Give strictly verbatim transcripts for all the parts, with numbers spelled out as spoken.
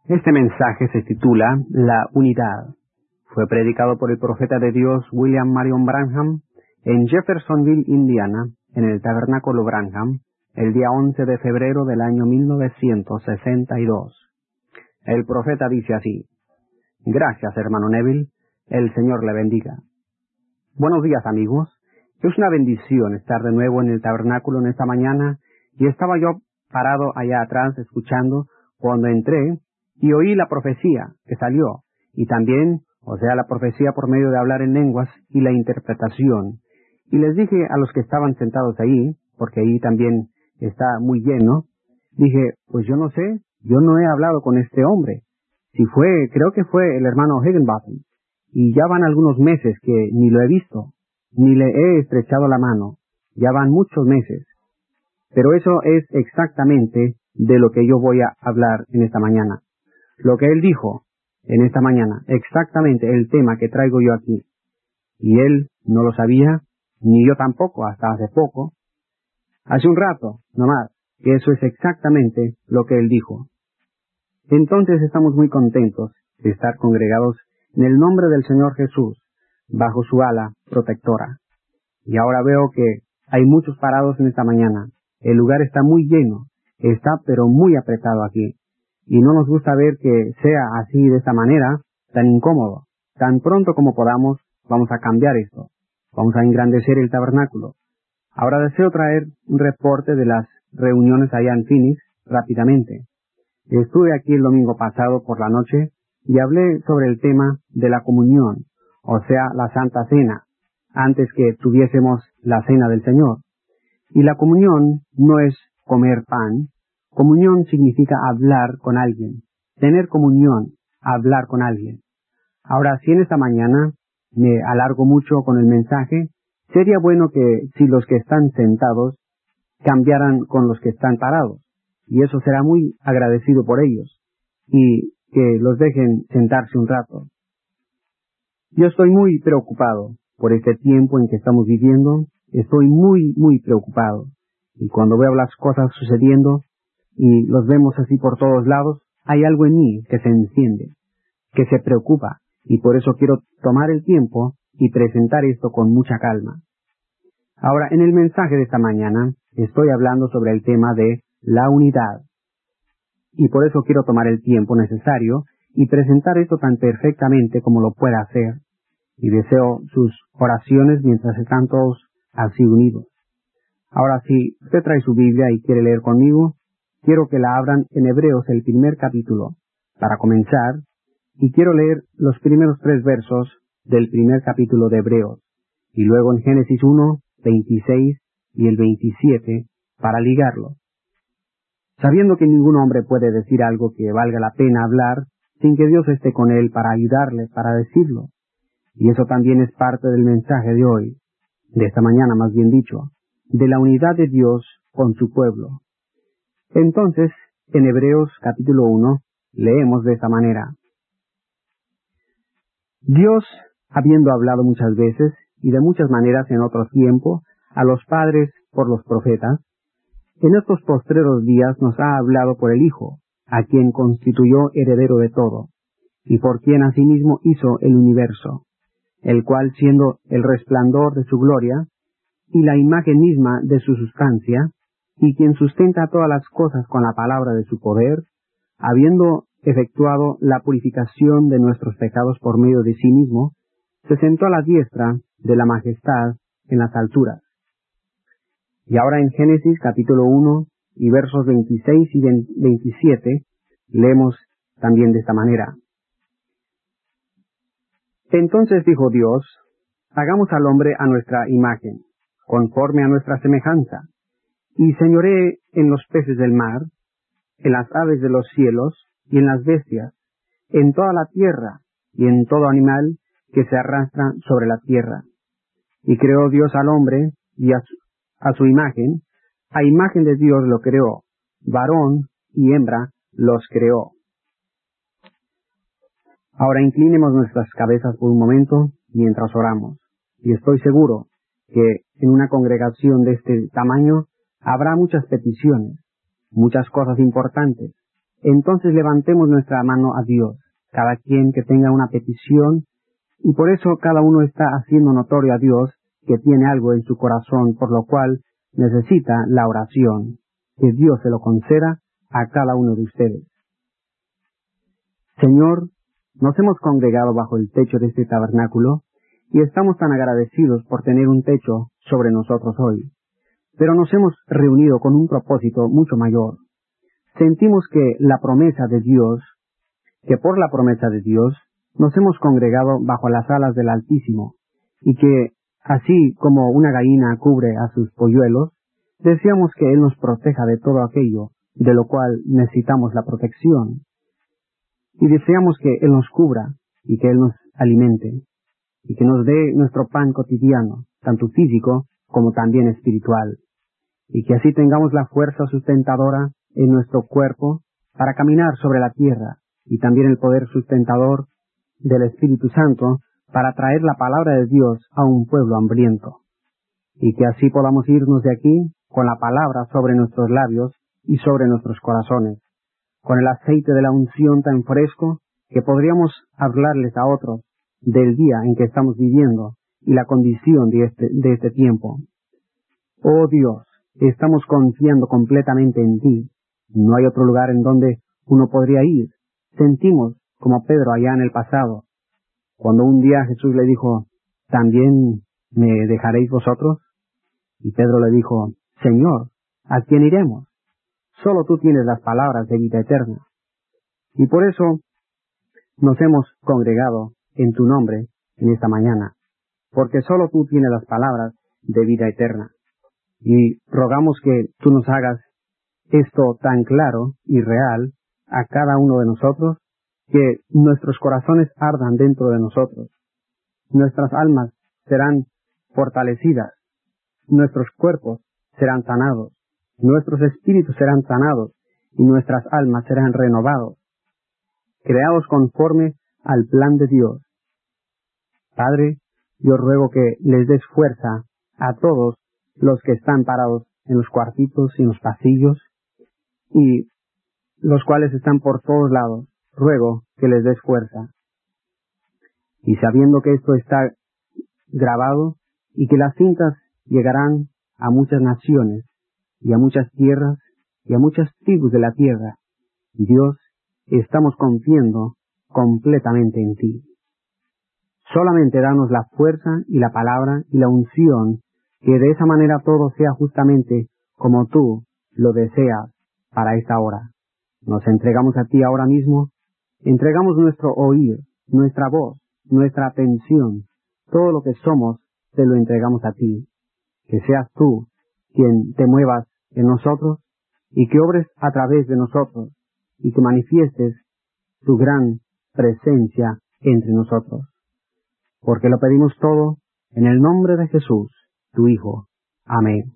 Este mensaje se titula La Unidad. Fue predicado por el profeta de Dios William Marion Branham en Jeffersonville, Indiana, en el Tabernáculo Branham, el día once de febrero del año mil novecientos sesenta y dos. El profeta dice así: Gracias, hermano Neville, el Señor le bendiga. Buenos días, amigos. Es una bendición estar de nuevo en el tabernáculo en esta mañana, y estaba yo parado allá atrás escuchando cuando entré y oí la profecía que salió, y también, o sea, la profecía por medio de hablar en lenguas y la interpretación. Y les dije a los que estaban sentados ahí, porque ahí también está muy lleno, dije, pues yo no sé, yo no he hablado con este hombre. Si fue, creo que fue el hermano Higginbotham, y ya van algunos meses que ni lo he visto, ni le he estrechado la mano, ya van muchos meses. Pero eso es exactamente de lo que yo voy a hablar en esta mañana. Lo que él dijo en esta mañana, exactamente el tema que traigo yo aquí. Y él no lo sabía, ni yo tampoco, hasta hace poco. Hace un rato, nomás, que eso es exactamente lo que él dijo. Entonces estamos muy contentos de estar congregados en el nombre del Señor Jesús, bajo su ala protectora. Y ahora veo que hay muchos parados en esta mañana. El lugar está muy lleno, está pero muy apretado aquí. Y no nos gusta ver que sea así de esta manera, tan incómodo. Tan pronto como podamos, vamos a cambiar esto. Vamos a engrandecer el tabernáculo. Ahora deseo traer un reporte de las reuniones allá en Phoenix, rápidamente. Estuve aquí el domingo pasado por la noche y hablé sobre el tema de la comunión, o sea, la Santa Cena, antes que tuviésemos la Cena del Señor. Y la comunión no es comer pan. Comunión significa hablar con alguien, tener comunión, hablar con alguien. Ahora, si en esta mañana me alargo mucho con el mensaje, sería bueno que si los que están sentados cambiaran con los que están parados, y eso será muy agradecido por ellos, y que los dejen sentarse un rato. Yo estoy muy preocupado por este tiempo en que estamos viviendo, estoy muy, muy preocupado, y cuando veo las cosas sucediendo, y los vemos así por todos lados, hay algo en mí que se enciende, que se preocupa, y por eso quiero tomar el tiempo y presentar esto con mucha calma. Ahora, en el mensaje de esta mañana, estoy hablando sobre el tema de la unidad, y por eso quiero tomar el tiempo necesario y presentar esto tan perfectamente como lo pueda hacer, y deseo sus oraciones mientras están todos así unidos. Ahora, si usted trae su Biblia y quiere leer conmigo, quiero que la abran en Hebreos el primer capítulo, para comenzar, y quiero leer los primeros tres versos del primer capítulo de Hebreos, y luego en Génesis uno, veintiséis y el veintisiete, para ligarlo. Sabiendo que ningún hombre puede decir algo que valga la pena hablar, sin que Dios esté con él para ayudarle, para decirlo. Y eso también es parte del mensaje de hoy, de esta mañana más bien dicho, de la unidad de Dios con su pueblo. Entonces, en Hebreos capítulo uno, leemos de esta manera: Dios, habiendo hablado muchas veces y de muchas maneras en otro tiempo a los padres por los profetas, en estos postreros días nos ha hablado por el Hijo, a quien constituyó heredero de todo, y por quien asimismo hizo el universo, el cual, siendo el resplandor de su gloria y la imagen misma de su sustancia, y quien sustenta todas las cosas con la palabra de su poder, habiendo efectuado la purificación de nuestros pecados por medio de sí mismo, se sentó a la diestra de la majestad en las alturas. Y ahora en Génesis capítulo uno y versos veintiséis y veintisiete, leemos también de esta manera: Entonces dijo Dios, hagamos al hombre a nuestra imagen, conforme a nuestra semejanza, y señoree en los peces del mar, en las aves de los cielos, y en las bestias, en toda la tierra, y en todo animal que se arrastra sobre la tierra. Y creó Dios al hombre, y a su, a su imagen, a imagen de Dios lo creó, varón y hembra los creó. Ahora inclinemos nuestras cabezas por un momento, mientras oramos, y estoy seguro que en una congregación de este tamaño habrá muchas peticiones, muchas cosas importantes, entonces levantemos nuestra mano a Dios, cada quien que tenga una petición, y por eso cada uno está haciendo notorio a Dios que tiene algo en su corazón, por lo cual necesita la oración. Que Dios se lo conceda a cada uno de ustedes. Señor, nos hemos congregado bajo el techo de este tabernáculo y estamos tan agradecidos por tener un techo sobre nosotros hoy. Pero nos hemos reunido con un propósito mucho mayor. Sentimos que la promesa de Dios, que por la promesa de Dios, nos hemos congregado bajo las alas del Altísimo, y que, así como una gallina cubre a sus polluelos, deseamos que Él nos proteja de todo aquello de lo cual necesitamos la protección. Y deseamos que Él nos cubra y que Él nos alimente y que nos dé nuestro pan cotidiano, tanto físico como también espiritual. Y que así tengamos la fuerza sustentadora en nuestro cuerpo para caminar sobre la tierra y también el poder sustentador del Espíritu Santo para traer la palabra de Dios a un pueblo hambriento. Y que así podamos irnos de aquí con la palabra sobre nuestros labios y sobre nuestros corazones, con el aceite de la unción tan fresco que podríamos hablarles a otros del día en que estamos viviendo y la condición de este, de este tiempo. Oh Dios, estamos confiando completamente en ti. No hay otro lugar en donde uno podría ir. Sentimos como Pedro allá en el pasado, cuando un día Jesús le dijo, ¿también me dejaréis vosotros? Y Pedro le dijo, Señor, ¿a quién iremos? Solo tú tienes las palabras de vida eterna. Y por eso nos hemos congregado en tu nombre en esta mañana, porque solo tú tienes las palabras de vida eterna. Y rogamos que tú nos hagas esto tan claro y real a cada uno de nosotros, que nuestros corazones ardan dentro de nosotros, nuestras almas serán fortalecidas, nuestros cuerpos serán sanados, nuestros espíritus serán sanados y nuestras almas serán renovados, creados conforme al plan de Dios. Padre, yo ruego que les des fuerza a todos los que están parados en los cuartitos y en los pasillos y los cuales están por todos lados. Ruego que les des fuerza. Y sabiendo que esto está grabado y que las cintas llegarán a muchas naciones y a muchas tierras y a muchas tribus de la tierra, Dios, estamos confiando completamente en ti. Solamente danos la fuerza y la palabra y la unción, que de esa manera todo sea justamente como tú lo deseas para esta hora. Nos entregamos a ti ahora mismo. Entregamos nuestro oír, nuestra voz, nuestra atención, todo lo que somos, te lo entregamos a ti. Que seas tú quien te muevas en nosotros y que obres a través de nosotros y que manifiestes tu gran presencia entre nosotros. Porque lo pedimos todo en el nombre de Jesús, tu Hijo. Amén.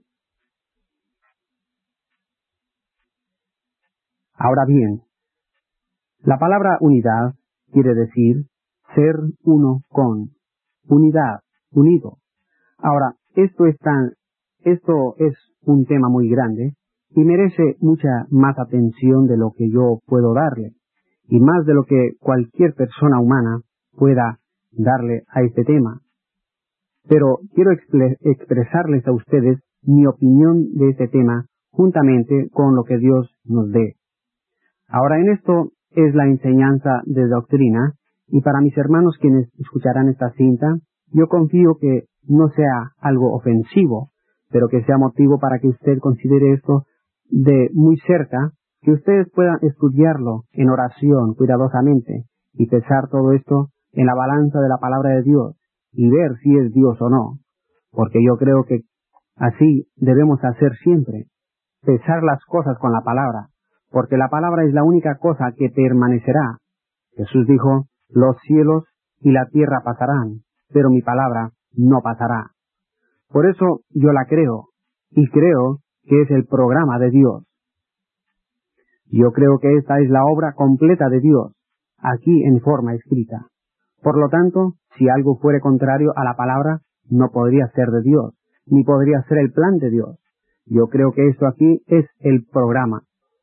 Ahora bien, la palabra unidad quiere decir ser uno con, unidad, unido. Ahora, esto es tan, esto es un tema muy grande y merece mucha más atención de lo que yo puedo darle, y más de lo que cualquier persona humana pueda darle a este tema. Pero quiero expre- expresarles a ustedes mi opinión de este tema juntamente con lo que Dios nos dé. Ahora, en esto es la enseñanza de doctrina, y para mis hermanos quienes escucharán esta cinta, yo confío que no sea algo ofensivo, pero que sea motivo para que usted considere esto de muy cerca, que ustedes puedan estudiarlo en oración cuidadosamente y pesar todo esto en la balanza de la palabra de Dios y ver si es Dios o no, porque yo creo que así debemos hacer siempre, pesar las cosas con la palabra, porque la palabra es la única cosa que permanecerá. Jesús dijo, los cielos y la tierra pasarán, pero mi palabra no pasará. Por eso yo la creo, y creo que es el programa de Dios. Yo creo que esta es la obra completa de Dios, aquí en forma escrita. Por lo tanto, si algo fuere contrario a la palabra, no podría ser de Dios, ni podría ser el plan de Dios. Yo creo que esto aquí es el programa.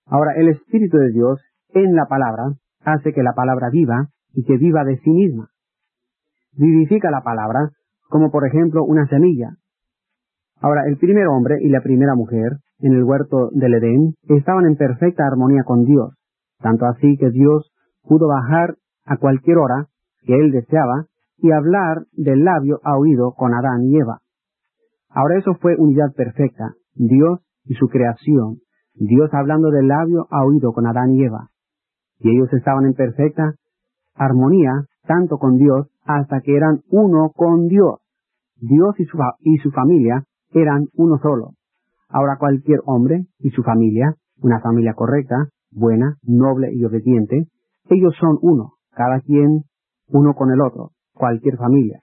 Ahora, el Espíritu de Dios en la palabra hace que la palabra viva y que viva de sí misma. Vivifica la palabra como por ejemplo una semilla. Ahora, el primer hombre y la primera mujer en el huerto del Edén estaban en perfecta armonía con Dios, tanto así que Dios pudo bajar a cualquier hora que él deseaba y hablar del labio a oído con Adán y Eva. Ahora eso fue unidad perfecta, Dios y su creación, Dios hablando del labio a oído con Adán y Eva. Y ellos estaban en perfecta armonía tanto con Dios hasta que eran uno con Dios. Dios y su, y su familia eran uno solo. Ahora cualquier hombre y su familia, una familia correcta, buena, noble y obediente, ellos son uno, cada quien uno con el otro, cualquier familia.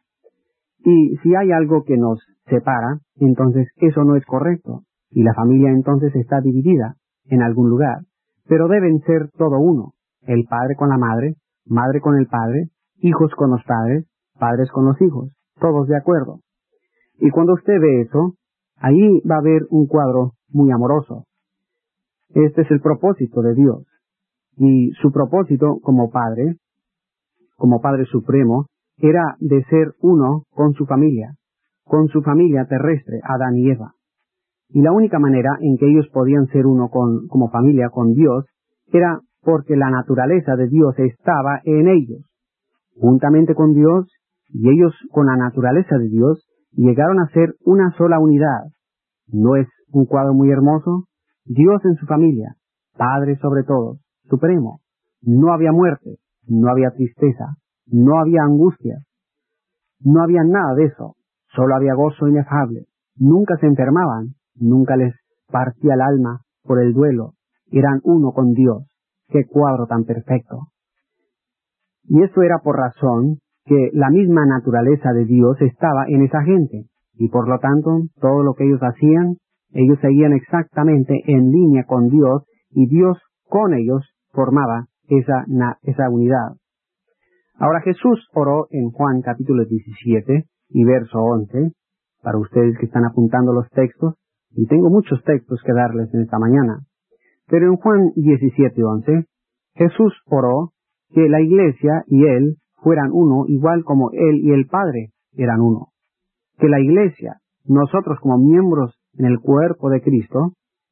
Y si hay algo que nos separa, entonces eso no es correcto, y la familia entonces está dividida en algún lugar, pero deben ser todo uno, el padre con la madre, madre con el padre, hijos con los padres, padres con los hijos, todos de acuerdo. Y cuando usted ve eso, ahí va a haber un cuadro muy amoroso. Este es el propósito de Dios. Y su propósito como Padre, como Padre Supremo, era de ser uno con su familia, con su familia terrestre, Adán y Eva. Y la única manera en que ellos podían ser uno con, como familia con Dios era porque la naturaleza de Dios estaba en ellos. Juntamente con Dios, y ellos con la naturaleza de Dios, llegaron a ser una sola unidad. ¿No es un cuadro muy hermoso? Dios en su familia, Padre sobre todos, Supremo. No había muerte, no había tristeza, no había angustia, no había nada de eso. Solo había gozo inefable. Nunca se enfermaban, nunca les partía el alma por el duelo. Eran uno con Dios. ¡Qué cuadro tan perfecto! Y eso era por razón que la misma naturaleza de Dios estaba en esa gente, y por lo tanto, todo lo que ellos hacían, ellos seguían exactamente en línea con Dios, y Dios con ellos formaba esa, esa unidad. Ahora Jesús oró en Juan capítulo diecisiete y verso once, para ustedes que están apuntando los textos, y tengo muchos textos que darles en esta mañana. Pero en Juan diecisiete once, Jesús oró que la iglesia y él fueran uno, igual como él y el Padre eran uno. Que la iglesia, nosotros como miembros en el cuerpo de Cristo,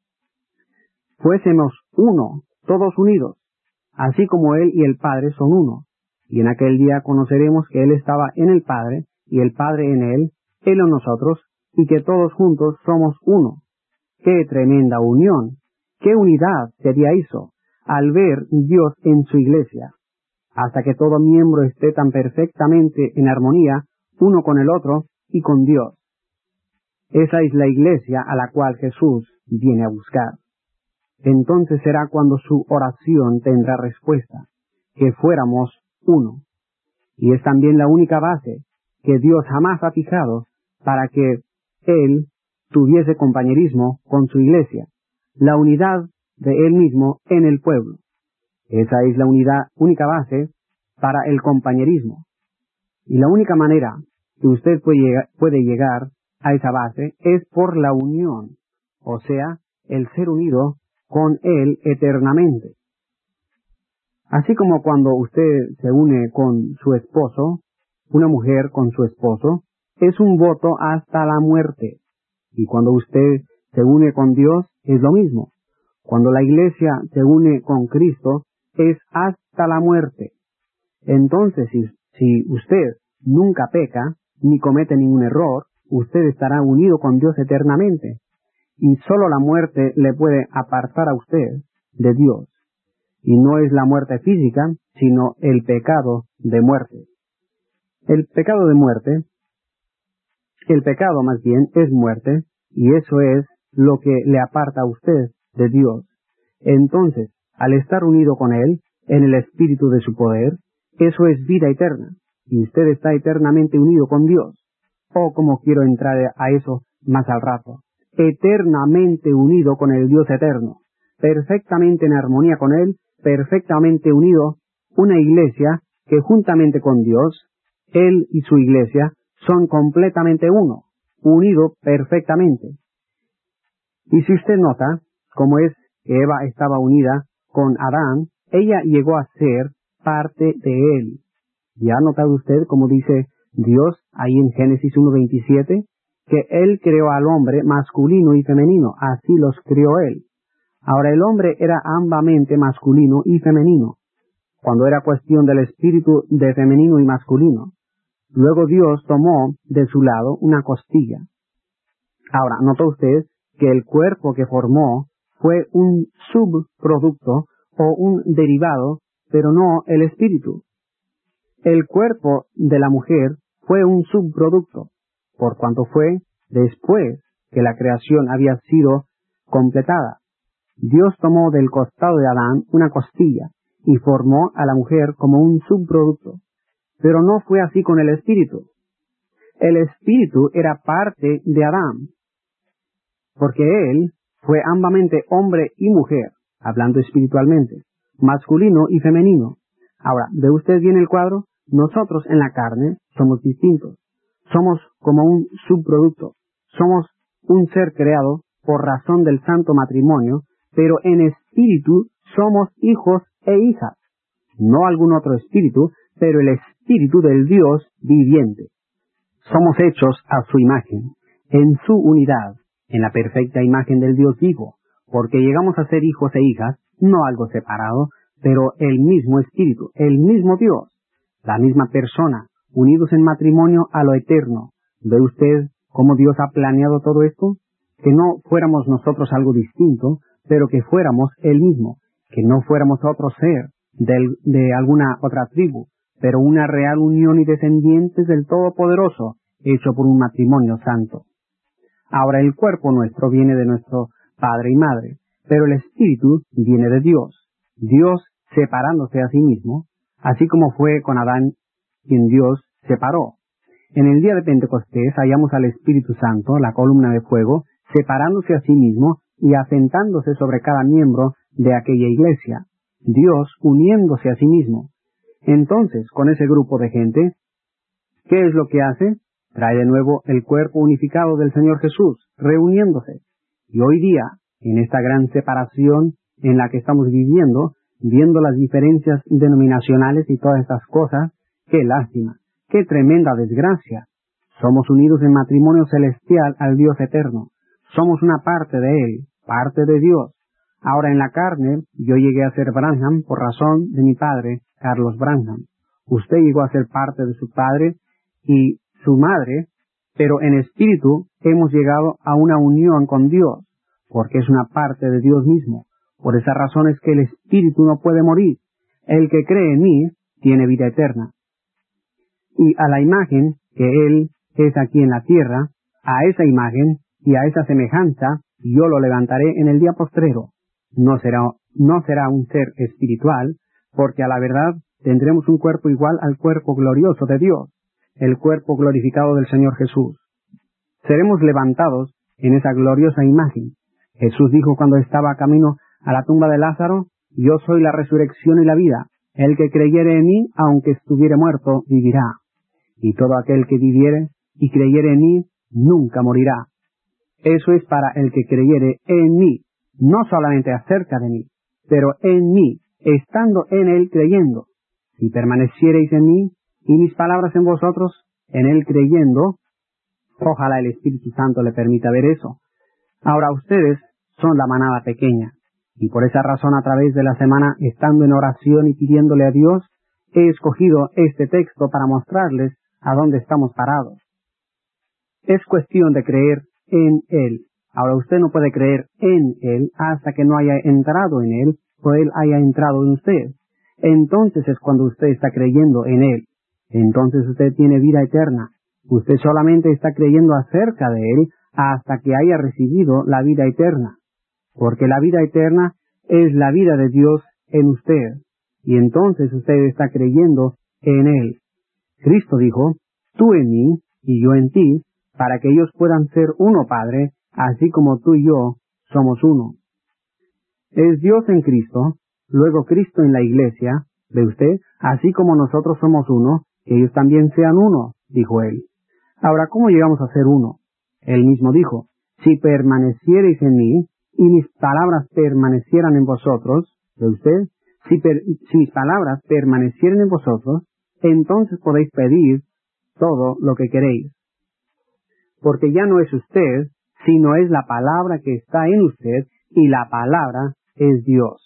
fuésemos uno, todos unidos, así como él y el Padre son uno. Y en aquel día conoceremos que él estaba en el Padre, y el Padre en él, él en nosotros, y que todos juntos somos uno. ¡Qué tremenda unión! ¡Qué unidad sería eso al ver Dios en su iglesia! Hasta que todo miembro esté tan perfectamente en armonía, uno con el otro y con Dios. Esa es la iglesia a la cual Jesús viene a buscar. Entonces será cuando su oración tendrá respuesta, que fuéramos uno. Y es también la única base que Dios jamás ha fijado para que Él tuviese compañerismo con su iglesia, la unidad de Él mismo en el pueblo. Esa es la unidad, única base para el compañerismo. Y la única manera que usted puede llegar, puede llegar a esa base es por la unión, o sea, el ser unido con Él eternamente. Así como cuando usted se une con su esposo, una mujer con su esposo, es un voto hasta la muerte. Y cuando usted se une con Dios, es lo mismo. Cuando la iglesia se une con Cristo, es hasta la muerte. Entonces, si, si usted nunca peca, ni comete ningún error, usted estará unido con Dios eternamente. Y solo la muerte le puede apartar a usted de Dios. Y no es la muerte física, sino el pecado de muerte. El pecado de muerte, el pecado más bien es muerte, y eso es lo que le aparta a usted de Dios. Entonces, al estar unido con Él, en el espíritu de su poder, eso es vida eterna, y usted está eternamente unido con Dios. Oh, como quiero entrar a eso más al rato. Eternamente unido con el Dios eterno, perfectamente en armonía con Él, perfectamente unido, una iglesia que juntamente con Dios, Él y su iglesia, son completamente uno, unido perfectamente. Y si usted nota, como es que Eva estaba unida con Adán, ella llegó a ser parte de él. ¿Ya ha notado usted cómo dice Dios ahí en Génesis uno veintisiete? Que él creó al hombre masculino y femenino, así los creó él. Ahora el hombre era ambamente masculino y femenino, cuando era cuestión del espíritu de femenino y masculino. Luego Dios tomó de su lado una costilla. Ahora, ¿notó usted que el cuerpo que formó fue un subproducto o un derivado, pero no el espíritu? El cuerpo de la mujer fue un subproducto, por cuanto fue después que la creación había sido completada. Dios tomó del costado de Adán una costilla y formó a la mujer como un subproducto. Pero no fue así con el espíritu. El espíritu era parte de Adán, porque él fue ambamente hombre y mujer, hablando espiritualmente, masculino y femenino. Ahora, ¿ve usted bien el cuadro? Nosotros en la carne somos distintos. Somos como un subproducto. Somos un ser creado por razón del santo matrimonio, pero en espíritu somos hijos e hijas. No algún otro espíritu, pero el espíritu del Dios viviente. Somos hechos a su imagen, en su unidad, en la perfecta imagen del Dios vivo, porque llegamos a ser hijos e hijas, no algo separado, pero el mismo espíritu, el mismo Dios, la misma persona, unidos en matrimonio a lo eterno. ¿Ve usted cómo Dios ha planeado todo esto? Que no fuéramos nosotros algo distinto, pero que fuéramos el mismo, que no fuéramos otro ser del, de alguna otra tribu, pero una real unión y descendientes del Todopoderoso, hecho por un matrimonio santo. Ahora el cuerpo nuestro viene de nuestro padre y madre, pero el espíritu viene de Dios. Dios separándose a sí mismo, así como fue con Adán, quien Dios separó. En el día de Pentecostés hallamos al Espíritu Santo, la columna de fuego, separándose a sí mismo y asentándose sobre cada miembro de aquella iglesia. Dios uniéndose a sí mismo. Entonces, con ese grupo de gente, ¿qué es lo que hace? Trae de nuevo el cuerpo unificado del Señor Jesús, reuniéndose. Y hoy día, en esta gran separación en la que estamos viviendo, viendo las diferencias denominacionales y todas estas cosas, qué lástima, qué tremenda desgracia. Somos unidos en matrimonio celestial al Dios eterno. Somos una parte de Él, parte de Dios. Ahora en la carne, yo llegué a ser Branham por razón de mi padre, Carlos Branham. Usted llegó a ser parte de su padre y su madre, pero en espíritu hemos llegado a una unión con Dios, porque es una parte de Dios mismo. Por esa razón es que el espíritu no puede morir. El que cree en mí tiene vida eterna. Y a la imagen que Él es aquí en la tierra, a esa imagen y a esa semejanza, yo lo levantaré en el día postrero. No será, no será un ser espiritual, porque a la verdad tendremos un cuerpo igual al cuerpo glorioso de Dios, el cuerpo glorificado del Señor Jesús. Seremos levantados en esa gloriosa imagen. Jesús dijo cuando estaba camino a la tumba de Lázaro, yo soy la resurrección y la vida. El que creyere en mí, aunque estuviere muerto, vivirá. Y todo aquel que viviere y creyere en mí, nunca morirá. Eso es para el que creyere en mí, no solamente acerca de mí, pero en mí, estando en él creyendo. Si permaneciereis en mí, y mis palabras en vosotros, en él creyendo, ojalá el Espíritu Santo le permita ver eso. Ahora ustedes son la manada pequeña, y por esa razón a través de la semana, estando en oración y pidiéndole a Dios, he escogido este texto para mostrarles a dónde estamos parados. Es cuestión de creer en Él. Ahora usted no puede creer en Él hasta que no haya entrado en Él o Él haya entrado en usted. Entonces es cuando usted está creyendo en Él. Entonces usted tiene vida eterna. Usted solamente está creyendo acerca de Él hasta que haya recibido la vida eterna. Porque la vida eterna es la vida de Dios en usted. Y entonces usted está creyendo en Él. Cristo dijo, tú en mí y yo en ti, para que ellos puedan ser uno, Padre, así como tú y yo somos uno. Es Dios en Cristo, luego Cristo en la iglesia, ¿ve usted? Así como nosotros somos uno, que ellos también sean uno, dijo Él. Ahora, ¿cómo llegamos a ser uno? Él mismo dijo, si permaneciereis en mí, y mis palabras permanecieran en vosotros, ¿de usted? Si, per, si mis palabras permanecieran en vosotros, entonces podéis pedir todo lo que queréis. Porque ya no es usted, sino es la palabra que está en usted, y la palabra es Dios.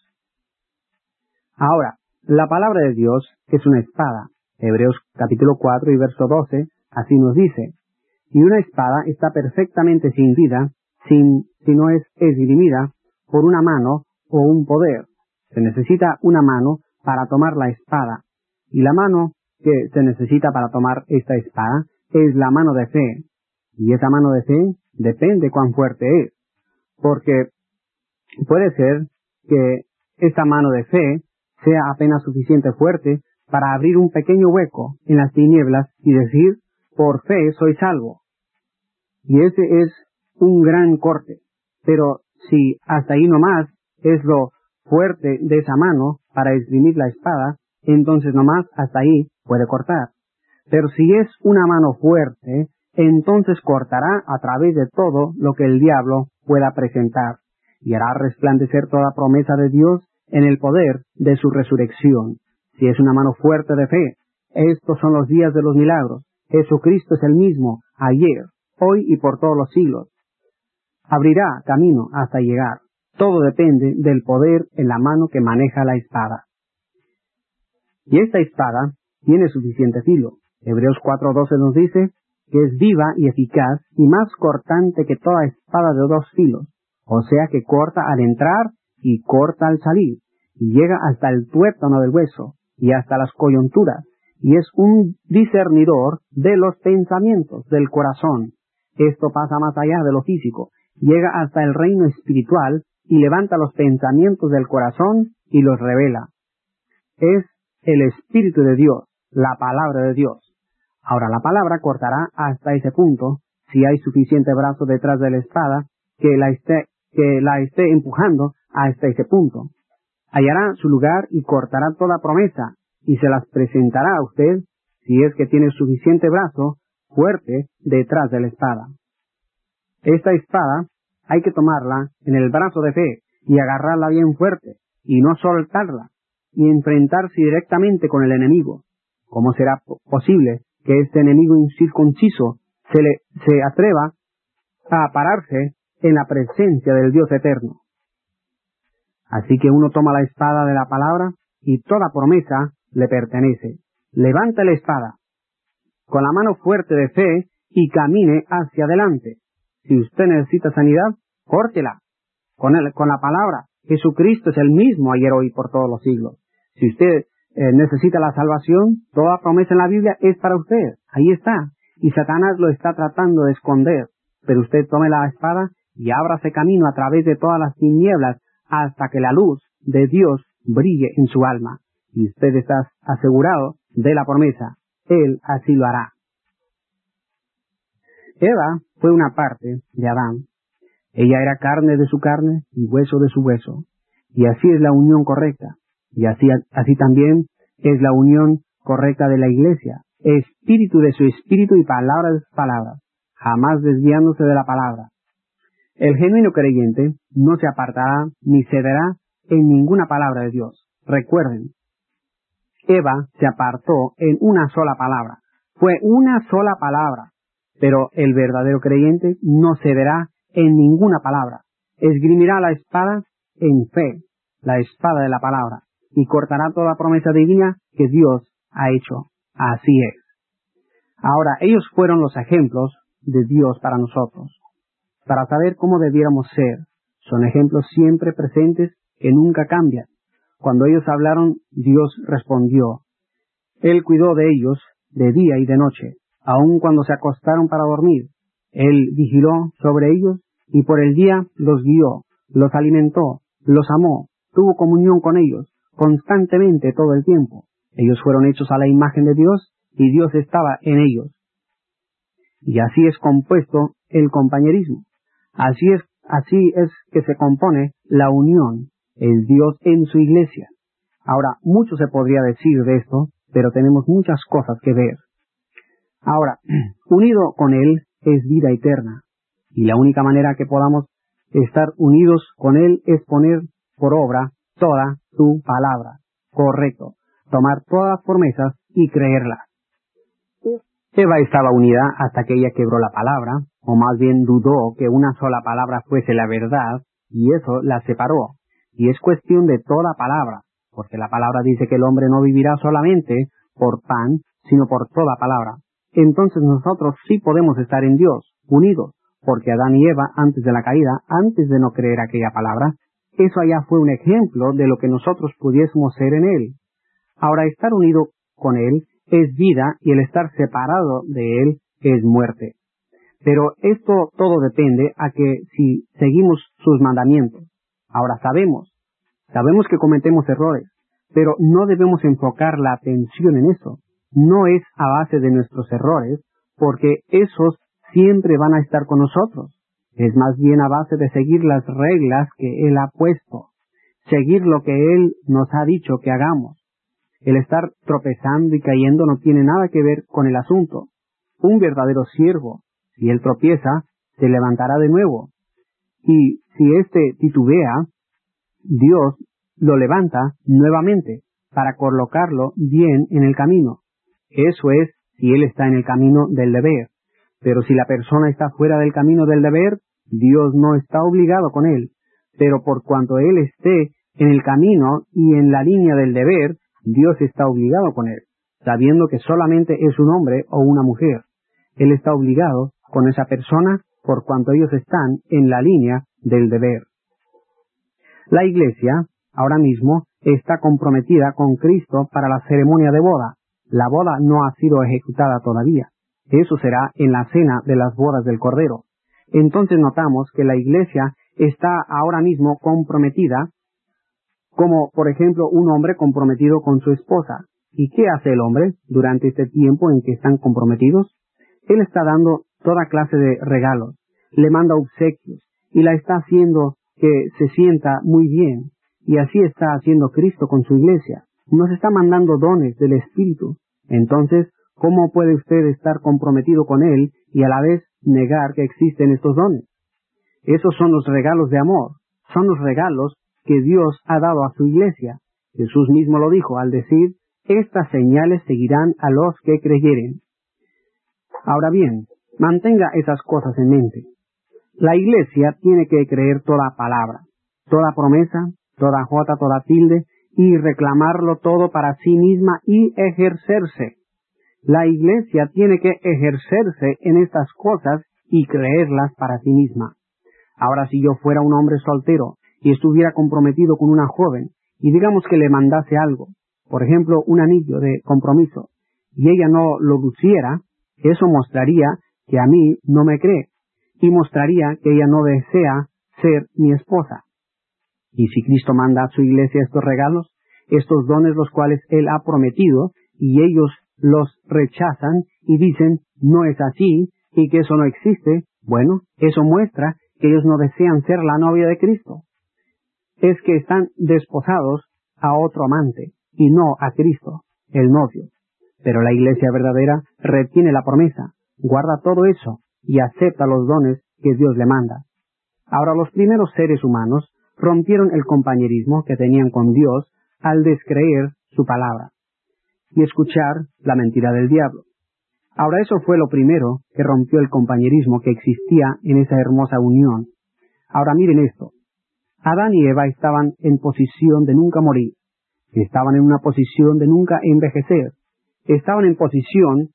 Ahora, la palabra de Dios es una espada. Hebreos capítulo cuatro y verso doce, así nos dice: y una espada está perfectamente sin vida, sin, si no es esgrimida por una mano o un poder. Se necesita una mano para tomar la espada, y la mano que se necesita para tomar esta espada es la mano de fe. Y esa mano de fe depende cuán fuerte es, porque puede ser que esta mano de fe sea apenas suficiente fuerte para abrir un pequeño hueco en las tinieblas y decir: por fe soy salvo. Y ese es un gran corte. Pero si hasta ahí nomás es lo fuerte de esa mano para esgrimir la espada, entonces nomás hasta ahí puede cortar. Pero si es una mano fuerte, entonces cortará a través de todo lo que el diablo pueda presentar, y hará resplandecer toda promesa de Dios en el poder de su resurrección. Si es una mano fuerte de fe, estos son los días de los milagros. Jesucristo es el mismo, ayer, hoy y por todos los siglos. Abrirá camino hasta llegar. Todo depende del poder en la mano que maneja la espada. Y esta espada tiene suficiente filo. Hebreos cuatro doce nos dice que es viva y eficaz y más cortante que toda espada de dos filos, o sea que corta al entrar y corta al salir, y llega hasta el tuétano del hueso y hasta las coyunturas, y es un discernidor de los pensamientos del corazón. Esto pasa más allá de lo físico, llega hasta el reino espiritual y levanta los pensamientos del corazón y los revela. Es el Espíritu de Dios, la palabra de Dios. Ahora, la palabra cortará hasta ese punto, si hay suficiente brazo detrás de la espada que la esté, que la esté empujando hasta ese punto. Hallará su lugar y cortará toda promesa, y se las presentará a usted, si es que tiene suficiente brazo fuerte detrás de la espada. Esta espada hay que tomarla en el brazo de fe y agarrarla bien fuerte, y no soltarla, y enfrentarse directamente con el enemigo. ¿Cómo será posible que este enemigo incircunciso se, le, se atreva a pararse en la presencia del Dios eterno? Así que uno toma la espada de la palabra y toda promesa le pertenece. Levanta la espada con la mano fuerte de fe y camine hacia adelante. Si usted necesita sanidad, córtela con, el, con la palabra. Jesucristo es el mismo ayer, hoy, por todos los siglos. Si usted eh, necesita la salvación, toda promesa en la Biblia es para usted. Ahí está. Y Satanás lo está tratando de esconder. Pero usted tome la espada y ábrase camino a través de todas las tinieblas hasta que la luz de Dios brille en su alma. Y usted está asegurado de la promesa. Él así lo hará. Eva fue una parte de Adán. Ella era carne de su carne y hueso de su hueso. Y así es la unión correcta. Y así, así también es la unión correcta de la iglesia. Espíritu de su espíritu y palabra de sus palabras, jamás desviándose de la palabra. El genuino creyente no se apartará ni cederá en ninguna palabra de Dios. Recuerden, Eva se apartó en una sola palabra. Fue una sola palabra. Pero el verdadero creyente no cederá en ninguna palabra. Esgrimirá la espada en fe, la espada de la palabra, y cortará toda promesa divina que Dios ha hecho. Así es. Ahora, ellos fueron los ejemplos de Dios para nosotros, para saber cómo debiéramos ser. Son ejemplos siempre presentes que nunca cambian. Cuando ellos hablaron, Dios respondió. Él cuidó de ellos de día y de noche, aun cuando se acostaron para dormir. Él vigiló sobre ellos y por el día los guió, los alimentó, los amó, tuvo comunión con ellos constantemente todo el tiempo. Ellos fueron hechos a la imagen de Dios y Dios estaba en ellos. Y así es compuesto el compañerismo. Así es, así es que se compone la unión, el Dios en su iglesia. Ahora, mucho se podría decir de esto, pero tenemos muchas cosas que ver. Ahora, unido con Él es vida eterna. Y la única manera que podamos Estar unidos con Él es poner por obra toda su palabra. Correcto. Tomar todas las promesas y creerlas. Eva estaba unida hasta que ella quebró la palabra, o más bien dudó que una sola palabra fuese la verdad, y eso la separó. Y es cuestión de toda palabra, porque la palabra dice que el hombre no vivirá solamente por pan, sino por toda palabra. Entonces nosotros sí podemos estar en Dios, unidos, porque Adán y Eva, antes de la caída, antes de no creer aquella palabra, eso allá fue un ejemplo de lo que nosotros pudiésemos ser en Él. Ahora, estar unido con Él es vida y el estar separado de Él es muerte. Pero esto todo depende a que si seguimos sus mandamientos. Ahora sabemos, sabemos que cometemos errores, pero no debemos enfocar la atención en eso. No es a base de nuestros errores, porque esos siempre van a estar con nosotros. Es más bien a base de seguir las reglas que Él ha puesto, seguir lo que Él nos ha dicho que hagamos. El estar tropezando y cayendo no tiene nada que ver con el asunto. Un verdadero siervo, si él tropieza, se levantará de nuevo. Y si éste titubea, Dios lo levanta nuevamente para colocarlo bien en el camino. Eso es si él está en el camino del deber. Pero si la persona está fuera del camino del deber, Dios no está obligado con él. Pero por cuanto él esté en el camino y en la línea del deber, Dios está obligado con él, sabiendo que solamente es un hombre o una mujer. Él está obligado con esa persona por cuanto ellos están en la línea del deber. La iglesia, ahora mismo, está comprometida con Cristo para la ceremonia de boda. La boda no ha sido ejecutada todavía. Eso será en la cena de las bodas del Cordero. Entonces notamos que la iglesia está ahora mismo comprometida, como por ejemplo un hombre comprometido con su esposa. ¿Y qué hace el hombre durante este tiempo en que están comprometidos? Él está dando toda clase de regalos, le manda obsequios y la está haciendo que se sienta muy bien. Y así está haciendo Cristo con su iglesia. Nos está mandando dones del Espíritu. Entonces, ¿cómo puede usted estar comprometido con Él y a la vez negar que existen estos dones? Esos son los regalos de amor. Son los regalos que Dios ha dado a su iglesia. Jesús mismo lo dijo al decir, estas señales seguirán a los que creyeren. Ahora bien, mantenga esas cosas en mente. La iglesia tiene que creer toda palabra, toda promesa, toda jota, toda tilde, y reclamarlo todo para sí misma y ejercerse. La iglesia tiene que ejercerse en estas cosas y creerlas para sí misma. Ahora, si yo fuera un hombre soltero y estuviera comprometido con una joven, y digamos que le mandase algo, por ejemplo, un anillo de compromiso, y ella no lo luciera, eso mostraría que a mí no me cree, y mostraría que ella no desea ser mi esposa. Y si Cristo manda a su iglesia estos regalos, estos dones los cuales Él ha prometido, y ellos los rechazan y dicen, no es así, y que eso no existe, bueno, eso muestra que ellos no desean ser la novia de Cristo. Es que están desposados a otro amante, y no a Cristo, el novio. Pero la iglesia verdadera retiene la promesa, guarda todo eso, y acepta los dones que Dios le manda. Ahora, los primeros seres humanos rompieron el compañerismo que tenían con Dios al descreer su palabra y escuchar la mentira del diablo. Ahora, eso fue lo primero que rompió el compañerismo que existía en esa hermosa unión. Ahora miren esto. Adán y Eva estaban en posición de nunca morir, estaban en una posición de nunca envejecer, estaban en posición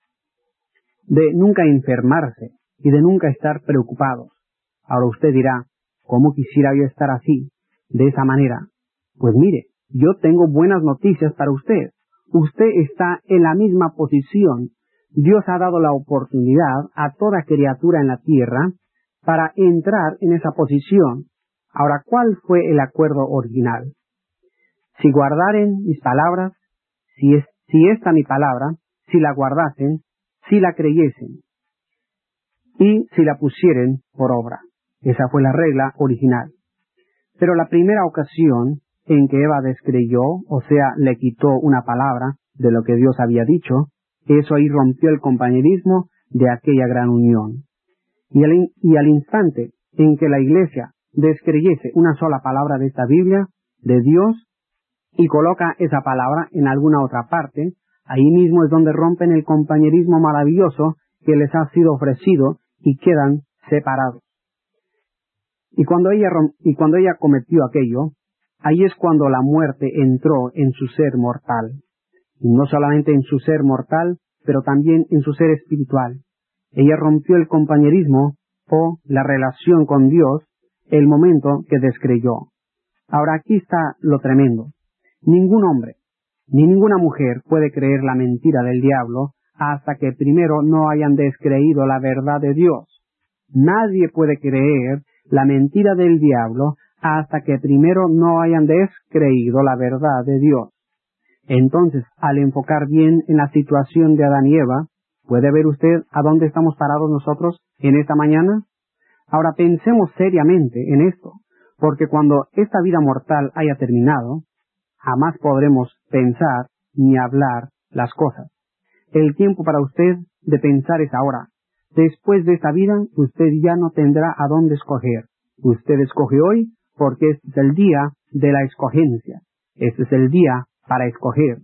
de nunca enfermarse y de nunca estar preocupados. Ahora usted dirá, ¿cómo quisiera yo estar así, de esa manera? Pues mire, yo tengo buenas noticias para usted. Usted está en la misma posición. Dios ha dado la oportunidad a toda criatura en la tierra para entrar en esa posición. Ahora, ¿cuál fue el acuerdo original? Si guardaren mis palabras, si, es, si esta mi palabra, si la guardasen, si la creyesen, y si la pusieren por obra. Esa fue la regla original. Pero la primera ocasión en que Eva descreyó, o sea, le quitó una palabra de lo que Dios había dicho, eso ahí rompió el compañerismo de aquella gran unión. Y al, y al instante en que la iglesia descreyese una sola palabra de esta Biblia, de Dios, y coloca esa palabra en alguna otra parte, ahí mismo es donde rompen el compañerismo maravilloso que les ha sido ofrecido y quedan separados. Y cuando ella, y cuando ella cometió aquello, ahí es cuando la muerte entró en su ser mortal. Y no solamente en su ser mortal, pero también en su ser espiritual. Ella rompió el compañerismo o la relación con Dios el momento que descreyó. Ahora aquí está lo tremendo. Ningún hombre, ni ninguna mujer puede creer la mentira del diablo hasta que primero no hayan descreído la verdad de Dios. Nadie puede creer la mentira del diablo hasta que primero no hayan descreído la verdad de Dios. Entonces, al enfocar bien en la situación de Adán y Eva, ¿puede ver usted a dónde estamos parados nosotros en esta mañana? Ahora pensemos seriamente en esto, porque cuando esta vida mortal haya terminado, jamás podremos pensar ni hablar las cosas. El tiempo para usted de pensar es ahora. Después de esta vida, usted ya no tendrá a dónde escoger. Usted escoge hoy porque este es el día de la escogencia. Este es el día para escoger.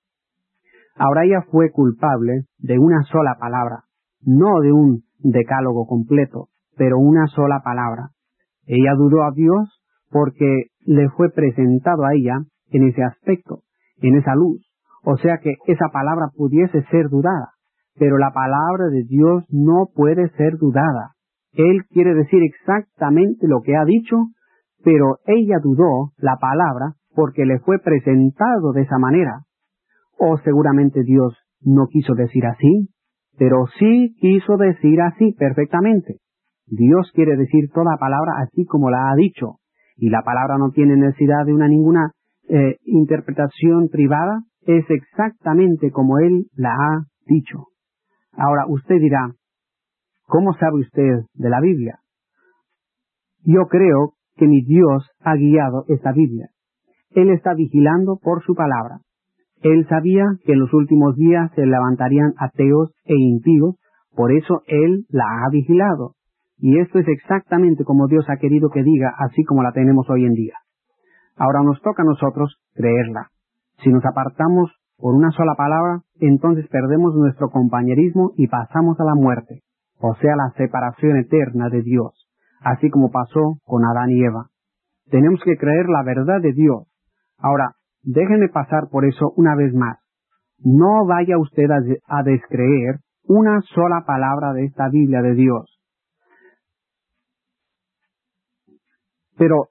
Ahora ella fue culpable de una sola palabra, no de un decálogo completo, pero una sola palabra. Ella dudó a Dios porque le fue presentado a ella en ese aspecto, en esa luz. O sea que esa palabra pudiese ser dudada, pero la palabra de Dios no puede ser dudada. Él quiere decir exactamente lo que ha dicho, pero ella dudó la palabra porque le fue presentado de esa manera. O seguramente Dios no quiso decir así, pero sí quiso decir así perfectamente. Dios quiere decir toda palabra así como la ha dicho, y la palabra no tiene necesidad de una ninguna eh, interpretación privada, es exactamente como Él la ha dicho. Ahora usted dirá, ¿cómo sabe usted de la Biblia? Yo creo que mi Dios ha guiado esta Biblia. Él está vigilando por su palabra. Él sabía que en los últimos días se levantarían ateos e impíos, por eso Él la ha vigilado. Y esto es exactamente como Dios ha querido que diga, así como la tenemos hoy en día. Ahora nos toca a nosotros creerla. Si nos apartamos por una sola palabra, entonces perdemos nuestro compañerismo y pasamos a la muerte, o sea, la separación eterna de Dios, así como pasó con Adán y Eva. Tenemos que creer la verdad de Dios. Ahora, déjenme pasar por eso una vez más. No vaya usted a, a descreer una sola palabra de esta Biblia de Dios. Pero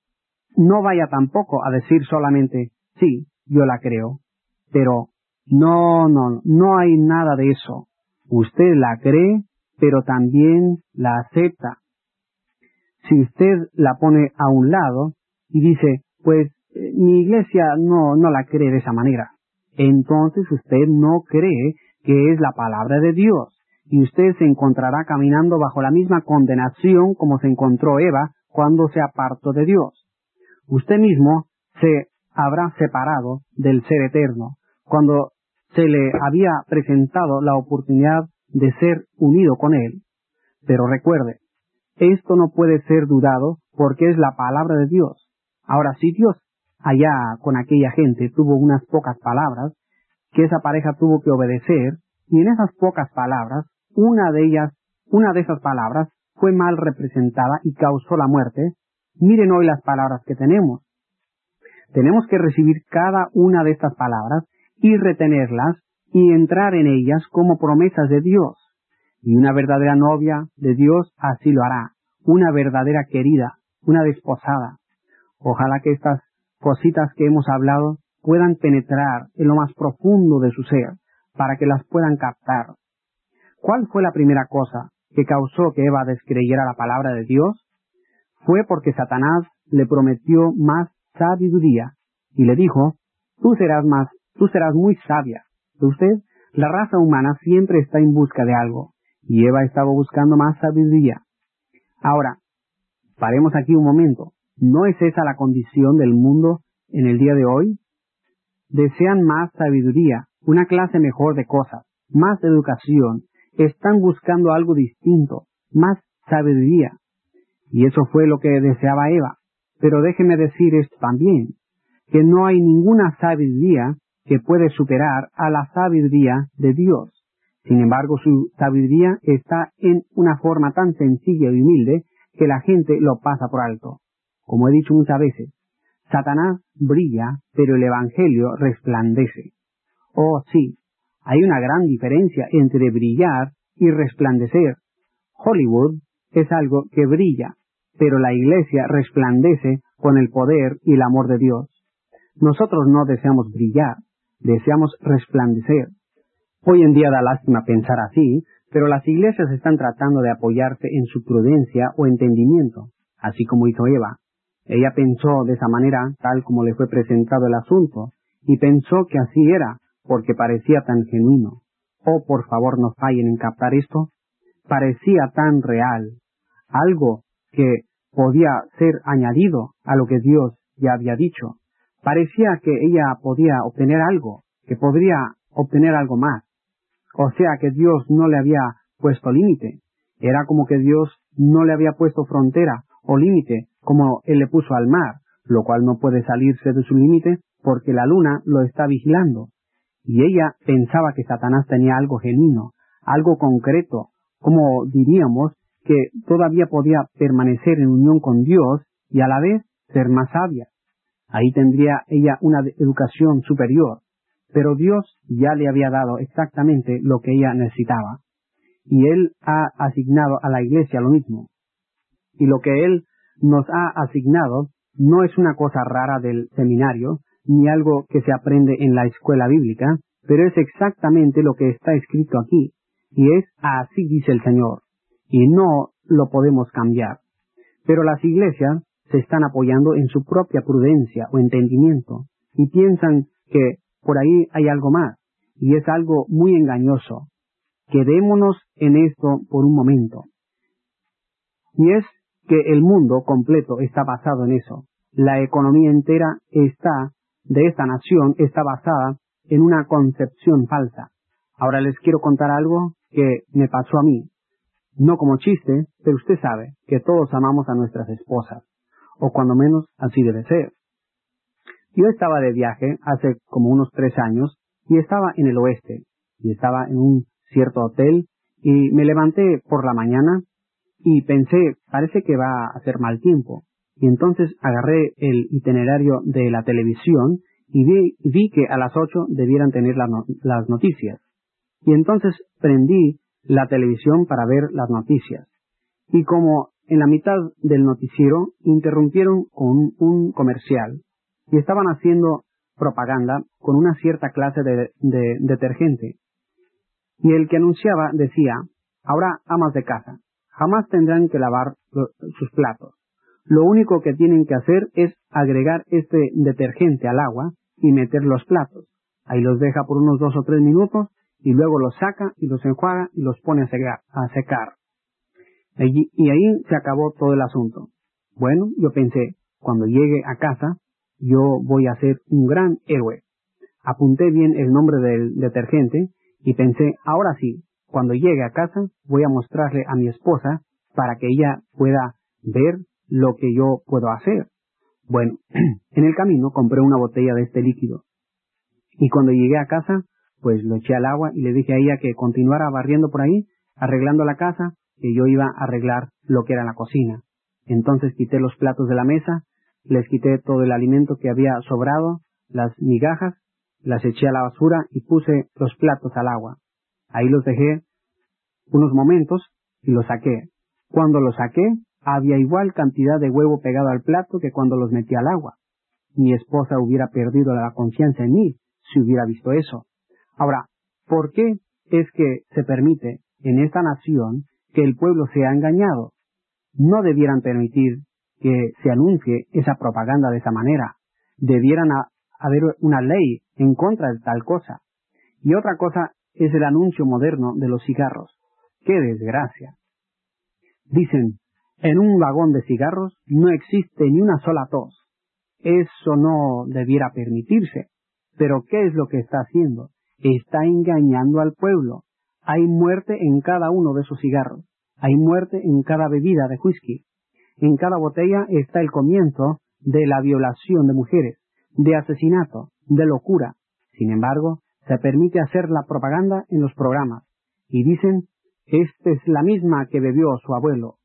no vaya tampoco a decir solamente, sí, yo la creo. Pero no, no, no hay nada de eso. Usted la cree, pero también la acepta. Si usted la pone a un lado y dice, pues mi iglesia no, no la cree de esa manera, entonces usted no cree que es la palabra de Dios, y usted se encontrará caminando bajo la misma condenación como se encontró Eva cuando se apartó de Dios. Usted mismo se habrá separado del ser eterno, cuando se le había presentado la oportunidad de ser unido con Él. Pero recuerde, esto no puede ser dudado porque es la palabra de Dios. Ahora, si Dios allá con aquella gente tuvo unas pocas palabras, que esa pareja tuvo que obedecer, y en esas pocas palabras, una de ellas, una de esas palabras fue mal representada y causó la muerte, miren hoy las palabras que tenemos. Tenemos que recibir cada una de estas palabras y retenerlas y entrar en ellas como promesas de Dios. Y una verdadera novia de Dios así lo hará, una verdadera querida, una desposada. Ojalá que estas cositas que hemos hablado puedan penetrar en lo más profundo de su ser, para que las puedan captar. ¿Cuál fue la primera cosa que causó que Eva descreyera la palabra de Dios? Fue porque Satanás le prometió más sabiduría y le dijo, tú serás más, tú serás muy sabia. Usted, la raza humana siempre está en busca de algo, y Eva estaba buscando más sabiduría. Ahora, paremos aquí un momento. ¿No es esa la condición del mundo en el día de hoy? Desean más sabiduría, una clase mejor de cosas, más educación, están buscando algo distinto, más sabiduría. Y eso fue lo que deseaba Eva. Pero déjeme decir esto también, que no hay ninguna sabiduría que puede superar a la sabiduría de Dios. Sin embargo, su sabiduría está en una forma tan sencilla y humilde que la gente lo pasa por alto. Como he dicho muchas veces, Satanás brilla, pero el Evangelio resplandece. Oh, sí, hay una gran diferencia entre brillar y resplandecer. Hollywood es algo que brilla, pero la Iglesia resplandece con el poder y el amor de Dios. Nosotros no deseamos brillar, deseamos resplandecer. Hoy en día da lástima pensar así, pero las iglesias están tratando de apoyarse en su prudencia o entendimiento, así como hizo Eva. Ella pensó de esa manera, tal como le fue presentado el asunto, y pensó que así era, porque parecía tan genuino. Oh, por favor, no fallen en captar esto. Parecía tan real, algo que podía ser añadido a lo que Dios ya había dicho. Parecía que ella podía obtener algo, que podría obtener algo más. O sea que Dios no le había puesto límite. Era como que Dios no le había puesto frontera o límite, como Él le puso al mar, lo cual no puede salirse de su límite porque la luna lo está vigilando. Y ella pensaba que Satanás tenía algo genuino, algo concreto, como diríamos, que todavía podía permanecer en unión con Dios y a la vez ser más sabia. Ahí tendría ella una educación superior. Pero Dios ya le había dado exactamente lo que ella necesitaba. Y Él ha asignado a la iglesia lo mismo. Y lo que Él nos ha asignado no es una cosa rara del seminario, ni algo que se aprende en la escuela bíblica, pero es exactamente lo que está escrito aquí. Y es así dice el Señor. Y no lo podemos cambiar. Pero las iglesias se están apoyando en su propia prudencia o entendimiento, y piensan que por ahí hay algo más, y es algo muy engañoso. Quedémonos en esto por un momento. Y es que el mundo completo está basado en eso. La economía entera está, de esta nación, está basada en una concepción falsa. Ahora les quiero contar algo que me pasó a mí. No como chiste, pero usted sabe que todos amamos a nuestras esposas, o cuando menos así debe ser. Yo estaba de viaje hace como unos tres años y estaba en el oeste y estaba en un cierto hotel y me levanté por la mañana y pensé, parece que va a hacer mal tiempo. Y entonces agarré el itinerario de la televisión y vi, vi que a las ocho debieran tener la no, las noticias. Y entonces prendí la televisión para ver las noticias. Y como en la mitad del noticiero interrumpieron con un comercial y estaban haciendo propaganda con una cierta clase de, de detergente. Y el que anunciaba decía, ahora amas de casa, jamás tendrán que lavar lo, sus platos. Lo único que tienen que hacer es agregar este detergente al agua y meter los platos. Ahí los deja por unos dos o tres minutos y luego los saca y los enjuaga y los pone a secar. A secar. Y, y ahí se acabó todo el asunto. Bueno, yo pensé, cuando llegue a casa, yo voy a ser un gran héroe. Apunté bien el nombre del detergente y pensé, ahora sí, cuando llegue a casa voy a mostrarle a mi esposa para que ella pueda ver lo que yo puedo hacer. Bueno, en el camino compré una botella de este líquido. Y cuando llegué a casa, pues lo eché al agua y le dije a ella que continuara barriendo por ahí, arreglando la casa, que yo iba a arreglar lo que era la cocina. Entonces quité los platos de la mesa, les quité todo el alimento que había sobrado, las migajas, las eché a la basura y puse los platos al agua. Ahí los dejé unos momentos y los saqué. Cuando los saqué, había igual cantidad de huevo pegado al plato que cuando los metí al agua. Mi esposa hubiera perdido la confianza en mí si hubiera visto eso. Ahora, ¿por qué es que se permite en esta nación que el pueblo sea engañado? No debieran permitir que se anuncie esa propaganda de esa manera. Debieran a, haber una ley en contra de tal cosa. Y otra cosa es el anuncio moderno de los cigarros. ¡Qué desgracia! Dicen, en un vagón de cigarros no existe ni una sola tos. Eso no debiera permitirse. Pero ¿qué es lo que está haciendo? Está engañando al pueblo. Hay muerte en cada uno de esos cigarros. Hay muerte en cada bebida de whisky. En cada botella está el comienzo de la violación de mujeres, de asesinato, de locura. Sin embargo, se permite hacer la propaganda en los programas. Y dicen, esta es la misma que bebió su abuelo.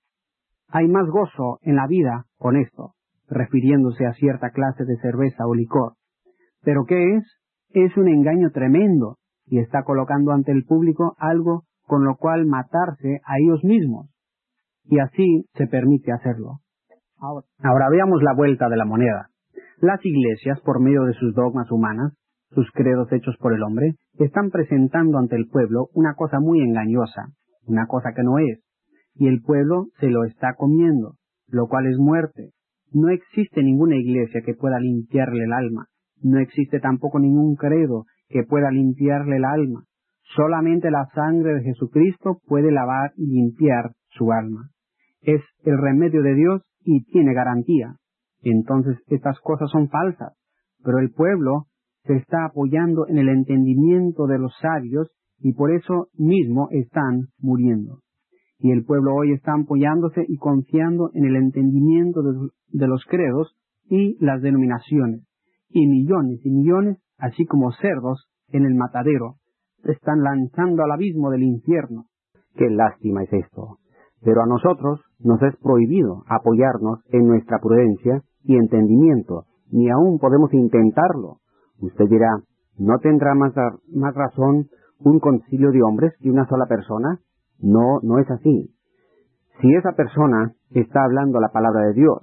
Hay más gozo en la vida con esto, refiriéndose a cierta clase de cerveza o licor. ¿Pero qué es? Es un engaño tremendo y está colocando ante el público algo con lo cual matarse a ellos mismos. Y así se permite hacerlo. Ahora, ahora veamos la vuelta de la moneda. Las iglesias, por medio de sus dogmas humanas, sus credos hechos por el hombre, están presentando ante el pueblo una cosa muy engañosa, una cosa que no es, y el pueblo se lo está comiendo, lo cual es muerte. No existe ninguna iglesia que pueda limpiarle el alma, no existe tampoco ningún credo que pueda limpiarle el alma. Solamente la sangre de Jesucristo puede lavar y limpiar su alma. Es el remedio de Dios y tiene garantía. Entonces estas cosas son falsas, pero el pueblo se está apoyando en el entendimiento de los sabios y por eso mismo están muriendo. Y el pueblo hoy está apoyándose y confiando en el entendimiento de, de los credos y las denominaciones. Y millones y millones, así como cerdos, en el matadero, se están lanzando al abismo del infierno. Qué lástima es esto. Pero a nosotros nos es prohibido apoyarnos en nuestra prudencia y entendimiento, ni aún podemos intentarlo. Usted dirá, ¿no tendrá más, más razón un concilio de hombres que una sola persona? No, no es así. Si esa persona está hablando la palabra de Dios,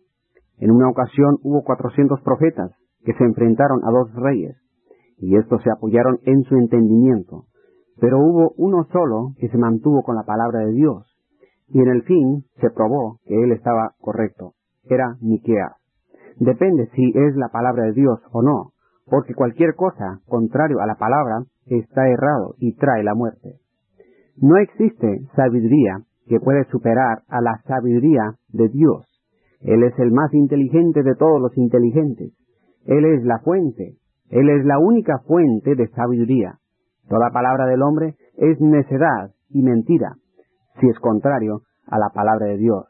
en una ocasión hubo cuatrocientos profetas que se enfrentaron a dos reyes, y estos se apoyaron en su entendimiento, pero hubo uno solo que se mantuvo con la palabra de Dios, y en el fin se probó que él estaba correcto. Era Miqueas. Depende si es la palabra de Dios o no, porque cualquier cosa contrario a la palabra está errado y trae la muerte. No existe sabiduría que pueda superar a la sabiduría de Dios. Él es el más inteligente de todos los inteligentes. Él es la fuente. Él es la única fuente de sabiduría. Toda palabra del hombre es necedad y mentira, si es contrario a la palabra de Dios.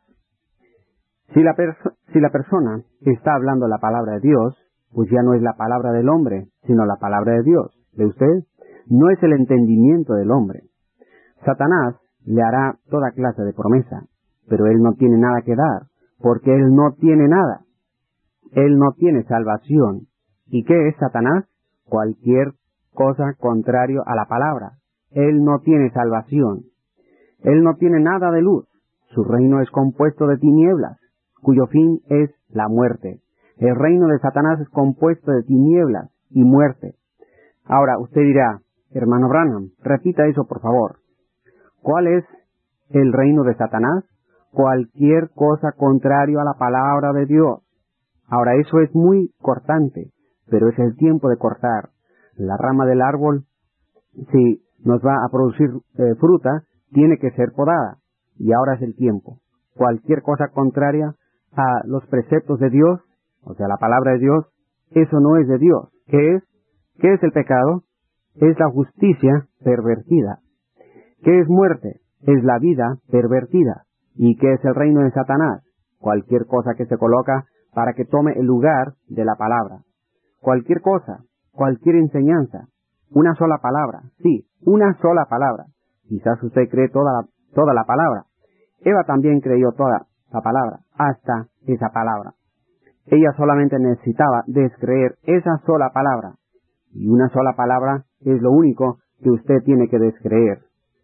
Si la, perso- si la persona está hablando la palabra de Dios, pues ya no es la palabra del hombre, sino la palabra de Dios. ¿Ve usted? No es el entendimiento del hombre. Satanás le hará toda clase de promesa, pero él no tiene nada que dar, porque él no tiene nada. Él no tiene salvación. ¿Y qué es Satanás? Cualquier cosa contrario a la palabra. Él no tiene salvación. Él no tiene nada de luz. Su reino es compuesto de tinieblas, cuyo fin es la muerte. El reino de Satanás es compuesto de tinieblas y muerte. Ahora, usted dirá, hermano Branham, repita eso por favor. ¿Cuál es el reino de Satanás? Cualquier cosa contrario a la palabra de Dios. Ahora, eso es muy cortante, pero es el tiempo de cortar. La rama del árbol, si nos va a producir eh, fruta, tiene que ser podada. Y ahora es el tiempo. Cualquier cosa contraria a los preceptos de Dios, o sea, la palabra de Dios, eso no es de Dios. ¿Qué es? ¿Qué es el pecado? Es la justicia pervertida. ¿Qué es muerte? Es la vida pervertida. ¿Y qué es el reino de Satanás? Cualquier cosa que se coloca para que tome el lugar de la palabra. Cualquier cosa, cualquier enseñanza, una sola palabra, sí, una sola palabra. Quizás usted cree toda la, toda la palabra. Eva también creyó toda la palabra, hasta esa palabra. Ella solamente necesitaba descreer esa sola palabra. Y una sola palabra es lo único que usted tiene que descreer.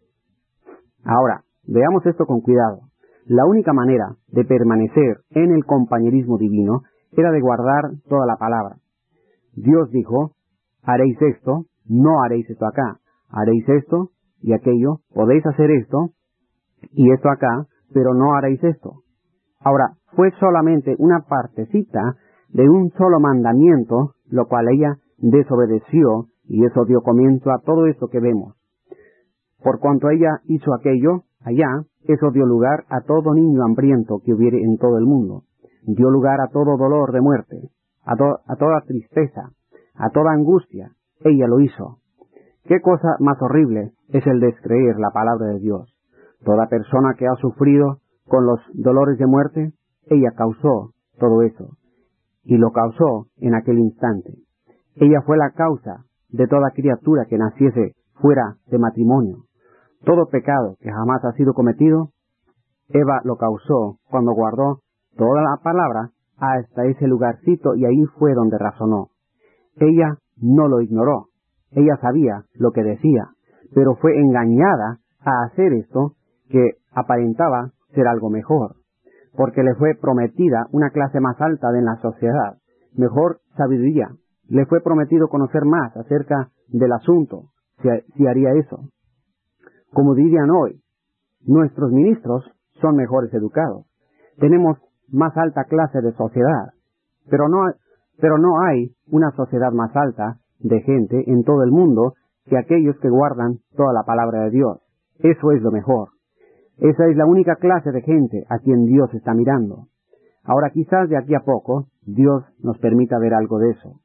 Ahora, veamos esto con cuidado. La única manera de permanecer en el compañerismo divino era de guardar toda la palabra. Dios dijo, haréis esto, no haréis esto acá, haréis esto y aquello, podéis hacer esto y esto acá, pero no haréis esto. Ahora, fue solamente una partecita de un solo mandamiento, lo cual ella desobedeció, y eso dio comienzo a todo esto que vemos. Por cuanto ella hizo aquello, allá, eso dio lugar a todo niño hambriento que hubiere en todo el mundo. Dio lugar a todo dolor de muerte, a, to- a toda tristeza, a toda angustia. Ella lo hizo. ¿Qué cosa más horrible es el descreer la palabra de Dios? Toda persona que ha sufrido con los dolores de muerte, ella causó todo eso, y lo causó en aquel instante. Ella fue la causa de toda criatura que naciese fuera de matrimonio. Todo pecado que jamás ha sido cometido, Eva lo causó cuando guardó toda la palabra hasta ese lugarcito, y ahí fue donde razonó. Ella no lo ignoró, ella sabía lo que decía, pero fue engañada a hacer esto que aparentaba ser algo mejor, porque le fue prometida una clase más alta de la sociedad, mejor sabiduría, le fue prometido conocer más acerca del asunto, si, si haría eso. Como dirían hoy, nuestros ministros son mejores educados, tenemos más alta clase de sociedad, pero no, pero no hay una sociedad más alta de gente en todo el mundo que aquellos que guardan toda la palabra de Dios. Eso es lo mejor. Esa es la única clase de gente a quien Dios está mirando. Ahora quizás de aquí a poco Dios nos permita ver algo de eso.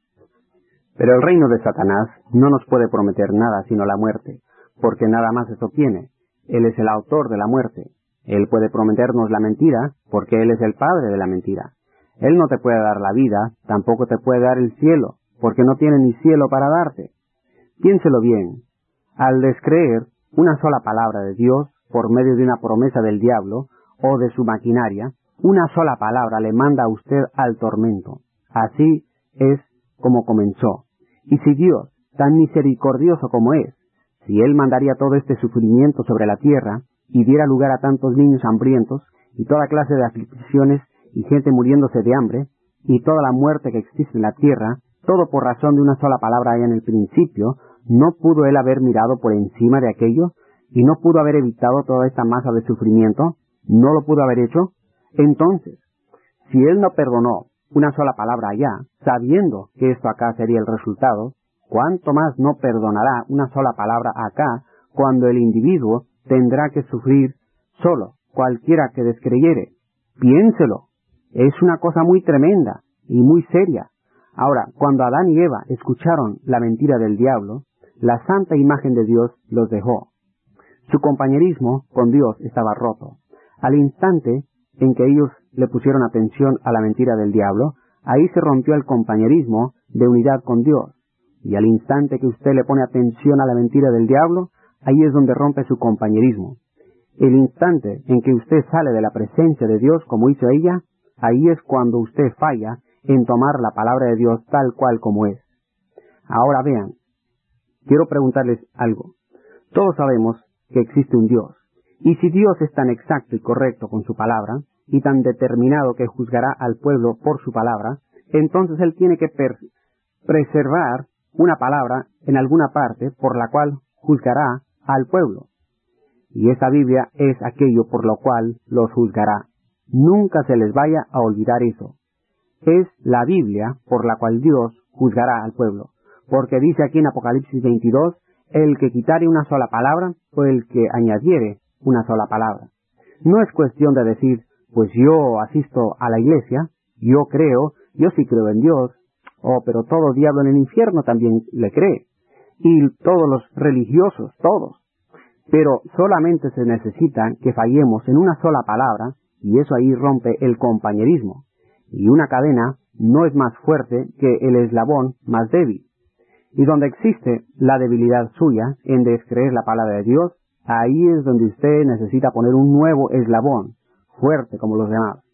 Pero el reino de Satanás no nos puede prometer nada sino la muerte, porque nada más eso tiene. Él es el autor de la muerte. Él puede prometernos la mentira, porque Él es el padre de la mentira. Él no te puede dar la vida, tampoco te puede dar el cielo, porque no tiene ni cielo para darte. Piénselo bien. Al descreer una sola palabra de Dios por medio de una promesa del diablo o de su maquinaria, una sola palabra le manda a usted al tormento. Así es como comenzó. Y si Dios, tan misericordioso como es, si Él mandaría todo este sufrimiento sobre la tierra y diera lugar a tantos niños hambrientos y toda clase de aflicciones y gente muriéndose de hambre y toda la muerte que existe en la tierra, todo por razón de una sola palabra allá en el principio, ¿no pudo Él haber mirado por encima de aquello y no pudo haber evitado toda esta masa de sufrimiento? ¿No lo pudo haber hecho? Entonces, si Él no perdonó una sola palabra allá, sabiendo que esto acá sería el resultado, ¿cuánto más no perdonará una sola palabra acá cuando el individuo tendrá que sufrir solo, cualquiera que descreyere? Piénselo. Es una cosa muy tremenda y muy seria. Ahora, cuando Adán y Eva escucharon la mentira del diablo, la santa imagen de Dios los dejó. Su compañerismo con Dios estaba roto. Al instante en que ellos le pusieron atención a la mentira del diablo, ahí se rompió el compañerismo de unidad con Dios. Y al instante que usted le pone atención a la mentira del diablo, ahí es donde rompe su compañerismo. El instante en que usted sale de la presencia de Dios como hizo ella, ahí es cuando usted falla en tomar la palabra de Dios tal cual como es. Ahora vean, quiero preguntarles algo. Todos sabemos que existe un Dios. Y si Dios es tan exacto y correcto con su palabra, y tan determinado que juzgará al pueblo por su palabra, entonces Él tiene que preservar una palabra en alguna parte por la cual juzgará al pueblo. Y esa Biblia es aquello por lo cual los juzgará. Nunca se les vaya a olvidar eso. Es la Biblia por la cual Dios juzgará al pueblo. Porque dice aquí en Apocalipsis veintidós, el que quitare una sola palabra o el que añadiere una sola palabra. No es cuestión de decir, pues yo asisto a la iglesia, yo creo, yo sí creo en Dios, oh, pero todo diablo en el infierno también le cree. Y todos los religiosos, todos. Pero solamente se necesita que fallemos en una sola palabra, y eso ahí rompe el compañerismo. Y una cadena no es más fuerte que el eslabón más débil. Y donde existe la debilidad suya en descreer la palabra de Dios, ahí es donde usted necesita poner un nuevo eslabón, fuerte como los demás.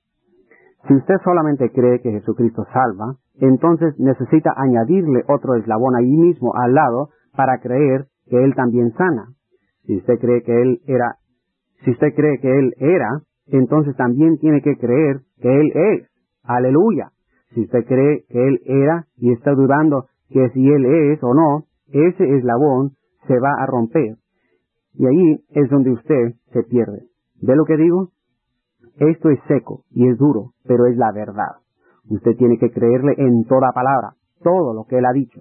Si usted solamente cree que Jesucristo salva, entonces necesita añadirle otro eslabón ahí mismo al lado para creer que Él también sana. Si usted cree que Él era, si usted cree que Él era, entonces también tiene que creer que Él es. Aleluya. Si usted cree que Él era y está dudando que si Él es o no, ese eslabón se va a romper. Y ahí es donde usted se pierde. ¿Ve lo que digo? Esto es seco y es duro, pero es la verdad. Usted tiene que creerle en toda palabra, todo lo que Él ha dicho.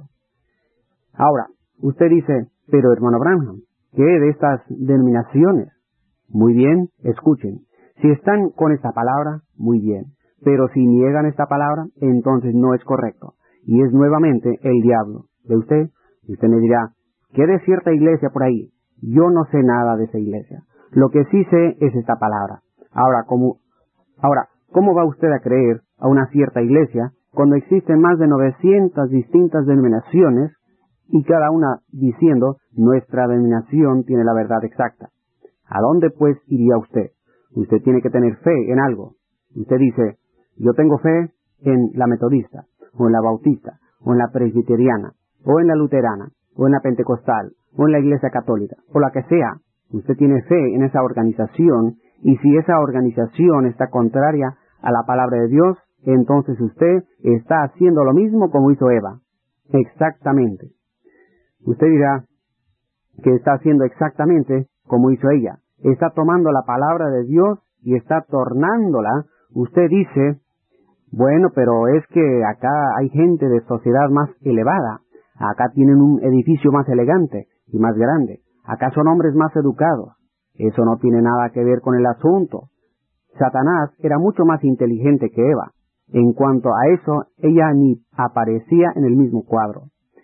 Ahora, usted dice, pero hermano Branham, ¿qué de estas denominaciones? Muy bien, escuchen. Si están con esta palabra, muy bien. Pero si niegan esta palabra, entonces no es correcto. Y es nuevamente el diablo. ¿Ve usted? Y usted me dirá, ¿qué de cierta iglesia por ahí? Yo no sé nada de esa iglesia. Lo que sí sé es esta palabra. Ahora, ¿cómo, ahora, ¿cómo va usted a creer a una cierta iglesia cuando existen más de novecientas distintas denominaciones y cada una diciendo nuestra denominación tiene la verdad exacta? ¿A dónde pues iría usted? Usted tiene que tener fe en algo. Usted dice, yo tengo fe en la metodista, o en la bautista, o en la presbiteriana, o en la luterana, o en la pentecostal, o en la iglesia católica, o la que sea. Usted tiene fe en esa organización, y si esa organización está contraria a la palabra de Dios, entonces usted está haciendo lo mismo como hizo Eva. Exactamente. Usted dirá que está haciendo exactamente como hizo ella. Está tomando la palabra de Dios y está tornándola. Usted dice, bueno, pero es que acá hay gente de sociedad más elevada. Acá tienen un edificio más elegante y más grande. Acá son hombres más educados. Eso no tiene nada que ver con el asunto. Satanás era mucho más inteligente que Eva. En cuanto a eso, ella ni aparecía en el mismo cuadro.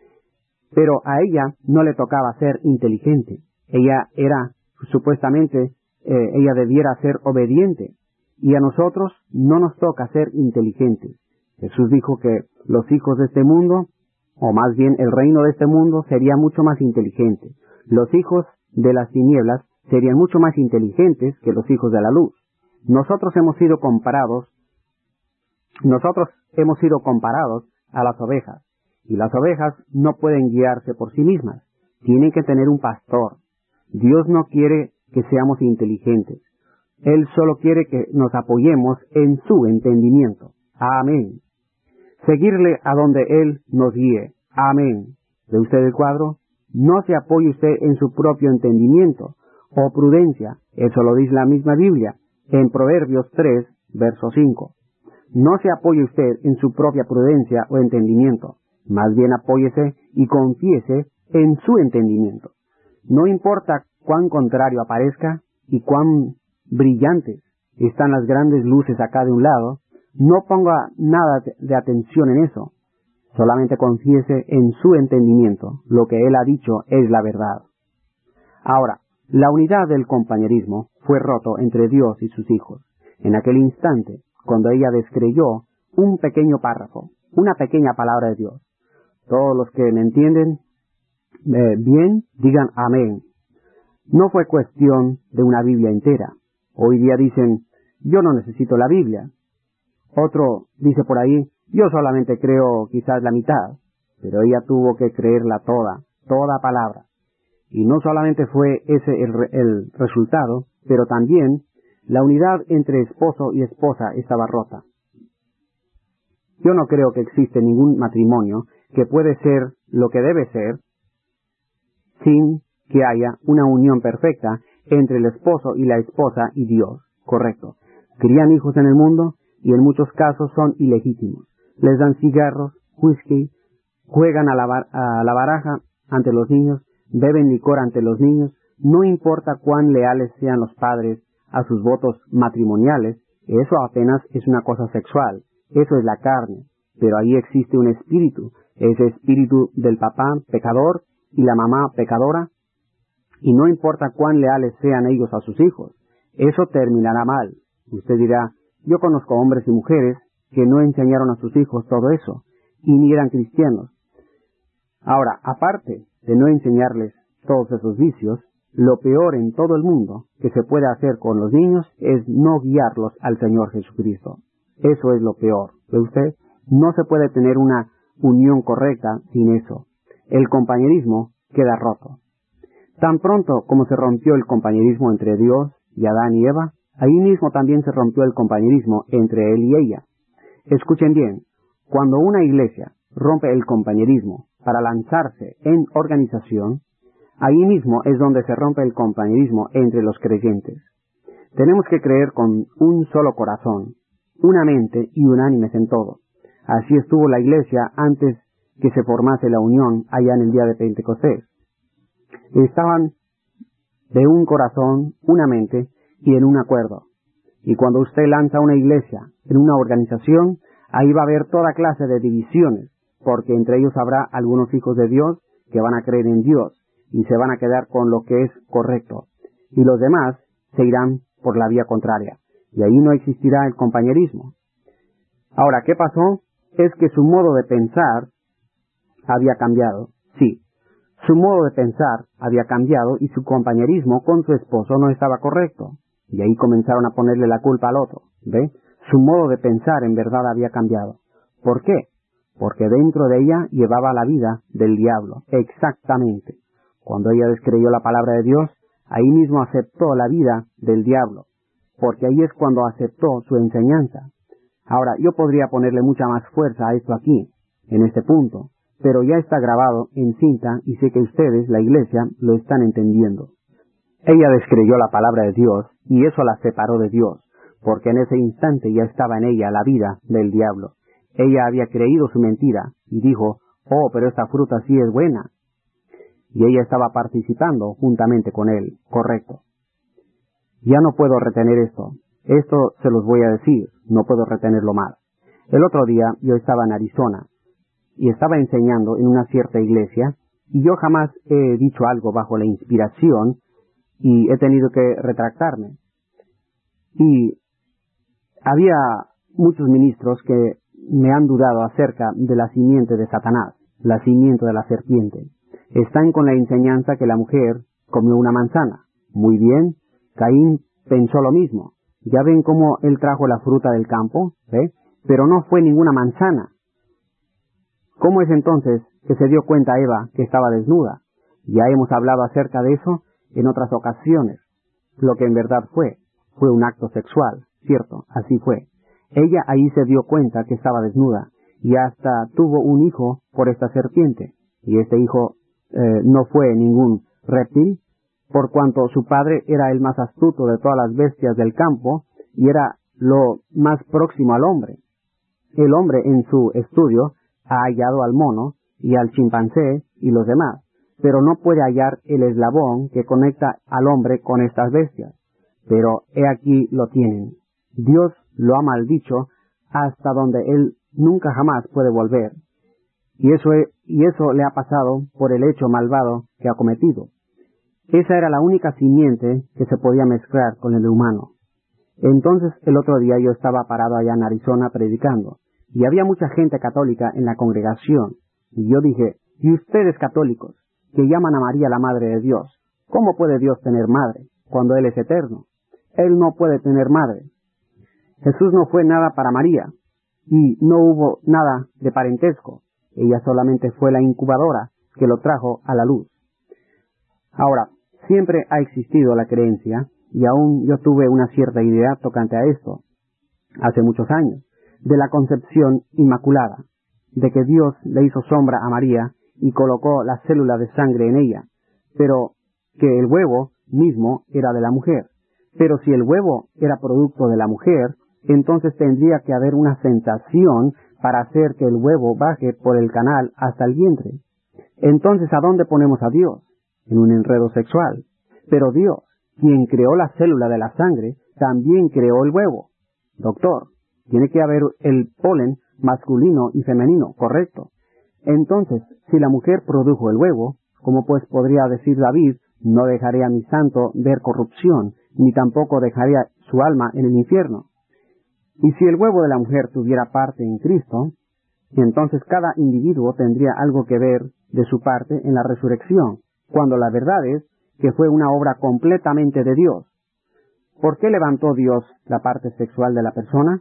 Pero a ella no le tocaba ser inteligente. Ella era, supuestamente, eh, ella debiera ser obediente. Y a nosotros no nos toca ser inteligentes. Jesús dijo que los hijos de este mundo, o más bien el reino de este mundo, sería mucho más inteligente. Los hijos de las tinieblas serían mucho más inteligentes que los hijos de la luz. Nosotros hemos sido comparados, nosotros hemos sido comparados a las ovejas. Y las ovejas no pueden guiarse por sí mismas. Tienen que tener un pastor. Dios no quiere que seamos inteligentes. Él solo quiere que nos apoyemos en su entendimiento. Amén. Seguirle a donde Él nos guíe. Amén. ¿Ve usted el cuadro? No se apoye usted en su propio entendimiento o prudencia. Eso lo dice la misma Biblia en Proverbios tres, verso cinco. No se apoye usted en su propia prudencia o entendimiento. Más bien apóyese y confiese en su entendimiento. No importa cuán contrario aparezca y cuán brillantes están las grandes luces acá de un lado, no ponga nada de atención en eso. Solamente confiese en su entendimiento. Lo que él ha dicho es la verdad. Ahora, la unidad del compañerismo fue roto entre Dios y sus hijos. En aquel instante, cuando ella descreyó un pequeño párrafo, una pequeña palabra de Dios. Todos los que me entienden eh, bien, digan amén. No fue cuestión de una Biblia entera. Hoy día dicen, yo no necesito la Biblia. Otro dice por ahí, yo solamente creo quizás la mitad. Pero ella tuvo que creerla toda, toda palabra. Y no solamente fue ese el, el resultado, pero también la unidad entre esposo y esposa estaba rota. Yo no creo que existe ningún matrimonio que puede ser lo que debe ser sin que haya una unión perfecta entre el esposo y la esposa y Dios. Correcto. Crían hijos en el mundo y en muchos casos son ilegítimos. Les dan cigarros, whisky, juegan a la, bar a la baraja ante los niños, beben licor ante los niños. No importa cuán leales sean los padres a sus votos matrimoniales, eso apenas es una cosa sexual. Eso es la carne. Pero ahí existe un espíritu. Ese espíritu del papá pecador y la mamá pecadora. Y no importa cuán leales sean ellos a sus hijos, eso terminará mal. Usted dirá, yo conozco hombres y mujeres que no enseñaron a sus hijos todo eso, y ni eran cristianos. Ahora, aparte de no enseñarles todos esos vicios, lo peor en todo el mundo que se puede hacer con los niños es no guiarlos al Señor Jesucristo. Eso es lo peor. ¿Ve usted? No se puede tener una unión correcta sin eso. El compañerismo queda roto. Tan pronto como se rompió el compañerismo entre Dios y Adán y Eva, ahí mismo también se rompió el compañerismo entre él y ella. Escuchen bien, cuando una iglesia rompe el compañerismo para lanzarse en organización, ahí mismo es donde se rompe el compañerismo entre los creyentes. Tenemos que creer con un solo corazón, una mente y unánimes en todo. Así estuvo la iglesia antes que se formase la unión allá en el día de Pentecostés. Estaban de un corazón, una mente y en un acuerdo. Y cuando usted lanza una iglesia en una organización, ahí va a haber toda clase de divisiones, porque entre ellos habrá algunos hijos de Dios que van a creer en Dios y se van a quedar con lo que es correcto. Y los demás se irán por la vía contraria. y ahí no existirá el compañerismo. Ahora, ¿qué pasó? Es que su modo de pensar había cambiado. Sí, su modo de pensar había cambiado y su compañerismo con su esposo no estaba correcto. Y ahí comenzaron a ponerle la culpa al otro. ¿Ve? Su modo de pensar en verdad había cambiado. ¿Por qué? Porque dentro de ella llevaba la vida del diablo. Exactamente. Cuando ella descreyó la palabra de Dios, ahí mismo aceptó la vida del diablo. Porque ahí es cuando aceptó su enseñanza. Ahora, yo podría ponerle mucha más fuerza a esto aquí, en este punto, pero ya está grabado en cinta y sé que ustedes, la iglesia, lo están entendiendo. Ella descreyó la palabra de Dios y eso la separó de Dios, porque en ese instante ya estaba en ella la vida del diablo. Ella había creído su mentira y dijo, oh, pero esta fruta sí es buena. Y ella estaba participando juntamente con él, correcto. Ya no puedo retener esto. Esto se los voy a decir, no puedo retenerlo más. El otro día yo estaba en Arizona y estaba enseñando en una cierta iglesia y yo jamás he dicho algo bajo la inspiración y he tenido que retractarme. Y había muchos ministros que me han dudado acerca de la simiente de Satanás, la simiente de la serpiente. Están con la enseñanza que la mujer comió una manzana. Muy bien, Caín pensó lo mismo. Ya ven cómo él trajo la fruta del campo, ¿ve? Pero no fue ninguna manzana. ¿Cómo es entonces que se dio cuenta Eva que estaba desnuda? Ya hemos hablado acerca de eso en otras ocasiones. Lo que en verdad fue, fue un acto sexual, ¿cierto? Así fue. Ella ahí se dio cuenta que estaba desnuda y hasta tuvo un hijo por esta serpiente. Y este hijo eh, no fue ningún reptil, por cuanto su padre era el más astuto de todas las bestias del campo y era lo más próximo al hombre. El hombre en su estudio ha hallado al mono y al chimpancé y los demás, pero no puede hallar el eslabón que conecta al hombre con estas bestias. Pero he aquí lo tienen. Dios lo ha maldicho hasta donde él nunca jamás puede volver. Y eso, es, y eso le ha pasado por el hecho malvado que ha cometido. Esa era la única simiente que se podía mezclar con el humano. Entonces el otro día yo estaba parado allá en Arizona predicando, y había mucha gente católica en la congregación, y yo dije, y ustedes católicos, que llaman a María la Madre de Dios, ¿cómo puede Dios tener madre, cuando Él es eterno? Él no puede tener madre. Jesús no fue nada para María, y no hubo nada de parentesco, ella solamente fue la incubadora que lo trajo a la luz. Ahora, siempre ha existido la creencia, y aún yo tuve una cierta idea tocante a esto, hace muchos años, de la concepción inmaculada, de que Dios le hizo sombra a María y colocó la célula de sangre en ella, pero que el huevo mismo era de la mujer. Pero si el huevo era producto de la mujer, entonces tendría que haber una sensación para hacer que el huevo baje por el canal hasta el vientre. Entonces, ¿a dónde ponemos a Dios? En un enredo sexual. Pero Dios, quien creó la célula de la sangre, también creó el huevo. Doctor, tiene que haber el polen masculino y femenino, correcto. Entonces, si la mujer produjo el huevo, ¿cómo pues podría decir David, no dejaré a mi santo ver corrupción, ni tampoco dejaré su alma en el infierno? Y si el huevo de la mujer tuviera parte en Cristo, entonces cada individuo tendría algo que ver de su parte en la resurrección, cuando la verdad es que fue una obra completamente de Dios. ¿Por qué levantó Dios la parte sexual de la persona?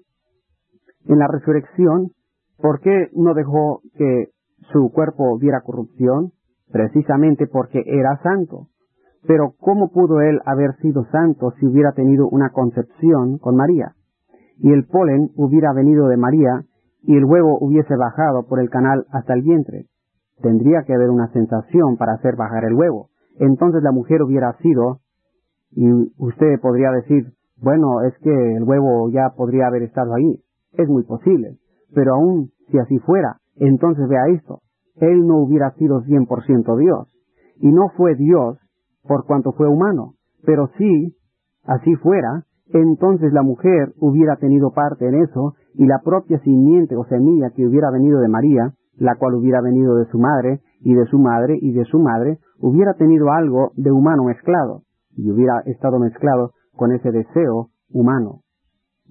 En la resurrección, ¿por qué no dejó que su cuerpo viera corrupción? Precisamente porque era santo. Pero ¿cómo pudo él haber sido santo si hubiera tenido una concepción con María? Y el polen hubiera venido de María y el huevo hubiese bajado por el canal hasta el vientre. Tendría que haber una sensación para hacer bajar el huevo. Entonces la mujer hubiera sido, y usted podría decir, bueno, es que el huevo ya podría haber estado ahí. Es muy posible. Pero aún si así fuera, entonces vea esto. Él no hubiera sido cien por ciento Dios. Y no fue Dios por cuanto fue humano. Pero si así fuera, entonces la mujer hubiera tenido parte en eso, y la propia simiente o semilla que hubiera venido de María, la cual hubiera venido de su madre, y de su madre, y de su madre, hubiera tenido algo de humano mezclado, y hubiera estado mezclado con ese deseo humano.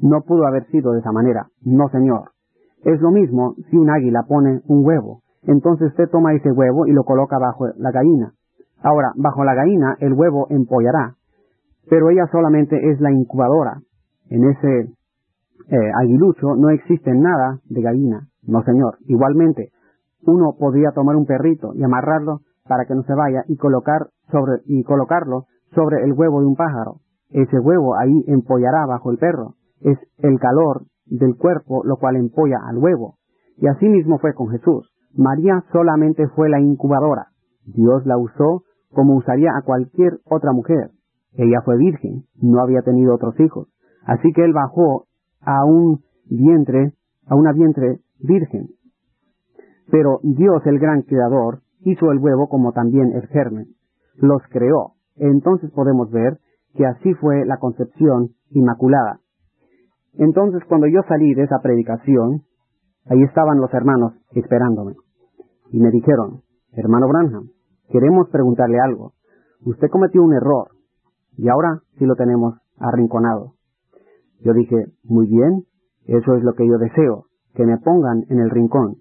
No pudo haber sido de esa manera. No, señor. Es lo mismo si un águila pone un huevo. Entonces usted toma ese huevo y lo coloca bajo la gallina. Ahora, bajo la gallina el huevo empollará, pero ella solamente es la incubadora. En ese eh, aguilucho no existe nada de gallina. No, señor. Igualmente, uno podría tomar un perrito y amarrarlo para que no se vaya y colocar sobre y colocarlo sobre el huevo de un pájaro. Ese huevo ahí empollará bajo el perro. Es el calor del cuerpo lo cual empolla al huevo. Y así mismo fue con Jesús. María solamente fue la incubadora. Dios la usó como usaría a cualquier otra mujer. Ella fue virgen, no había tenido otros hijos. Así que él bajó a un vientre, a una vientre virgen. Pero Dios, el gran creador, hizo el huevo como también el germen. Los creó. Entonces podemos ver que así fue la concepción inmaculada. Entonces, cuando yo salí de esa predicación, ahí estaban los hermanos esperándome. Y me dijeron, hermano Branham, queremos preguntarle algo. Usted cometió un error y ahora sí lo tenemos arrinconado. Yo dije, muy bien, eso es lo que yo deseo, que me pongan en el rincón.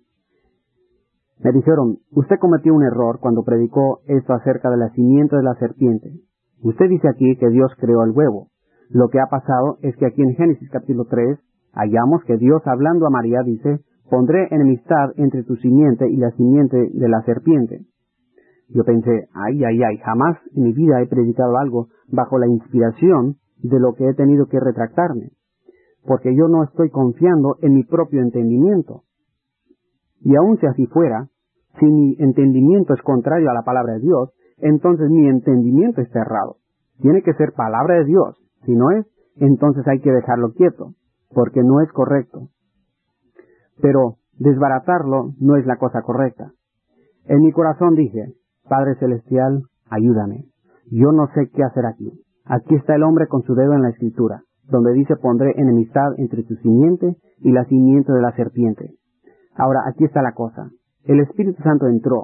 Me dijeron, usted cometió un error cuando predicó esto acerca del nacimiento de la serpiente. Usted dice aquí que Dios creó el huevo. Lo que ha pasado es que aquí en Génesis capítulo tres hallamos que Dios, hablando a María, dice, pondré enemistad entre tu simiente y la simiente de la serpiente. Yo pensé, ay, ay, ay, jamás en mi vida he predicado algo bajo la inspiración de lo que he tenido que retractarme, porque yo no estoy confiando en mi propio entendimiento. Y aun si así fuera, si mi entendimiento es contrario a la palabra de Dios, entonces mi entendimiento está errado. Tiene que ser palabra de Dios. Si no es, entonces hay que dejarlo quieto, porque no es correcto. Pero desbaratarlo no es la cosa correcta. En mi corazón dije, Padre Celestial, ayúdame. Yo no sé qué hacer aquí. Aquí está el hombre con su dedo en la escritura, donde dice pondré enemistad entre tu simiente y la simiente de la serpiente. Ahora, aquí está la cosa. El Espíritu Santo entró.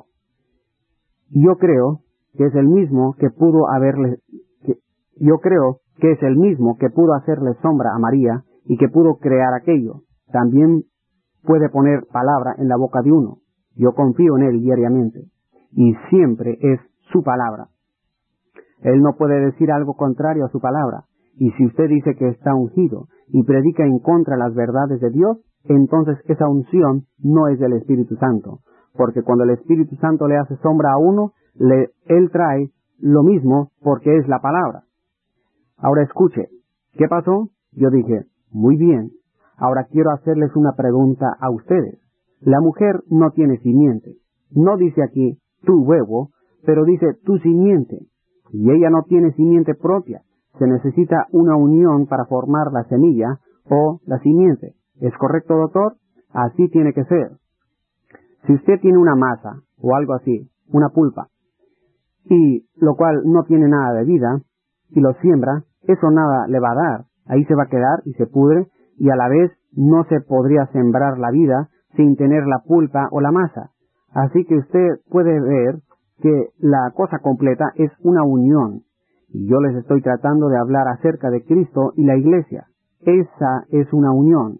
Y yo creo que es el mismo que pudo haberle, que, yo creo que es el mismo que pudo hacerle sombra a María y que pudo crear aquello. También puede poner palabra en la boca de uno. Yo confío en él diariamente. Y siempre es su palabra. Él no puede decir algo contrario a su palabra. Y si usted dice que está ungido y predica en contra de las verdades de Dios, entonces esa unción no es del Espíritu Santo. Porque cuando el Espíritu Santo le hace sombra a uno, le, él trae lo mismo porque es la palabra. Ahora escuche, ¿qué pasó? Yo dije, muy bien. Ahora quiero hacerles una pregunta a ustedes. La mujer no tiene simiente. No dice aquí tu huevo, pero dice tu simiente. Y ella no tiene simiente propia. Se necesita una unión para formar la semilla o la simiente. ¿Es correcto, doctor? Así tiene que ser. Si usted tiene una masa o algo así, una pulpa, y lo cual no tiene nada de vida, y lo siembra, eso nada le va a dar. Ahí se va a quedar y se pudre, y a la vez no se podría sembrar la vida sin tener la pulpa o la masa. Así que usted puede ver que la cosa completa es una unión. Y yo les estoy tratando de hablar acerca de Cristo y la Iglesia. Esa es una unión.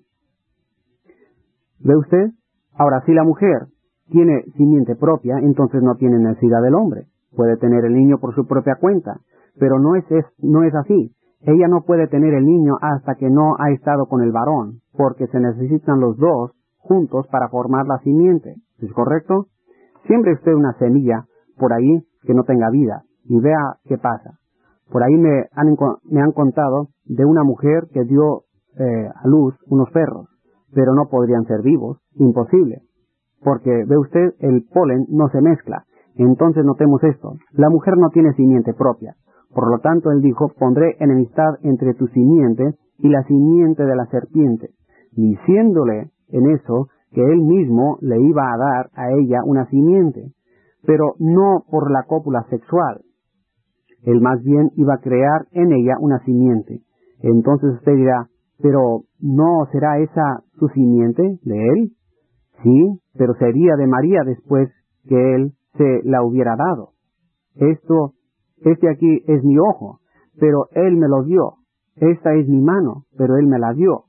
¿Ve usted? Ahora, si la mujer tiene simiente propia, entonces no tiene necesidad del hombre. Puede tener el niño por su propia cuenta, pero no es, es, no es así. Ella no puede tener el niño hasta que no ha estado con el varón, porque se necesitan los dos juntos para formar la simiente. ¿Es correcto? Siempre usted una semilla por ahí que no tenga vida y vea qué pasa. Por ahí me han, me han contado de una mujer que dio eh, a luz unos perros, pero no podrían ser vivos, imposible, porque ve usted, el polen no se mezcla. Entonces notemos esto, la mujer no tiene simiente propia, por lo tanto él dijo, pondré enemistad entre tu simiente y la simiente de la serpiente, diciéndole en eso que él mismo le iba a dar a ella una simiente, pero no por la cópula sexual. Él más bien iba a crear en ella una simiente. Entonces usted dirá, pero ¿no será esa su simiente de él? Sí, pero sería de María después que él se la hubiera dado. Esto, este aquí es mi ojo, pero él me lo dio. Esta es mi mano, pero él me la dio.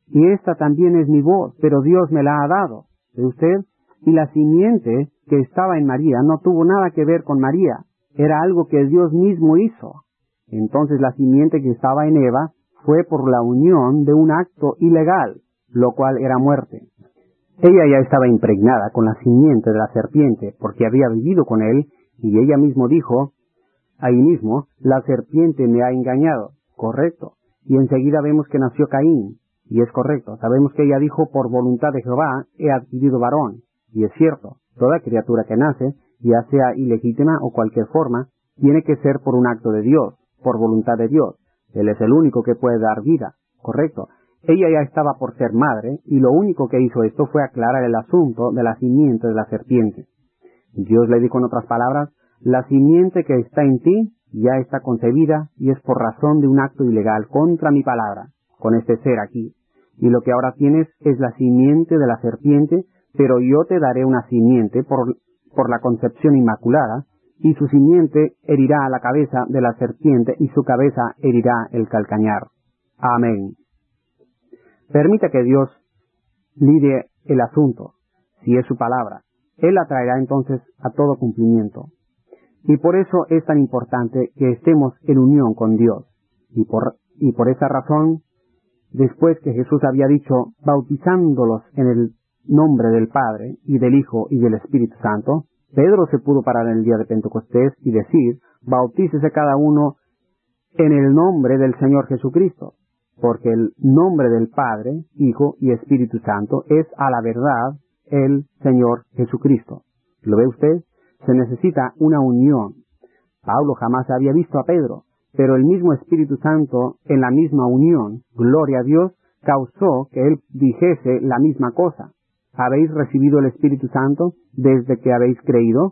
y esta también es mi voz, pero Dios me la ha dado. ¿Ve usted? Y la simiente que estaba en María no tuvo nada que ver con María, era algo que Dios mismo hizo. Entonces la simiente que estaba en Eva fue por la unión de un acto ilegal, lo cual era muerte. Ella ya estaba impregnada con la simiente de la serpiente, porque había vivido con él, y ella mismo dijo, ahí mismo, la serpiente me ha engañado. Correcto. Y enseguida vemos que nació Caín, y es correcto. Sabemos que ella dijo, por voluntad de Jehová he adquirido varón, y es cierto. Toda criatura que nace, ya sea ilegítima o cualquier forma, tiene que ser por un acto de Dios, por voluntad de Dios. Él es el único que puede dar vida. Correcto. Ella ya estaba por ser madre, y lo único que hizo esto fue aclarar el asunto de la simiente de la serpiente. Dios le dijo en otras palabras, la simiente que está en ti ya está concebida, y es por razón de un acto ilegal contra mi palabra, con este ser aquí. Y lo que ahora tienes es la simiente de la serpiente, pero yo te daré una simiente por, por la concepción inmaculada, y su simiente herirá a la cabeza de la serpiente, y su cabeza herirá el calcañar. Amén. Permita que Dios lidie el asunto, si es su palabra. Él la traerá entonces a todo cumplimiento. Y por eso es tan importante que estemos en unión con Dios. Y por, y por esa razón, después que Jesús había dicho, bautizándolos en el nombre del Padre, y del Hijo, y del Espíritu Santo, Pedro se pudo parar en el día de Pentecostés y decir, bautícese cada uno en el nombre del Señor Jesucristo. Porque el nombre del Padre, Hijo y Espíritu Santo es a la verdad el Señor Jesucristo. ¿Lo ve usted? Se necesita una unión. Pablo jamás había visto a Pedro, pero el mismo Espíritu Santo en la misma unión, gloria a Dios, causó que él dijese la misma cosa. ¿Habéis recibido el Espíritu Santo desde que habéis creído?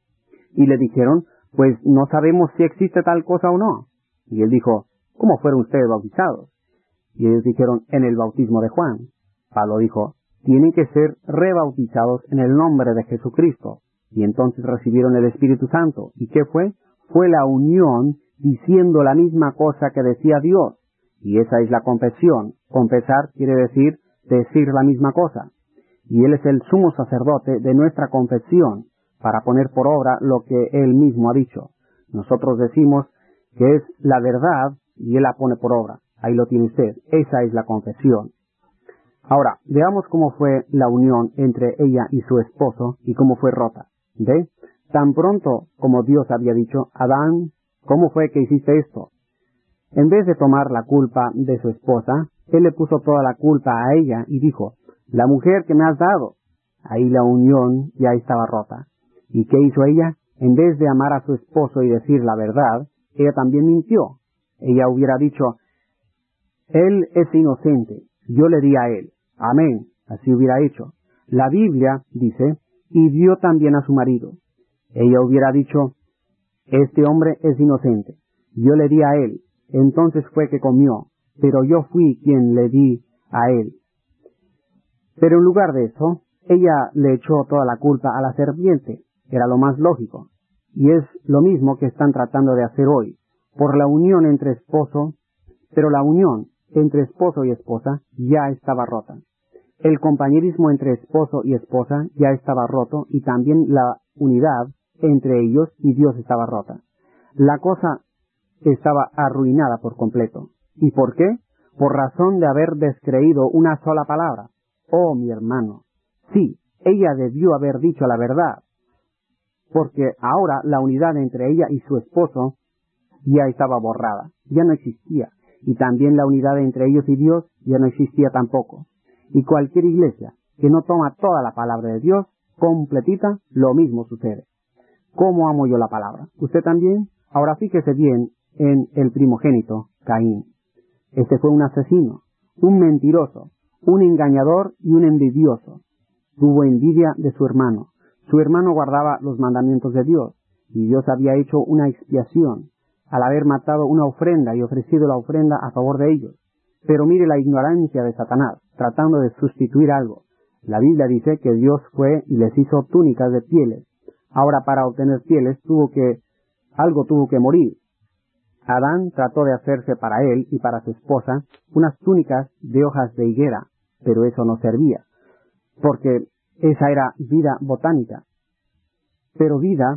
Y le dijeron, pues no sabemos si existe tal cosa o no. Y él dijo, ¿cómo fueron ustedes bautizados? Y ellos dijeron, en el bautismo de Juan. Pablo dijo, tienen que ser rebautizados en el nombre de Jesucristo. Y entonces recibieron el Espíritu Santo. ¿Y qué fue? Fue la unión diciendo la misma cosa que decía Dios. Y esa es la confesión. Confesar quiere decir decir la misma cosa. Y Él es el sumo sacerdote de nuestra confesión para poner por obra lo que Él mismo ha dicho. Nosotros decimos que es la verdad y Él la pone por obra. Ahí lo tiene usted. Esa es la confesión. Ahora, veamos cómo fue la unión entre ella y su esposo y cómo fue rota. ¿Ve? Tan pronto como Dios había dicho, Adán, ¿cómo fue que hiciste esto? En vez de tomar la culpa de su esposa, Él le puso toda la culpa a ella y dijo, la mujer que me has dado. Ahí la unión ya estaba rota. ¿Y qué hizo ella? En vez de amar a su esposo y decir la verdad, ella también mintió. Ella hubiera dicho, él es inocente, yo le di a él. Amén. Así hubiera hecho. La Biblia dice, y dio también a su marido. Ella hubiera dicho, este hombre es inocente, yo le di a él. Entonces fue que comió, pero yo fui quien le di a él. Pero en lugar de eso, ella le echó toda la culpa a la serpiente. Era lo más lógico. Y es lo mismo que están tratando de hacer hoy. Por la unión entre esposo, pero la unión entre esposo y esposa ya estaba rota. El compañerismo entre esposo y esposa ya estaba roto y también la unidad entre ellos y Dios estaba rota. La cosa estaba arruinada por completo. ¿Y por qué? Por razón de haber descreído una sola palabra. Oh, mi hermano, sí, ella debió haber dicho la verdad, porque ahora la unidad entre ella y su esposo ya estaba borrada, ya no existía, y también la unidad entre ellos y Dios ya no existía tampoco. Y cualquier iglesia que no toma toda la palabra de Dios completita, lo mismo sucede. ¿Cómo amo yo la palabra? ¿Usted también? Ahora fíjese bien en el primogénito, Caín. Este fue un asesino, un mentiroso, un engañador y un envidioso. Tuvo envidia de su hermano. Su hermano guardaba los mandamientos de Dios, y Dios había hecho una expiación al haber matado una ofrenda y ofrecido la ofrenda a favor de ellos. Pero mire la ignorancia de Satanás, tratando de sustituir algo. La Biblia dice que Dios fue y les hizo túnicas de pieles. Ahora, para obtener pieles, tuvo que, algo tuvo que morir. Adán trató de hacerse para él y para su esposa unas túnicas de hojas de higuera, pero eso no servía, porque esa era vida botánica. Pero vida,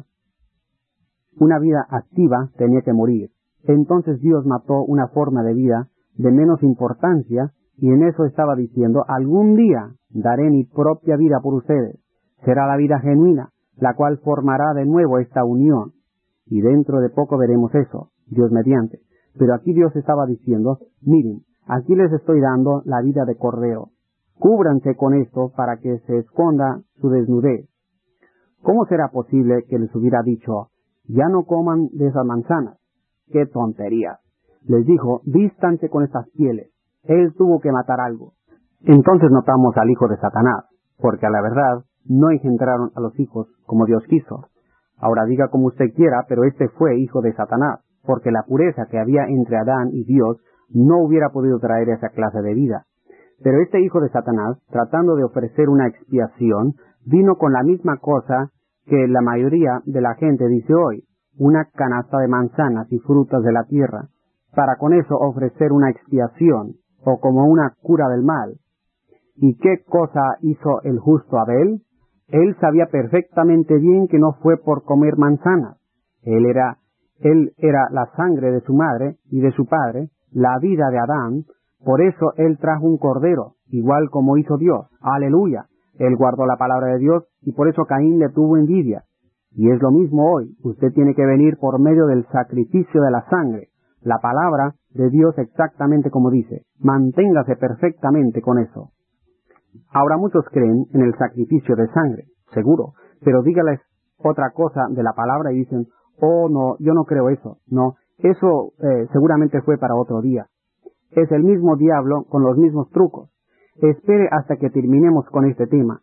una vida activa, tenía que morir. Entonces Dios mató una forma de vida de menos importancia, y en eso estaba diciendo: algún día daré mi propia vida por ustedes. Será la vida genuina, la cual formará de nuevo esta unión. Y dentro de poco veremos eso, Dios mediante. Pero aquí Dios estaba diciendo: miren, aquí les estoy dando la vida de cordero. Cúbranse con esto para que se esconda su desnudez. ¿Cómo será posible que les hubiera dicho: ya no coman de esas manzanas? ¡Qué tonterías! Les dijo: vístanse con estas pieles. Él tuvo que matar algo. Entonces notamos al hijo de Satanás, porque a la verdad no engendraron a los hijos como Dios quiso. Ahora diga como usted quiera, pero este fue hijo de Satanás, porque la pureza que había entre Adán y Dios no hubiera podido traer esa clase de vida. Pero este hijo de Satanás, tratando de ofrecer una expiación, vino con la misma cosa que la mayoría de la gente dice hoy: una canasta de manzanas y frutas de la tierra, para con eso ofrecer una expiación, o como una cura del mal. ¿Y qué cosa hizo el justo Abel? Él sabía perfectamente bien que no fue por comer manzanas. Él era, él era la sangre de su madre y de su padre, la vida de Adán. Por eso él trajo un cordero, igual como hizo Dios. ¡Aleluya! Él guardó la palabra de Dios, y por eso Caín le tuvo envidia. Y es lo mismo hoy. Usted tiene que venir por medio del sacrificio de la sangre, la palabra de Dios exactamente como dice. Manténgase perfectamente con eso. Ahora muchos creen en el sacrificio de sangre, seguro, pero dígales otra cosa de la palabra y dicen: oh no, yo no creo eso. No, eso eh, seguramente fue para otro día. Es el mismo diablo con los mismos trucos. Espere hasta que terminemos con este tema.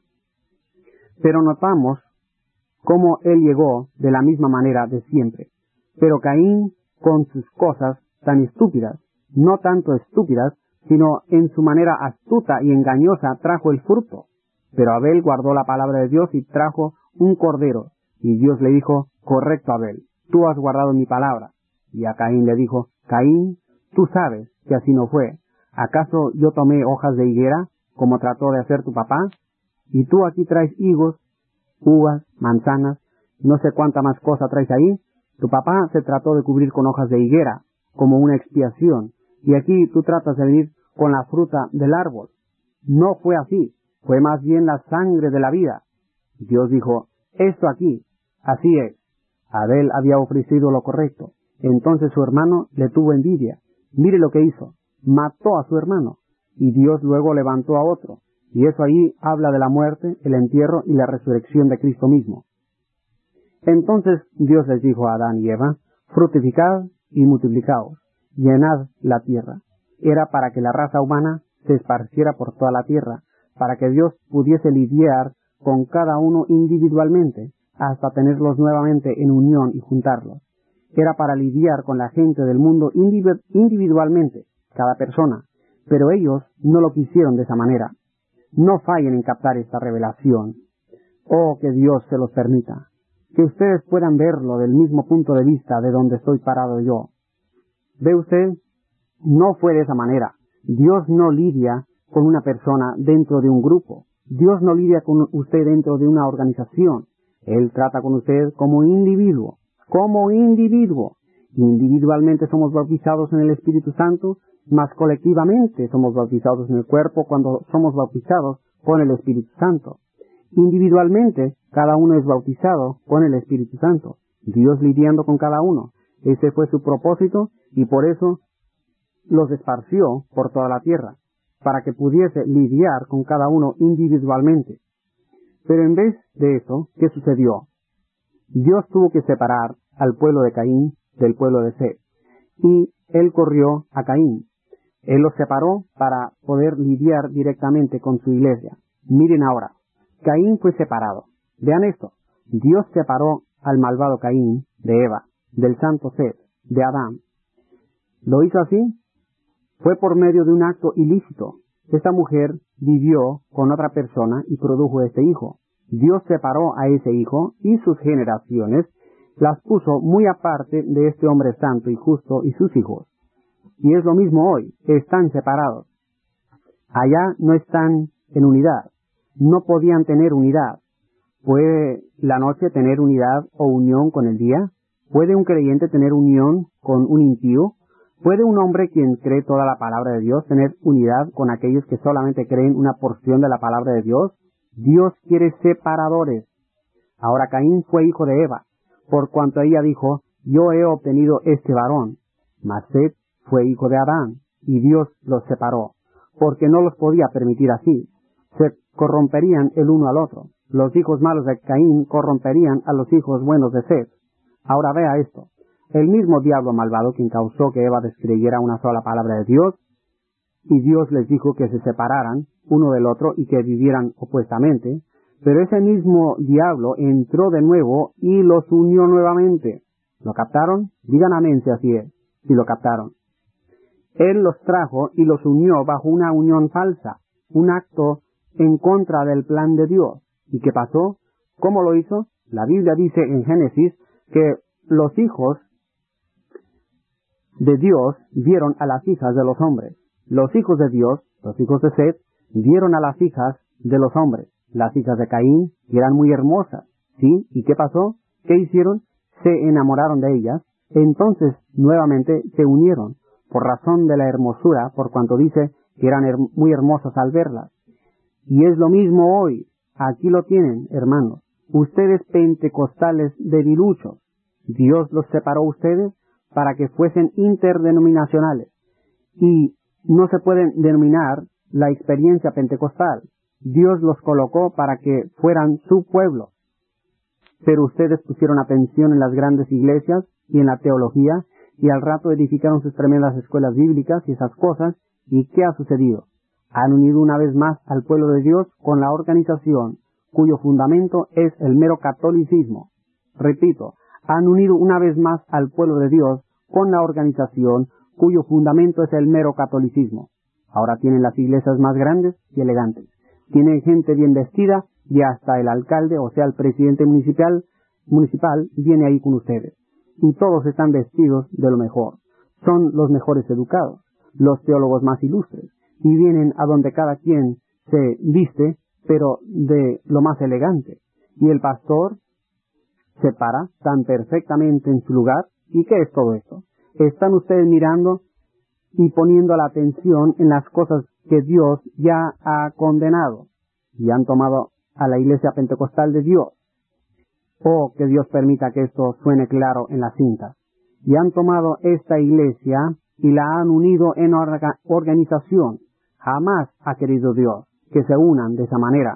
Pero notamos cómo él llegó de la misma manera de siempre. Pero Caín, con sus cosas tan estúpidas, no tanto estúpidas, sino en su manera astuta y engañosa, trajo el fruto. Pero Abel guardó la palabra de Dios y trajo un cordero. Y Dios le dijo: correcto, Abel, tú has guardado mi palabra. Y a Caín le dijo: Caín, tú sabes que así no fue. ¿Acaso yo tomé hojas de higuera, como trató de hacer tu papá? Y tú aquí traes higos, uvas, manzanas, no sé cuánta más cosa traes ahí. Tu papá se trató de cubrir con hojas de higuera, como una expiación. Y aquí tú tratas de venir con la fruta del árbol. No fue así, fue más bien la sangre de la vida. Dios dijo: esto aquí, así es. Abel había ofrecido lo correcto. Entonces su hermano le tuvo envidia. Mire lo que hizo. Mató a su hermano. Y Dios luego levantó a otro. Y eso ahí habla de la muerte, el entierro y la resurrección de Cristo mismo. Entonces Dios les dijo a Adán y Eva: fructificad y multiplicaos, llenad la tierra. Era para que la raza humana se esparciera por toda la tierra, para que Dios pudiese lidiar con cada uno individualmente, hasta tenerlos nuevamente en unión y juntarlos. Era para lidiar con la gente del mundo individualmente, cada persona, pero ellos no lo quisieron de esa manera. No fallen en captar esta revelación. Oh, que Dios se los permita, que ustedes puedan verlo del mismo punto de vista de donde estoy parado yo. ¿Ve usted? No fue de esa manera. Dios no lidia con una persona dentro de un grupo. Dios no lidia con usted dentro de una organización. Él trata con usted como individuo, como individuo. Individualmente somos bautizados en el Espíritu Santo, mas colectivamente somos bautizados en el cuerpo cuando somos bautizados con el Espíritu Santo. Individualmente, cada uno es bautizado con el Espíritu Santo. Dios lidiando con cada uno. Ese fue su propósito y por eso los esparció por toda la tierra, para que pudiese lidiar con cada uno individualmente. Pero en vez de eso, ¿qué sucedió? Dios tuvo que separar al pueblo de Caín del pueblo de Set. Y él corrió a Caín. Él los separó para poder lidiar directamente con su iglesia. Miren ahora, Caín fue separado. Vean esto. Dios separó al malvado Caín de Eva, del santo Set, de Adán. ¿Lo hizo así? Fue por medio de un acto ilícito. Esta mujer vivió con otra persona y produjo este hijo. Dios separó a ese hijo y sus generaciones las puso muy aparte de este hombre santo y justo y sus hijos. Y es lo mismo hoy, están separados. Allá no están en unidad, no podían tener unidad. ¿Puede la noche tener unidad o unión con el día? ¿Puede un creyente tener unión con un impío? ¿Puede un hombre quien cree toda la palabra de Dios tener unidad con aquellos que solamente creen una porción de la palabra de Dios? Dios quiere separadores. Ahora Caín fue hijo de Eva, por cuanto ella dijo, yo he obtenido este varón. Mas Set fue hijo de Adán, y Dios los separó, porque no los podía permitir así. Se corromperían el uno al otro. Los hijos malos de Caín corromperían a los hijos buenos de Set. Ahora vea esto. El mismo diablo malvado quien causó que Eva descreyera una sola palabra de Dios, y Dios les dijo que se separaran uno del otro y que vivieran opuestamente, pero ese mismo diablo entró de nuevo y los unió nuevamente. ¿Lo captaron? Digan amén si así es, si lo captaron. Él los trajo y los unió bajo una unión falsa, un acto en contra del plan de Dios. ¿Y qué pasó? ¿Cómo lo hizo? La Biblia dice en Génesis que los hijos de Dios vieron a las hijas de los hombres. Los hijos de Dios, los hijos de Set, vieron a las hijas de los hombres. Las hijas de Caín eran muy hermosas, ¿sí? ¿Y qué pasó? ¿Qué hicieron? Se enamoraron de ellas. Entonces, nuevamente, se unieron, por razón de la hermosura, por cuanto dice que eran her- muy hermosas al verlas. Y es lo mismo hoy. Aquí lo tienen, hermanos. Ustedes pentecostales debiluchos. Dios los separó a ustedes para que fuesen interdenominacionales. Y no se pueden denominar la experiencia pentecostal. Dios los colocó para que fueran su pueblo. Pero ustedes pusieron atención en las grandes iglesias y en la teología, y al rato edificaron sus tremendas escuelas bíblicas y esas cosas. ¿Y qué ha sucedido? Han unido una vez más al pueblo de Dios con la organización, cuyo fundamento es el mero catolicismo. Repito, han unido una vez más al pueblo de Dios con la organización, cuyo fundamento es el mero catolicismo. Ahora tienen las iglesias más grandes y elegantes. Tienen gente bien vestida y hasta el alcalde, o sea, el presidente municipal, municipal, viene ahí con ustedes. Y todos están vestidos de lo mejor. Son los mejores educados, los teólogos más ilustres, y vienen a donde cada quien se viste, pero de lo más elegante. Y el pastor se para tan perfectamente en su lugar. ¿Y qué es todo esto? Están ustedes mirando y poniendo la atención en las cosas que Dios ya ha condenado, y han tomado a la iglesia pentecostal de Dios. Oh, que Dios permita que esto suene claro en las cintas. Y han tomado esta iglesia y la han unido en orga- organización. Jamás ha querido Dios que se unan de esa manera.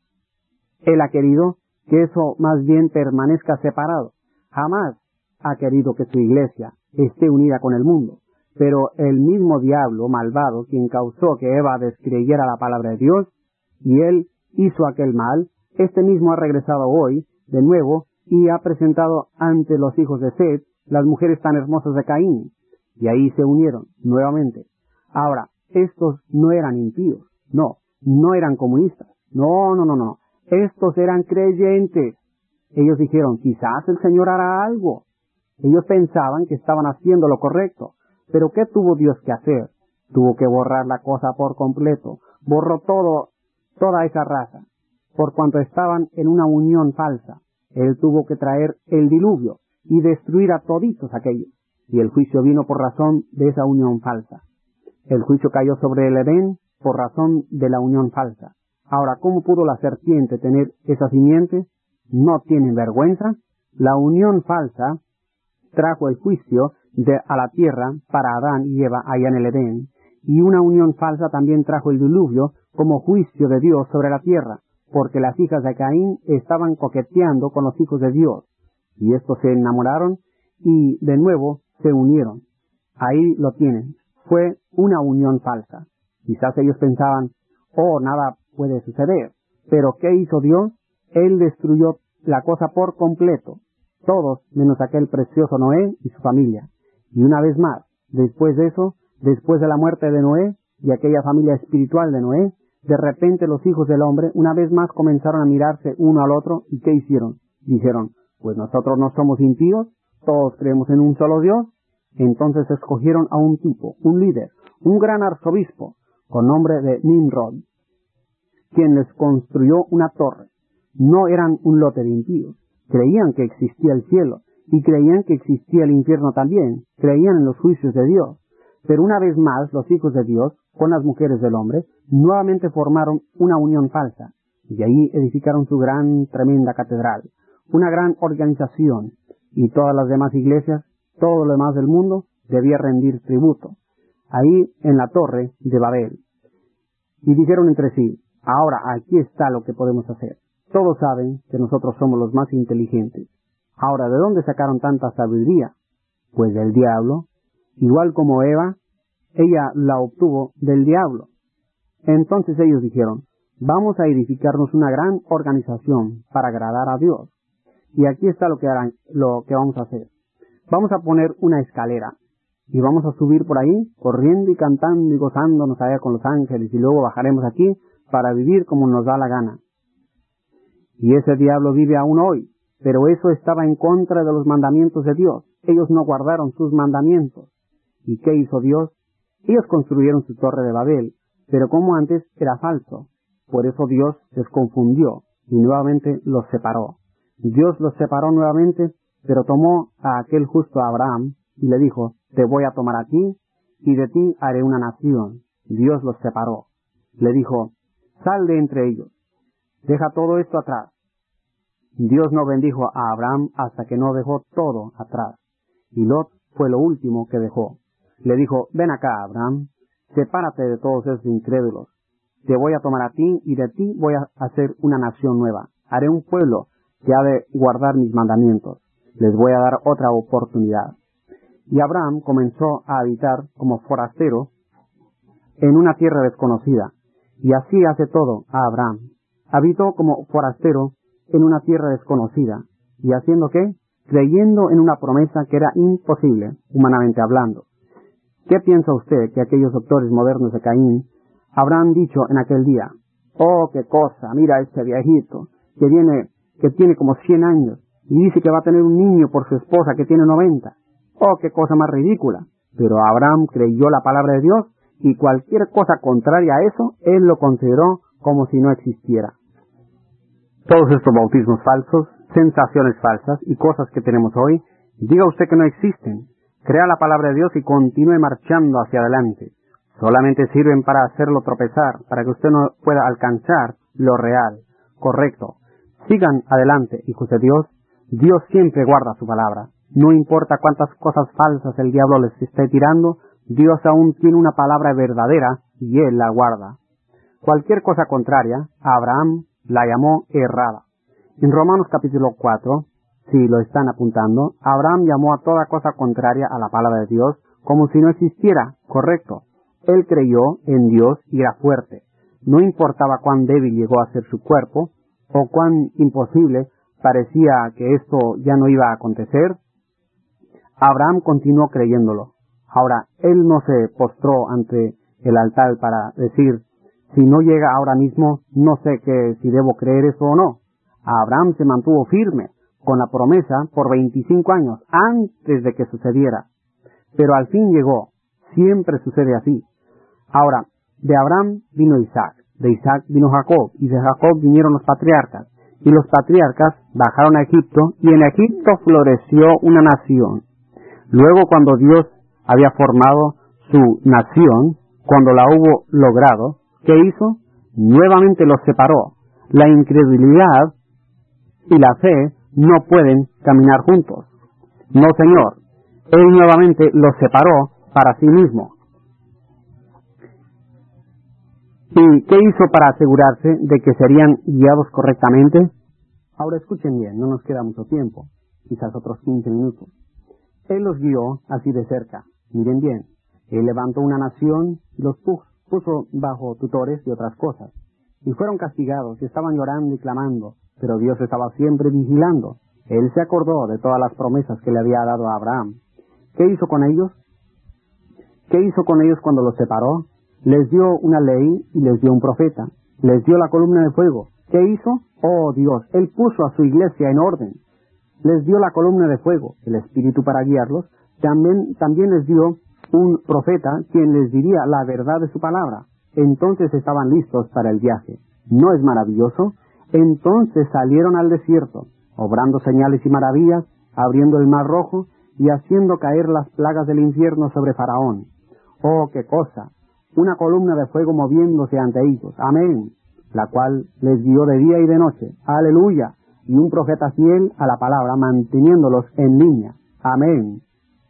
Él ha querido que eso más bien permanezca separado. Jamás ha querido que su iglesia esté unida con el mundo. Pero el mismo diablo malvado, quien causó que Eva descreyera la palabra de Dios, y él hizo aquel mal, este mismo ha regresado hoy, de nuevo, y ha presentado ante los hijos de Set las mujeres tan hermosas de Caín, y ahí se unieron nuevamente. Ahora, estos no eran impíos, no, no eran comunistas, no, no, no, no, estos eran creyentes. Ellos dijeron, quizás el Señor hará algo. Ellos pensaban que estaban haciendo lo correcto. Pero ¿qué tuvo Dios que hacer? Tuvo que borrar la cosa por completo. Borró todo, toda esa raza, por cuanto estaban en una unión falsa. Él tuvo que traer el diluvio y destruir a toditos aquellos. Y el juicio vino por razón de esa unión falsa. El juicio cayó sobre el Edén por razón de la unión falsa. Ahora, ¿cómo pudo la serpiente tener esa simiente? ¿No tienen vergüenza? La unión falsa trajo el juicio de, a la tierra para Adán y Eva allá en el Edén, y una unión falsa también trajo el diluvio como juicio de Dios sobre la tierra, porque las hijas de Caín estaban coqueteando con los hijos de Dios, y estos se enamoraron y de nuevo se unieron. Ahí lo tienen, fue una unión falsa. Quizás ellos pensaban, oh, nada puede suceder, pero ¿qué hizo Dios? Él destruyó la cosa por completo, todos menos aquel precioso Noé y su familia. Y una vez más, después de eso, después de la muerte de Noé y aquella familia espiritual de Noé, de repente los hijos del hombre una vez más comenzaron a mirarse uno al otro. ¿Y qué hicieron? Dijeron, pues nosotros no somos impíos, todos creemos en un solo Dios. Entonces escogieron a un tipo, un líder, un gran arzobispo, con nombre de Nimrod, quien les construyó una torre. No eran un lote de impíos, creían que existía el cielo, y creían que existía el infierno también, creían en los juicios de Dios. Pero una vez más, los hijos de Dios, con las mujeres del hombre, nuevamente formaron una unión falsa, y ahí edificaron su gran, tremenda catedral, una gran organización, y todas las demás iglesias, todo lo demás del mundo, debía rendir tributo, ahí en la torre de Babel. Y dijeron entre sí, ahora aquí está lo que podemos hacer. Todos saben que nosotros somos los más inteligentes. Ahora, ¿de dónde sacaron tanta sabiduría? Pues del diablo. Igual como Eva, ella la obtuvo del diablo. Entonces ellos dijeron, vamos a edificarnos una gran organización para agradar a Dios. Y aquí está lo que harán, lo que vamos a hacer. Vamos a poner una escalera y vamos a subir por ahí, corriendo y cantando y gozándonos allá con los ángeles, y luego bajaremos aquí para vivir como nos da la gana. Y ese diablo vive aún hoy, pero eso estaba en contra de los mandamientos de Dios. Ellos no guardaron sus mandamientos. ¿Y qué hizo Dios? Ellos construyeron su torre de Babel, pero como antes era falso. Por eso Dios les confundió y nuevamente los separó. Dios los separó nuevamente, pero tomó a aquel justo Abraham y le dijo, te voy a tomar a ti y de ti haré una nación. Dios los separó. Le dijo, sal de entre ellos, deja todo esto atrás. Dios no bendijo a Abraham hasta que no dejó todo atrás. Y Lot fue lo último que dejó. Le dijo, ven acá, Abraham, sepárate de todos esos incrédulos. Te voy a tomar a ti y de ti voy a hacer una nación nueva. Haré un pueblo que ha de guardar mis mandamientos. Les voy a dar otra oportunidad. Y Abraham comenzó a habitar como forastero en una tierra desconocida. Y así hace todo a Abraham. Habitó como forastero en una tierra desconocida. ¿Y haciendo qué? Creyendo en una promesa que era imposible, humanamente hablando. ¿Qué piensa usted que aquellos doctores modernos de Caín habrán dicho en aquel día? Oh, qué cosa, mira este viejito, que viene, que tiene como cien años, y dice que va a tener un niño por su esposa que tiene noventa. Oh, qué cosa más ridícula. Pero Abraham creyó la palabra de Dios, y cualquier cosa contraria a eso, él lo consideró como si no existiera. Todos estos bautismos falsos, sensaciones falsas y cosas que tenemos hoy, diga usted que no existen. Crea la palabra de Dios y continúe marchando hacia adelante. Solamente sirven para hacerlo tropezar, para que usted no pueda alcanzar lo real, correcto. Sigan adelante, hijos de Dios. Dios siempre guarda su palabra. No importa cuántas cosas falsas el diablo les esté tirando, Dios aún tiene una palabra verdadera y Él la guarda. Cualquier cosa contraria, Abraham la llamó errada. En Romanos capítulo cuatro, si lo están apuntando, Abraham llamó a toda cosa contraria a la palabra de Dios como si no existiera, correcto. Él creyó en Dios y era fuerte. No importaba cuán débil llegó a ser su cuerpo, o cuán imposible parecía que esto ya no iba a acontecer, Abraham continuó creyéndolo. Ahora, él no se postró ante el altar para decir, si no llega ahora mismo, no sé que si debo creer eso o no. Abraham se mantuvo firme con la promesa por veinticinco años antes de que sucediera. Pero al fin llegó. Siempre sucede así. Ahora, de Abraham vino Isaac, de Isaac vino Jacob, y de Jacob vinieron los patriarcas. Y los patriarcas bajaron a Egipto, y en Egipto floreció una nación. Luego, cuando Dios había formado su nación, cuando la hubo logrado, ¿qué hizo? Nuevamente los separó. La incredulidad y la fe no pueden caminar juntos. No, Señor. Él nuevamente los separó para sí mismo. ¿Y qué hizo para asegurarse de que serían guiados correctamente? Ahora escuchen bien, no nos queda mucho tiempo, quizás otros quince minutos. Él los guió así de cerca. Miren bien, Él levantó una nación y los puso bajo tutores y otras cosas. Y fueron castigados y estaban llorando y clamando, pero Dios estaba siempre vigilando. Él se acordó de todas las promesas que le había dado a Abraham. ¿Qué hizo con ellos? ¿Qué hizo con ellos cuando los separó? Les dio una ley y les dio un profeta. Les dio la columna de fuego. ¿Qué hizo? Oh Dios, Él puso a su iglesia en orden. les dio la columna de fuego, el Espíritu para guiarlos. También, también les dio un profeta quien les diría la verdad de su palabra. Entonces estaban listos para el viaje. ¿No es maravilloso? Entonces salieron al desierto, obrando señales y maravillas, abriendo el mar rojo y haciendo caer las plagas del infierno sobre Faraón. ¡Oh, qué cosa! Una columna de fuego moviéndose ante ellos. Amén. La cual les guió de día y de noche. Aleluya. Y un profeta fiel a la palabra, manteniéndolos en línea. Amén.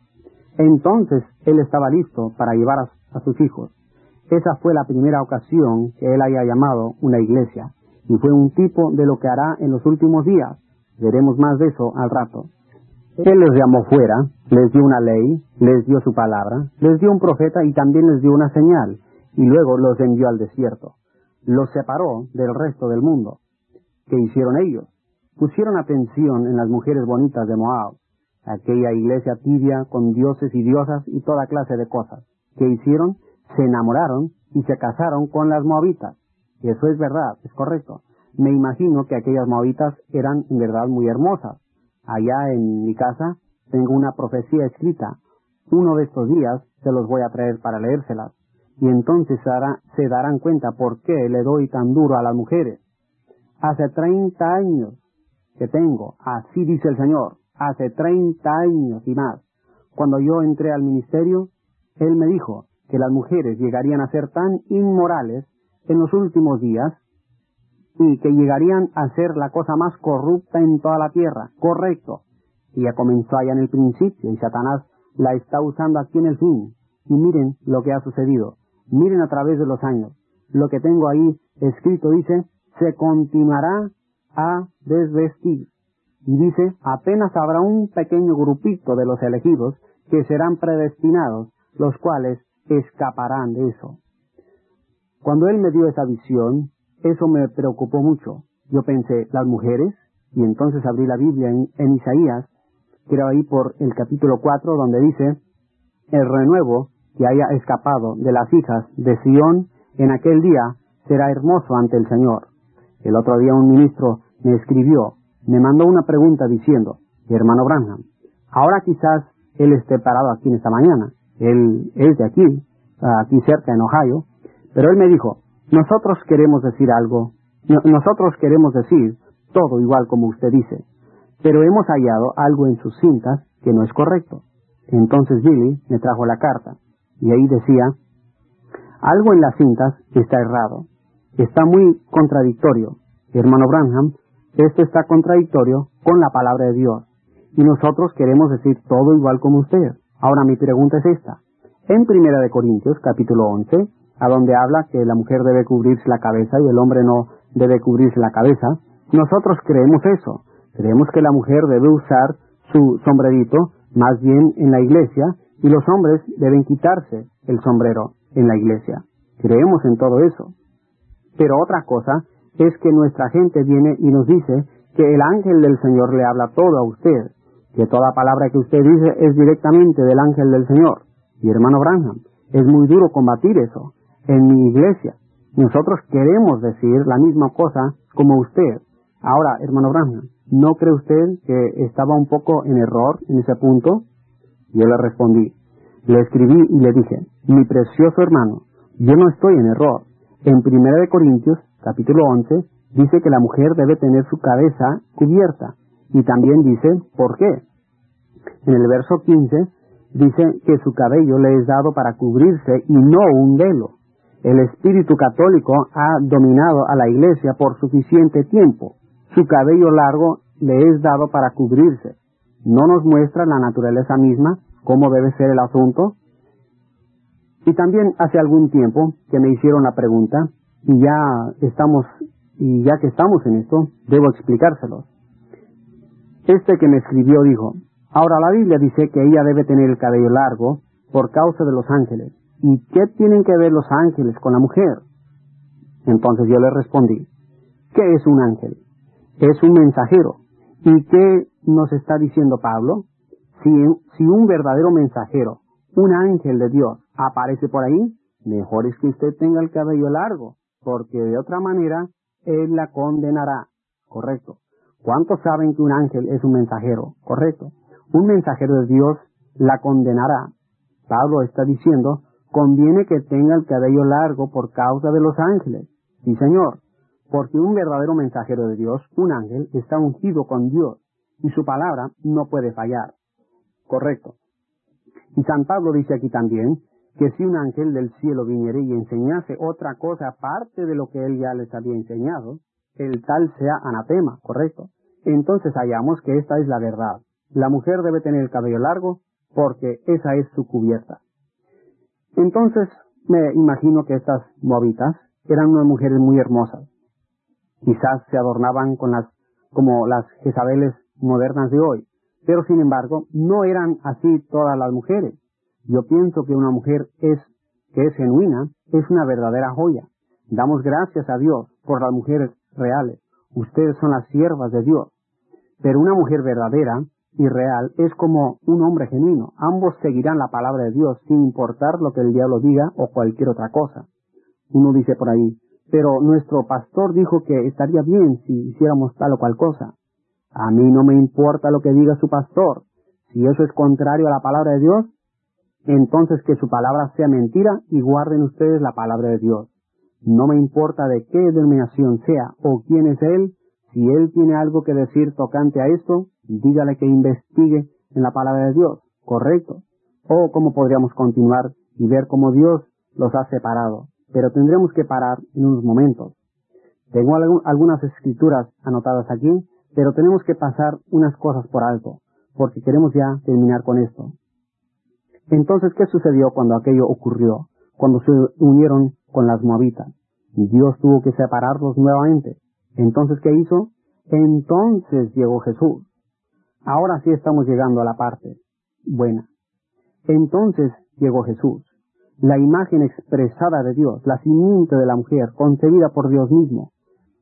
Entonces él estaba listo para llevar a, a sus hijos. Esa fue la primera ocasión que él haya llamado una iglesia, y fue un tipo de lo que hará en los últimos días. Veremos más de eso al rato. Él les llamó fuera, les dio una ley, les dio su palabra, les dio un profeta y también les dio una señal, y luego los envió al desierto. Los separó del resto del mundo. ¿Qué hicieron ellos? Pusieron atención en las mujeres bonitas de Moab, aquella iglesia tibia con dioses y diosas y toda clase de cosas. ¿Qué hicieron? Se enamoraron y se casaron con las moabitas. Eso es verdad, es correcto. Me imagino que aquellas moabitas eran en verdad muy hermosas. Allá en mi casa tengo una profecía escrita. Uno de estos días se los voy a traer para leérselas. Y entonces se darán cuenta por qué le doy tan duro a las mujeres. Hace treinta años que tengo, así dice el Señor, hace treinta años y más. Cuando yo entré al ministerio, Él me dijo que las mujeres llegarían a ser tan inmorales en los últimos días y que llegarían a ser la cosa más corrupta en toda la tierra. Correcto. Y ya comenzó allá en el principio y Satanás la está usando aquí en el fin. Y miren lo que ha sucedido. Miren a través de los años. Lo que tengo ahí escrito dice, se continuará a desvestir. Y dice, apenas habrá un pequeño grupito de los elegidos que serán predestinados, los cuales escaparán de eso. Cuando él me dio esa visión, eso me preocupó mucho. Yo pensé, ¿las mujeres? Y entonces abrí la Biblia en, en Isaías, creo ahí por el capítulo cuatro, donde dice, el renuevo que haya escapado de las hijas de Sión en aquel día será hermoso ante el Señor. El otro día un ministro me escribió, me mandó una pregunta diciendo, hermano Branham, ahora quizás él esté parado aquí en esta mañana, él es de aquí, aquí cerca en Ohio, pero él me dijo, nosotros queremos decir algo, nosotros queremos decir todo igual como usted dice, pero hemos hallado algo en sus cintas que no es correcto. Entonces Billy me trajo la carta, y ahí decía, algo en las cintas está errado, está muy contradictorio. Hermano Branham, esto está contradictorio con la palabra de Dios, y nosotros queremos decir todo igual como usted. Ahora mi pregunta es esta. En Primera de Corintios, capítulo once, a donde habla que la mujer debe cubrirse la cabeza y el hombre no debe cubrirse la cabeza, nosotros creemos eso. Creemos que la mujer debe usar su sombrerito más bien en la iglesia, y los hombres deben quitarse el sombrero en la iglesia. Creemos en todo eso. Pero otra cosa es que nuestra gente viene y nos dice que el ángel del Señor le habla todo a usted, que toda palabra que usted dice es directamente del ángel del Señor. Y hermano Branham, es muy duro combatir eso. En mi iglesia, nosotros queremos decir la misma cosa como usted. Ahora, hermano Branham, ¿no cree usted que estaba un poco en error en ese punto? Yo le respondí, le escribí y le dije, mi precioso hermano, yo no estoy en error. En Primera de Corintios, capítulo once, dice que la mujer debe tener su cabeza cubierta. Y también dice, ¿por qué? En el verso quince, dice que su cabello le es dado para cubrirse y no un velo. El espíritu católico ha dominado a la iglesia por suficiente tiempo. Su cabello largo le es dado para cubrirse. ¿No nos muestra la naturaleza misma cómo debe ser el asunto? Y también hace algún tiempo que me hicieron la pregunta, y ya estamos, y ya que estamos en esto, debo explicárselo. Este que me escribió dijo, ahora la Biblia dice que ella debe tener el cabello largo por causa de los ángeles. ¿Y qué tienen que ver los ángeles con la mujer? Entonces yo le respondí, ¿qué es un ángel? Es un mensajero. ¿Y qué nos está diciendo Pablo? Si, si un verdadero mensajero, un ángel de Dios, aparece por ahí, mejor es que usted tenga el cabello largo, porque de otra manera él la condenará. Correcto. ¿Cuántos saben que un ángel es un mensajero? Correcto. Un mensajero de Dios la condenará. Pablo está diciendo, conviene que tenga el cabello largo por causa de los ángeles. Sí, señor, porque un verdadero mensajero de Dios, un ángel, está ungido con Dios y su palabra no puede fallar. Correcto. Y San Pablo dice aquí también que si un ángel del cielo viniere y enseñase otra cosa aparte de lo que él ya les había enseñado, el tal sea anatema, correcto. Entonces hallamos que esta es la verdad. La mujer debe tener el cabello largo porque esa es su cubierta. Entonces me imagino que estas moabitas eran unas mujeres muy hermosas. Quizás se adornaban con las, como las Jezabeles modernas de hoy, pero sin embargo no eran así todas las mujeres. Yo pienso que una mujer es, que es genuina, es una verdadera joya. Damos gracias a Dios por las mujeres reales. Ustedes son las siervas de Dios. Pero una mujer verdadera y real es como un hombre genuino. Ambos seguirán la palabra de Dios sin importar lo que el diablo diga o cualquier otra cosa. Uno dice por ahí, pero nuestro pastor dijo que estaría bien si hiciéramos tal o cual cosa. A mí no me importa lo que diga su pastor. Si eso es contrario a la palabra de Dios, entonces que su palabra sea mentira y guarden ustedes la palabra de Dios. No me importa de qué denominación sea o quién es él. Si él tiene algo que decir tocante a esto, dígale que investigue en la palabra de Dios, correcto. O cómo podríamos continuar y ver cómo Dios los ha separado. Pero tendremos que parar en unos momentos. Tengo algunas escrituras anotadas aquí, pero tenemos que pasar unas cosas por alto, porque queremos ya terminar con esto. Entonces, ¿qué sucedió cuando aquello ocurrió? Cuando se unieron con las moabitas. Dios tuvo que separarlos nuevamente. Entonces, ¿qué hizo? Entonces llegó Jesús. Ahora sí estamos llegando a la parte buena. Entonces llegó Jesús, la imagen expresada de Dios, la simiente de la mujer, concebida por Dios mismo.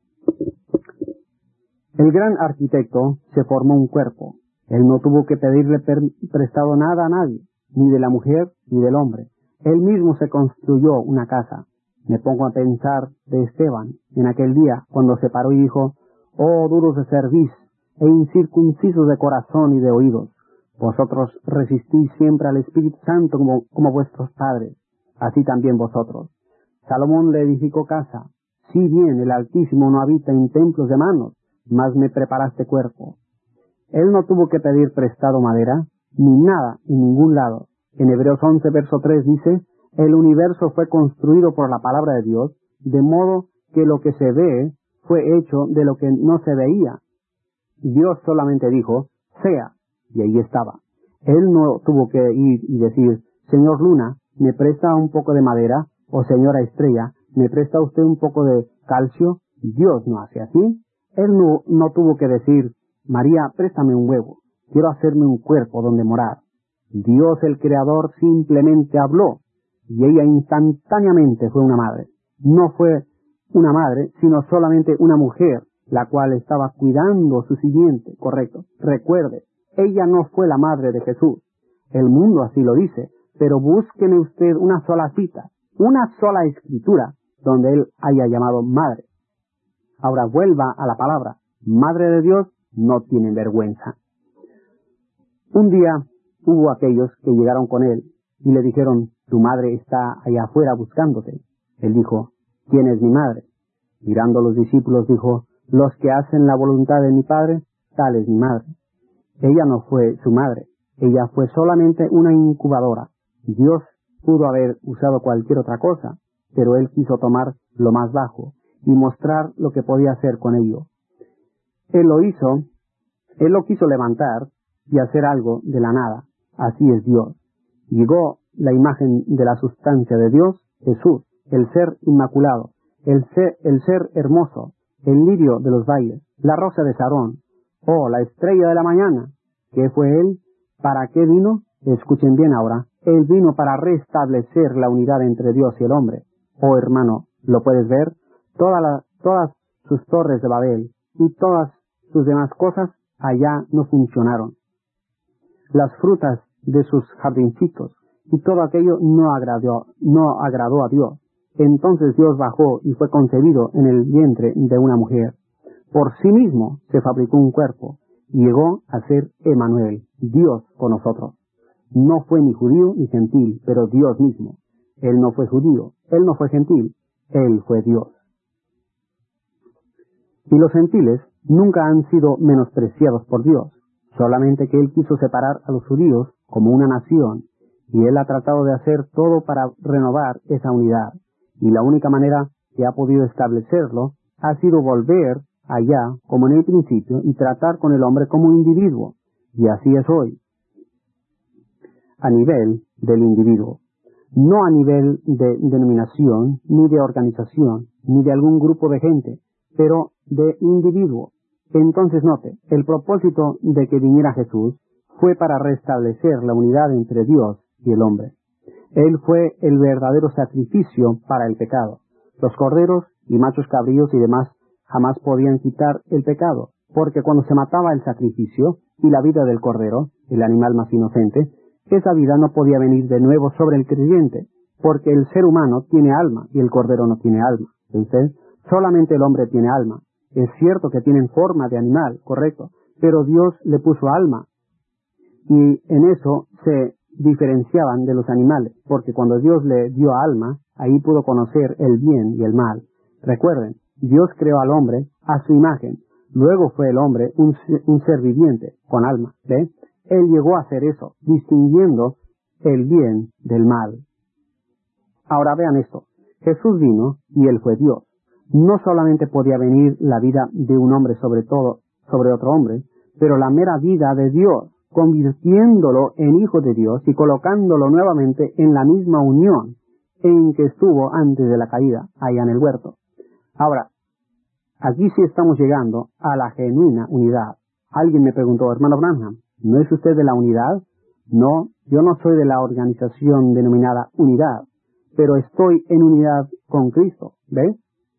El gran arquitecto se formó un cuerpo. Él no tuvo que pedirle prestado nada a nadie, ni de la mujer ni del hombre. Él mismo se construyó una casa. Me pongo a pensar de Esteban en aquel día cuando se paró y dijo, oh duros de cerviz e incircuncisos de corazón y de oídos, vosotros resistís siempre al Espíritu Santo como, como vuestros padres, así también vosotros. Salomón le edificó casa. Si bien el Altísimo no habita en templos de manos, mas me preparaste cuerpo. Él no tuvo que pedir prestado madera, ni nada en ningún lado. En Hebreos once, verso tres dice, el universo fue construido por la palabra de Dios, de modo que lo que se ve fue hecho de lo que no se veía. Dios solamente dijo, sea, y ahí estaba. Él no tuvo que ir y decir, señor Luna, ¿me presta un poco de madera? O señora Estrella, ¿me presta usted un poco de calcio? Dios no hace así. Él no, no tuvo que decir, María, préstame un huevo, quiero hacerme un cuerpo donde morar. Dios el Creador simplemente habló, y ella instantáneamente fue una madre. No fue una madre, sino solamente una mujer, la cual estaba cuidando su simiente, correcto. Recuerde, ella no fue la madre de Jesús. El mundo así lo dice, pero búsqueme usted una sola cita, una sola escritura, donde él haya llamado madre. Ahora vuelva a la palabra, madre de Dios, no tienen vergüenza. Un día hubo aquellos que llegaron con él y le dijeron, tu madre está allá afuera buscándote. Él dijo, ¿quién es mi madre? Mirando a los discípulos dijo, los que hacen la voluntad de mi Padre, tal es mi madre. Ella no fue su madre, ella fue solamente una incubadora. Dios pudo haber usado cualquier otra cosa, pero él quiso tomar lo más bajo y mostrar lo que podía hacer con ello. Él lo hizo, él lo quiso levantar y hacer algo de la nada. Así es Dios. Llegó la imagen de la sustancia de Dios, Jesús, el ser inmaculado, el ser, el ser hermoso, el lirio de los bailes, la rosa de Sarón, oh, la estrella de la mañana. ¿Qué fue él? ¿Para qué vino? Escuchen bien ahora. Él vino para restablecer la unidad entre Dios y el hombre. Oh, hermano, ¿lo puedes ver? Toda la, todas sus torres de Babel y todas sus demás cosas allá no funcionaron. Las frutas de sus jardincitos y todo aquello no agradó, no agradó a Dios. Entonces Dios bajó y fue concebido en el vientre de una mujer. por sí mismo se fabricó un cuerpo y llegó a ser Emmanuel, Dios con nosotros. No fue ni judío ni gentil, pero Dios mismo. Él no fue judío, él no fue gentil, él fue Dios. Y los gentiles nunca han sido menospreciados por Dios, solamente que él quiso separar a los judíos como una nación, y él ha tratado de hacer todo para renovar esa unidad, y la única manera que ha podido establecerlo ha sido volver allá como en el principio y tratar con el hombre como un individuo, y así es hoy, a nivel del individuo, no a nivel de denominación, ni de organización, ni de algún grupo de gente, pero de individuo. Entonces note, el propósito de que viniera Jesús fue para restablecer la unidad entre Dios y el hombre. Él fue el verdadero sacrificio para el pecado. Los corderos y machos cabríos y demás jamás podían quitar el pecado, porque cuando se mataba el sacrificio y la vida del cordero, el animal más inocente, esa vida no podía venir de nuevo sobre el creyente, porque el ser humano tiene alma y el cordero no tiene alma. Entonces, solamente el hombre tiene alma. Es cierto que tienen forma de animal, correcto, pero Dios le puso alma. Y en eso se diferenciaban de los animales, porque cuando Dios le dio alma, ahí pudo conocer el bien y el mal. Recuerden, Dios creó al hombre a su imagen. Luego fue el hombre un, un ser viviente con alma. ¿Ve? Él llegó a hacer eso, distinguiendo el bien del mal. Ahora vean esto. Jesús vino y él fue Dios. No solamente podía venir la vida de un hombre sobre todo, sobre otro hombre, pero la mera vida de Dios, convirtiéndolo en hijo de Dios y colocándolo nuevamente en la misma unión en que estuvo antes de la caída, allá en el huerto. Ahora, aquí sí estamos llegando a la genuina unidad. Alguien me preguntó, hermano Branham, ¿no es usted de la unidad? No, yo no soy de la organización denominada unidad, pero estoy en unidad con Cristo, ¿ve?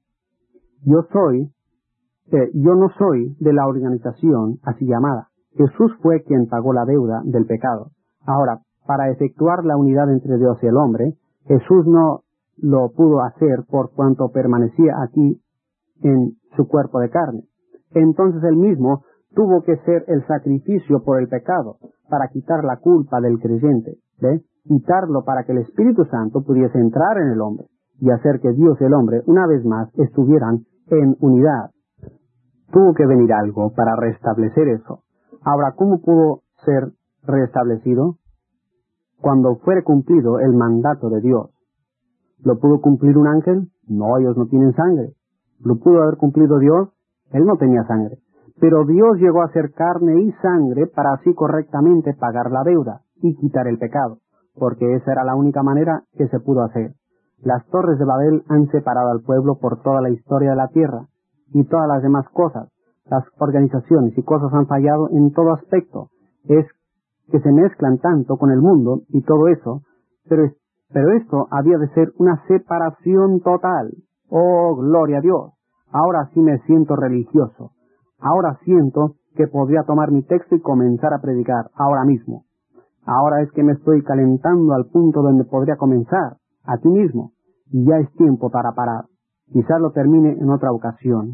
Yo soy, eh, yo no soy de la organización así llamada. Jesús fue quien pagó la deuda del pecado. Ahora, para efectuar la unidad entre Dios y el hombre, Jesús no lo pudo hacer por cuanto permanecía aquí en su cuerpo de carne. Entonces él mismo tuvo que ser el sacrificio por el pecado, para quitar la culpa del creyente, ¿ve? Quitarlo para que el Espíritu Santo pudiese entrar en el hombre y hacer que Dios y el hombre una vez más estuvieran en unidad. Tuvo que venir algo para restablecer eso. Ahora, ¿cómo pudo ser restablecido? Cuando fuere cumplido el mandato de Dios. ¿Lo pudo cumplir un ángel? No, ellos no tienen sangre. ¿Lo pudo haber cumplido Dios? Él no tenía sangre. Pero Dios llegó a ser carne y sangre para así correctamente pagar la deuda y quitar el pecado, porque esa era la única manera que se pudo hacer. Las torres de Babel han separado al pueblo por toda la historia de la tierra y todas las demás cosas. Las organizaciones y cosas han fallado en todo aspecto. Es que se mezclan tanto con el mundo y todo eso, pero, pero esto había de ser una separación total. Oh, gloria a Dios. Ahora sí me siento religioso. Ahora siento que podría tomar mi texto y comenzar a predicar ahora mismo. Ahora es que me estoy calentando al punto donde podría comenzar, aquí mismo, y ya es tiempo para parar. Quizás lo termine en otra ocasión.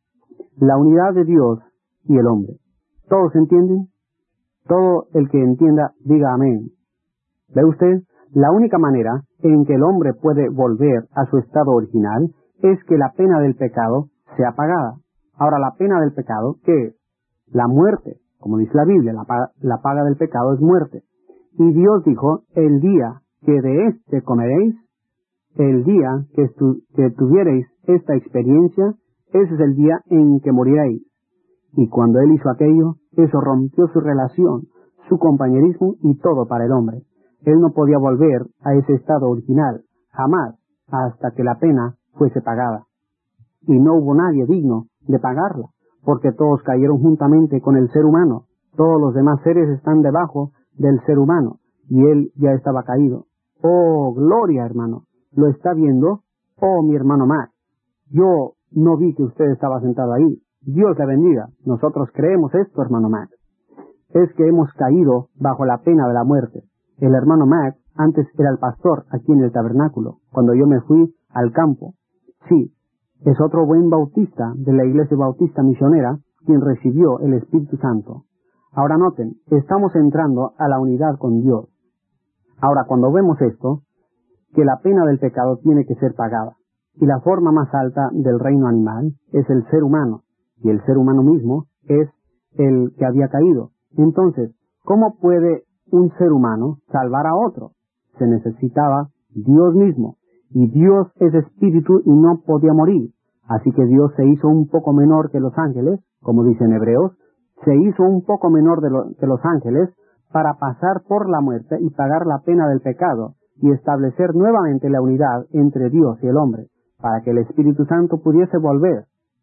La unidad de Dios y el hombre. ¿Todos entienden? Todo el que entienda, diga amén. ¿Ve usted? La única manera en que el hombre puede volver a su estado original es que la pena del pecado sea pagada. Ahora, la pena del pecado, ¿qué es? La muerte. Como dice la Biblia, la paga, la paga del pecado es muerte. Y Dios dijo, el día que de éste comeréis, el día que, estu que tuviereis esta experiencia, ese es el día en que moriréis. Y cuando él hizo aquello, eso rompió su relación, su compañerismo y todo para el hombre. Él no podía volver a ese estado original, jamás, hasta que la pena fuese pagada. Y no hubo nadie digno de pagarla, porque todos cayeron juntamente con el ser humano. Todos los demás seres están debajo del ser humano, y él ya estaba caído. Oh, gloria, hermano. ¿Lo está viendo? Oh, mi hermano Max. Yo no vi que usted estaba sentado ahí. Dios le bendiga. Nosotros creemos esto, hermano Max. Es que hemos caído bajo la pena de la muerte. El hermano Max antes era el pastor aquí en el tabernáculo, cuando yo me fui al campo. Sí, Es otro buen bautista de la Iglesia Bautista Misionera quien recibió el Espíritu Santo. Ahora noten, estamos entrando a la unidad con Dios. Ahora, cuando vemos esto, que la pena del pecado tiene que ser pagada, y la forma más alta del reino animal es el ser humano, y el ser humano mismo es el que había caído. Entonces, ¿cómo puede un ser humano salvar a otro? Se necesitaba Dios mismo, y Dios es espíritu y no podía morir. Así que Dios se hizo un poco menor que los ángeles, como dicen Hebreos, se hizo un poco menor de lo, que los ángeles para pasar por la muerte y pagar la pena del pecado y establecer nuevamente la unidad entre Dios y el hombre, para que el Espíritu Santo pudiese volver.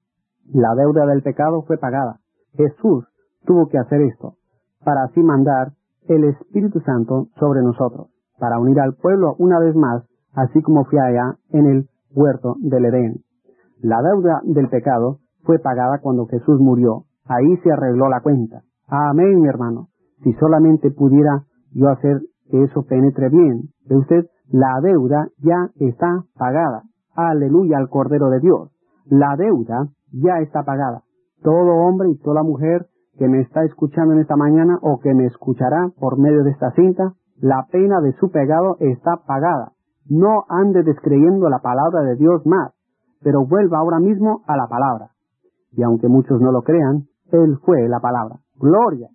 La deuda del pecado fue pagada. Jesús tuvo que hacer esto, para así mandar el Espíritu Santo sobre nosotros, para unir al pueblo una vez más, así como fue allá en el huerto del Edén. La deuda del pecado fue pagada cuando Jesús murió. Ahí se arregló la cuenta. Amén, mi hermano. Si solamente pudiera yo hacer que eso penetre bien. ¿Ve usted? La deuda ya está pagada. Aleluya al Cordero de Dios. La deuda ya está pagada. Todo hombre y toda mujer que me está escuchando en esta mañana o que me escuchará por medio de esta cinta, la pena de su pecado está pagada. No ande descreyendo la palabra de Dios más, pero vuelva ahora mismo a la palabra. Y aunque muchos no lo crean, Él fue la palabra. ¡Gloria!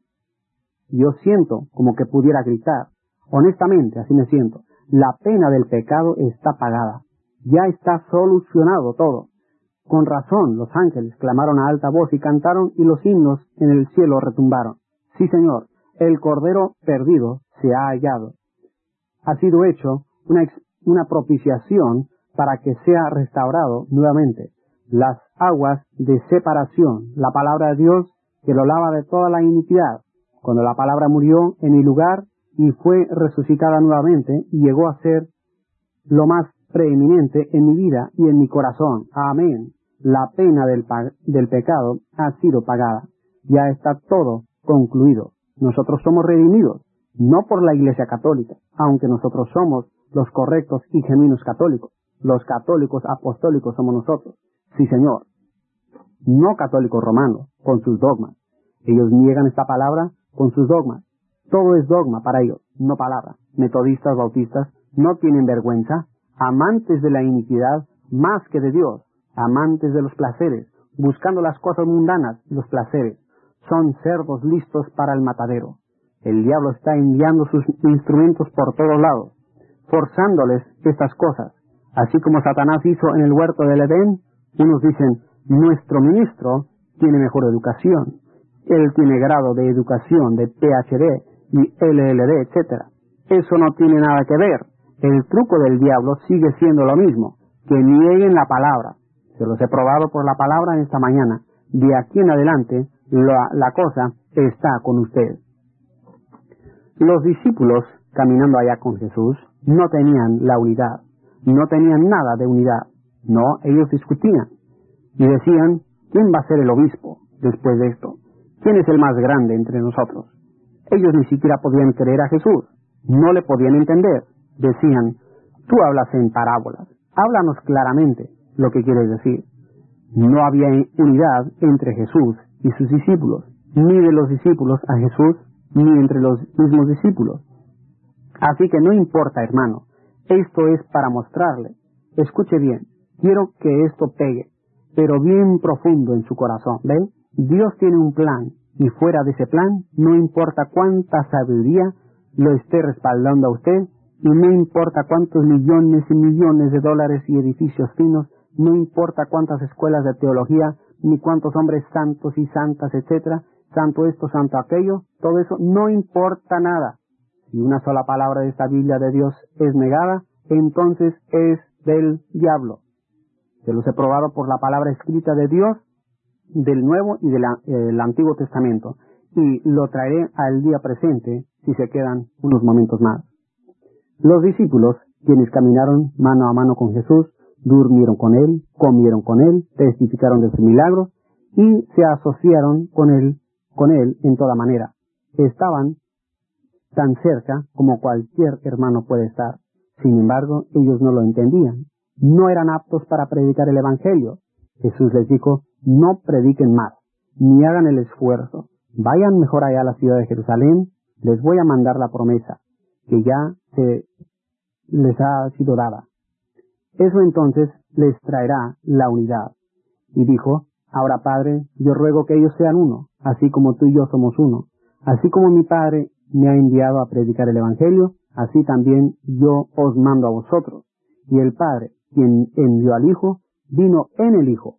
Yo siento como que pudiera gritar. Honestamente, así me siento. La pena del pecado está pagada. Ya está solucionado todo. Con razón, los ángeles clamaron a alta voz y cantaron, y los himnos en el cielo retumbaron. Sí, Señor, el Cordero perdido se ha hallado. Ha sido hecho una, una propiciación para que sea restaurado nuevamente. Las aguas de separación, la palabra de Dios que lo lava de toda la iniquidad. Cuando la palabra murió en mi lugar y fue resucitada nuevamente y llegó a ser lo más preeminente en mi vida y en mi corazón. Amén. La pena del, del pecado ha sido pagada. Ya está todo concluido. Nosotros somos redimidos, no por la Iglesia Católica, aunque nosotros somos los correctos y genuinos católicos. Los católicos apostólicos somos nosotros. Sí, Señor. No católicos romanos, con sus dogmas. Ellos niegan esta palabra con sus dogmas. Todo es dogma para ellos, no palabra. Metodistas, bautistas, no tienen vergüenza. Amantes de la iniquidad más que de Dios. Amantes de los placeres, buscando las cosas mundanas, los placeres. Son cerdos listos para el matadero. El diablo está enviando sus instrumentos por todos lados, forzándoles estas cosas. Así como Satanás hizo en el huerto del Edén, unos dicen, nuestro ministro tiene mejor educación. Él tiene grado de educación de P H D y L L D, etcétera. Eso no tiene nada que ver. El truco del diablo sigue siendo lo mismo, que nieguen la palabra. Se los he probado por la palabra en esta mañana. De aquí en adelante, la, la cosa está con ustedes. Los discípulos, caminando allá con Jesús, no tenían la unidad. No tenían nada de unidad. No, ellos discutían. Y decían, ¿quién va a ser el obispo después de esto? ¿Quién es el más grande entre nosotros? Ellos ni siquiera podían creer a Jesús. No le podían entender. Decían, tú hablas en parábolas. Háblanos claramente lo que quieres decir. No había unidad entre Jesús y sus discípulos, ni de los discípulos a Jesús, ni entre los mismos discípulos. Así que no importa, hermano. Esto es para mostrarle. Escuche bien. Quiero que esto pegue, pero bien profundo en su corazón. ¿Ven? Dios tiene un plan, y fuera de ese plan, no importa cuánta sabiduría lo esté respaldando a usted, y no importa cuántos millones y millones de dólares y edificios finos, no importa cuántas escuelas de teología, ni cuántos hombres santos y santas, etcétera, santo esto, santo aquello, todo eso no importa nada. Si una sola palabra de esta Biblia de Dios es negada, entonces es del diablo. Se los he probado por la palabra escrita de Dios, del Nuevo y del eh, Antiguo Testamento, y lo traeré al día presente si se quedan unos momentos más. Los discípulos, quienes caminaron mano a mano con Jesús, durmieron con Él, comieron con Él, testificaron de sus milagros y se asociaron con Él, con Él en toda manera. Estaban tan cerca como cualquier hermano puede estar. Sin embargo, ellos no lo entendían. No eran aptos para predicar el Evangelio. Jesús les dijo, no prediquen más, ni hagan el esfuerzo. Vayan mejor allá a la ciudad de Jerusalén, les voy a mandar la promesa, que ya se les ha sido dada. Eso entonces les traerá la unidad. Y dijo, ahora Padre, yo ruego que ellos sean uno, así como tú y yo somos uno. Así como mi Padre me ha enviado a predicar el Evangelio, así también yo os mando a vosotros. Y el Padre, quien envió al Hijo, vino en el Hijo.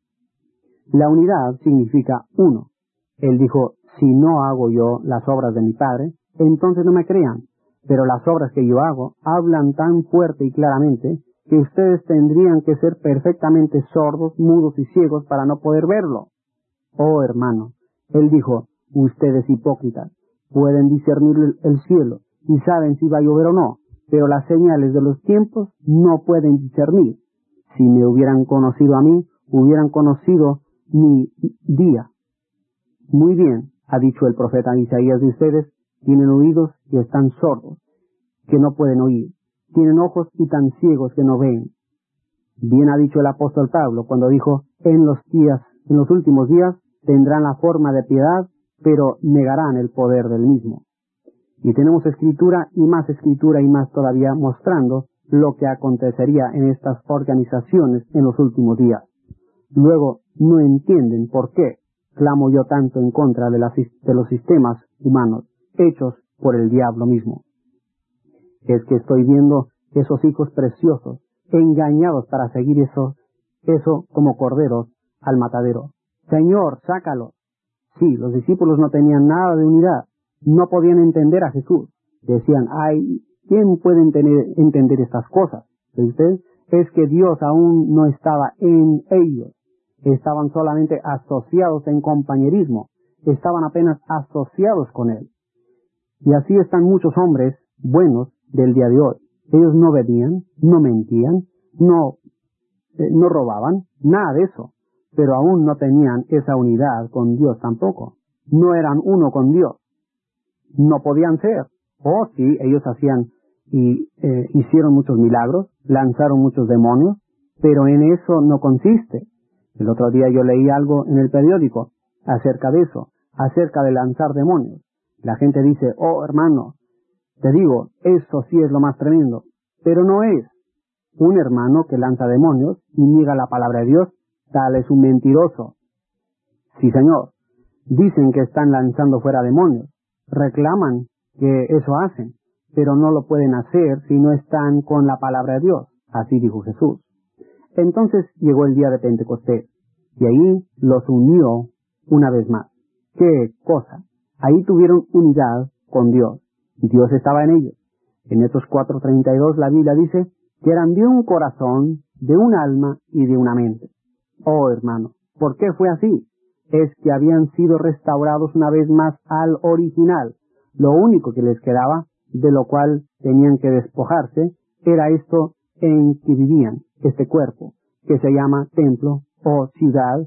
La unidad significa uno. Él dijo, si no hago yo las obras de mi Padre, entonces no me crean. Pero las obras que yo hago hablan tan fuerte y claramente que ustedes tendrían que ser perfectamente sordos, mudos y ciegos para no poder verlo. Oh hermano, él dijo, ustedes hipócritas, pueden discernir el cielo y saben si va a llover o no, pero las señales de los tiempos no pueden discernir. Si me hubieran conocido a mí, hubieran conocido mi día. Muy bien, ha dicho el profeta Isaías de ustedes, tienen oídos y están sordos, que no pueden oír. Tienen ojos y tan ciegos que no ven. Bien ha dicho el apóstol Pablo cuando dijo, en los días, en los últimos días tendrán la forma de piedad, pero negarán el poder del mismo. Y tenemos escritura y más escritura y más todavía mostrando lo que acontecería en estas organizaciones en los últimos días. Luego no entienden por qué clamo yo tanto en contra de, las, de los sistemas humanos hechos por el diablo mismo. Es que estoy viendo esos hijos preciosos, engañados para seguir eso, eso como corderos al matadero. Señor, sácalo. Sí, los discípulos no tenían nada de unidad, no podían entender a Jesús. Decían, ay, ¿quién puede entender, entender estas cosas? ¿Usted? Es que Dios aún no estaba en ellos, estaban solamente asociados en compañerismo, estaban apenas asociados con Él. Y así están muchos hombres buenos del día de hoy. Ellos no bebían, no mentían, no, eh, no robaban, nada de eso, pero aún no tenían esa unidad con Dios tampoco. No eran uno con Dios. No podían ser. Oh, sí, ellos hacían y eh, hicieron muchos milagros, lanzaron muchos demonios, pero en eso no consiste. El otro día yo leí algo en el periódico acerca de eso, acerca de lanzar demonios. La gente dice, oh hermano, te digo, eso sí es lo más tremendo, pero no es. Un hermano que lanza demonios y niega la palabra de Dios, tal es un mentiroso. Sí, señor, dicen que están lanzando fuera demonios, reclaman que eso hacen, pero no lo pueden hacer si no están con la palabra de Dios. Así dijo Jesús. Entonces llegó el día de Pentecostés, y ahí los unió una vez más. ¡Qué cosa! Ahí tuvieron unidad con Dios. Dios estaba en ellos. En Hechos cuatro treinta y dos la Biblia dice que eran de un corazón, de un alma y de una mente. Oh hermano, ¿por qué fue así? Es que habían sido restaurados una vez más al original. Lo único que les quedaba, de lo cual tenían que despojarse, era esto en que vivían, este cuerpo, que se llama templo o ciudad,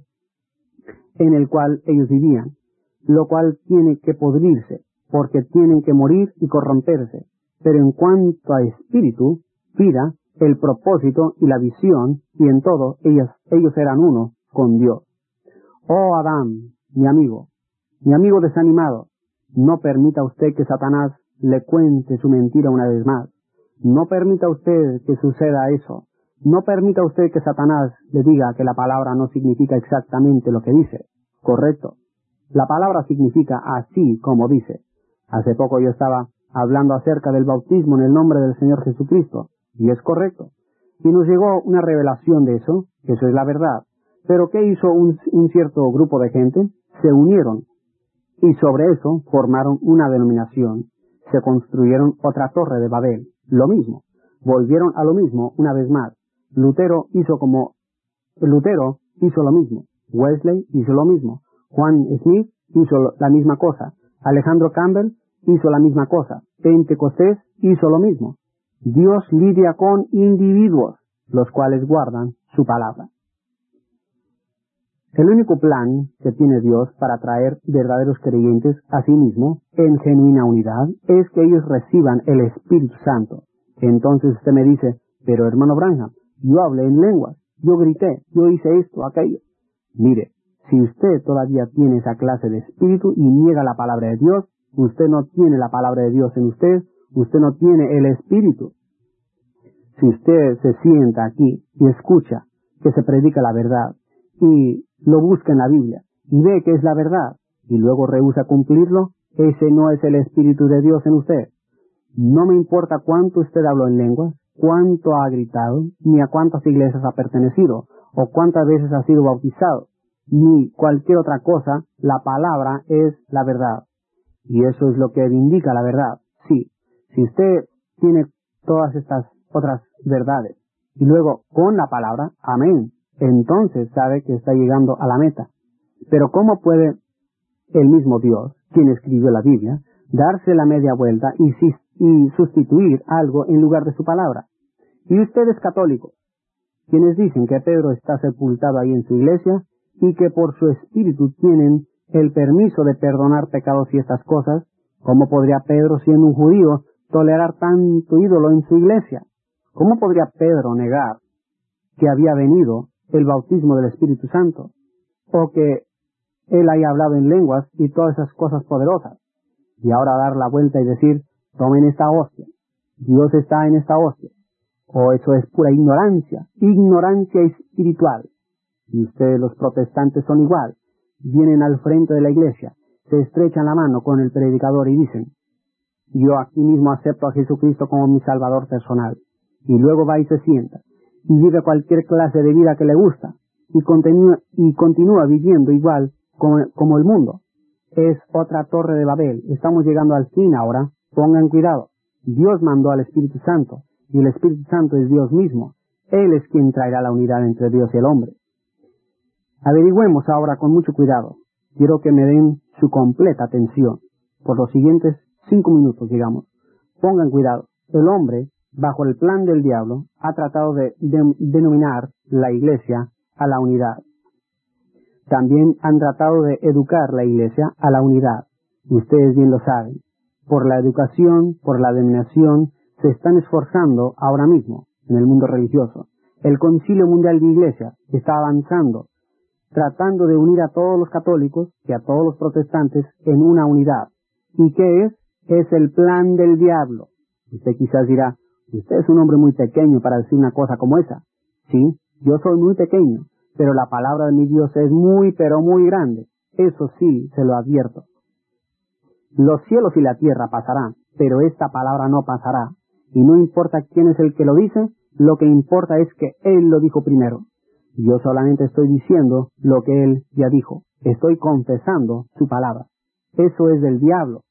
en el cual ellos vivían, lo cual tiene que podrirse, porque tienen que morir y corromperse. Pero en cuanto a espíritu, vida, el propósito y la visión, y en todo, ellos, ellos eran uno con Dios. Oh Adán, mi amigo, mi amigo desanimado, no permita usted que Satanás le cuente su mentira una vez más. No permita usted que suceda eso. No permita usted que Satanás le diga que la palabra no significa exactamente lo que dice. Correcto. La palabra significa así como dice. Hace poco yo estaba hablando acerca del bautismo en el nombre del Señor Jesucristo, y es correcto. Y nos llegó una revelación de eso, eso es la verdad. Pero ¿qué hizo un, un cierto grupo de gente? Se unieron, y sobre eso formaron una denominación. Se construyeron otra torre de Babel. Lo mismo. Volvieron a lo mismo una vez más. Lutero hizo como, Lutero hizo lo mismo. Wesley hizo lo mismo. Juan Smith hizo la misma cosa. Alejandro Campbell hizo la misma cosa. Pentecostés hizo lo mismo. Dios lidia con individuos, los cuales guardan su palabra. El único plan que tiene Dios para traer verdaderos creyentes a sí mismo en genuina unidad es que ellos reciban el Espíritu Santo. Entonces usted me dice, pero hermano Branham, yo hablé en lenguas, yo grité, yo hice esto, aquello. Mire, si usted todavía tiene esa clase de espíritu y niega la palabra de Dios, usted no tiene la palabra de Dios en usted, usted no tiene el espíritu. Si usted se sienta aquí y escucha que se predica la verdad y lo busca en la Biblia y ve que es la verdad y luego rehúsa cumplirlo, ese no es el espíritu de Dios en usted. No me importa cuánto usted habló en lenguas, cuánto ha gritado, ni a cuántas iglesias ha pertenecido, o cuántas veces ha sido bautizado, ni cualquier otra cosa, la palabra es la verdad. Y eso es lo que indica la verdad. Sí, si usted tiene todas estas otras verdades, y luego con la palabra, amén, entonces sabe que está llegando a la meta. Pero ¿cómo puede el mismo Dios, quien escribió la Biblia, darse la media vuelta y, y sustituir algo en lugar de su palabra? Y ustedes católicos, quienes dicen que Pedro está sepultado ahí en su iglesia y que por su espíritu tienen el permiso de perdonar pecados y estas cosas, ¿cómo podría Pedro, siendo un judío, tolerar tanto ídolo en su iglesia? ¿Cómo podría Pedro negar que había venido el bautismo del Espíritu Santo? O que él haya hablado en lenguas y todas esas cosas poderosas. Y ahora dar la vuelta y decir, tomen esta hostia, Dios está en esta hostia. O eso es pura ignorancia, ignorancia espiritual. Y ustedes los protestantes son igual. Vienen al frente de la iglesia, se estrechan la mano con el predicador y dicen, yo aquí mismo acepto a Jesucristo como mi Salvador personal. Y luego va y se sienta, y vive cualquier clase de vida que le gusta, y continúa, y continúa viviendo igual como, como el mundo. Es otra torre de Babel. Estamos llegando al fin ahora. Pongan cuidado. Dios mandó al Espíritu Santo, y el Espíritu Santo es Dios mismo. Él es quien traerá la unidad entre Dios y el hombre. Averigüemos ahora con mucho cuidado. Quiero que me den su completa atención por los siguientes cinco minutos, digamos. Pongan cuidado. El hombre, bajo el plan del diablo, ha tratado de, de denominar la iglesia a la unidad. También han tratado de educar la iglesia a la unidad. Ustedes bien lo saben. Por la educación, por la denominación, se están esforzando ahora mismo en el mundo religioso. El Concilio Mundial de Iglesias está avanzando, tratando de unir a todos los católicos y a todos los protestantes en una unidad. ¿Y qué es? Es el plan del diablo. Usted quizás dirá, usted es un hombre muy pequeño para decir una cosa como esa. Sí, yo soy muy pequeño, pero la palabra de mi Dios es muy, pero muy grande. Eso sí, se lo advierto. Los cielos y la tierra pasarán, pero esta palabra no pasará. Y no importa quién es el que lo dice, lo que importa es que Él lo dijo primero. Yo solamente estoy diciendo lo que Él ya dijo. Estoy confesando su palabra. Eso es del diablo.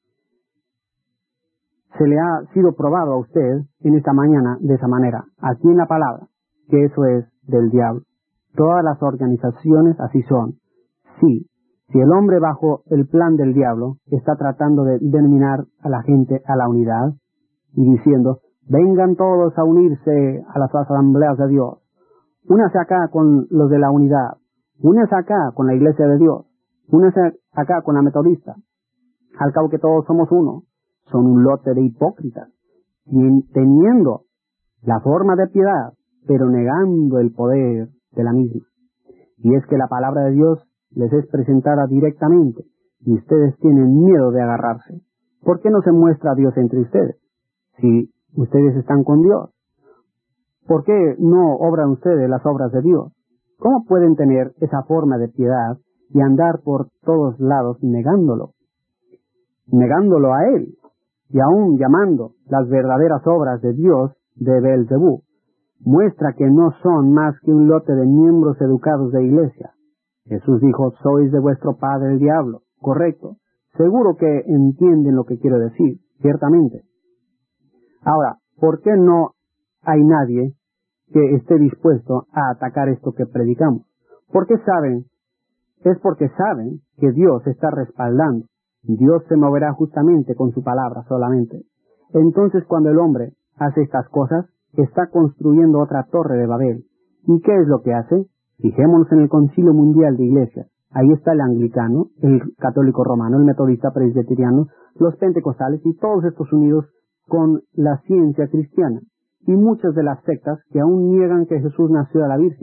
Se le ha sido probado a usted en esta mañana de esa manera, aquí en la palabra, que eso es del diablo. Todas las organizaciones así son. Sí, si el hombre bajo el plan del diablo está tratando de denominar a la gente a la unidad y diciendo, vengan todos a unirse a las asambleas de Dios. Únase acá con los de la unidad. Únase acá con la iglesia de Dios. Únase acá con la metodista. Al cabo que todos somos uno. Son un lote de hipócritas, teniendo la forma de piedad, pero negando el poder de la misma. Y es que la palabra de Dios les es presentada directamente, y ustedes tienen miedo de agarrarse. ¿Por qué no se muestra Dios entre ustedes? Si ustedes están con Dios, ¿por qué no obran ustedes las obras de Dios? ¿Cómo pueden tener esa forma de piedad y andar por todos lados negándolo? Negándolo a Él, y aún llamando las verdaderas obras de Dios de Beelzebú. Muestra que no son más que un lote de miembros educados de iglesia. Jesús dijo, sois de vuestro padre el diablo. Correcto. Seguro que entienden lo que quiero decir, ciertamente. Ahora, ¿por qué no hay nadie que esté dispuesto a atacar esto que predicamos? ¿Por qué saben? Es porque saben que Dios está respaldando. Dios se moverá justamente con su palabra solamente. Entonces, cuando el hombre hace estas cosas, está construyendo otra torre de Babel. ¿Y qué es lo que hace? Fijémonos en el Concilio Mundial de Iglesias. Ahí está el anglicano, el católico romano, el metodista presbiteriano, los pentecostales y todos estos unidos con la ciencia cristiana. Y muchas de las sectas que aún niegan que Jesús nació de la Virgen.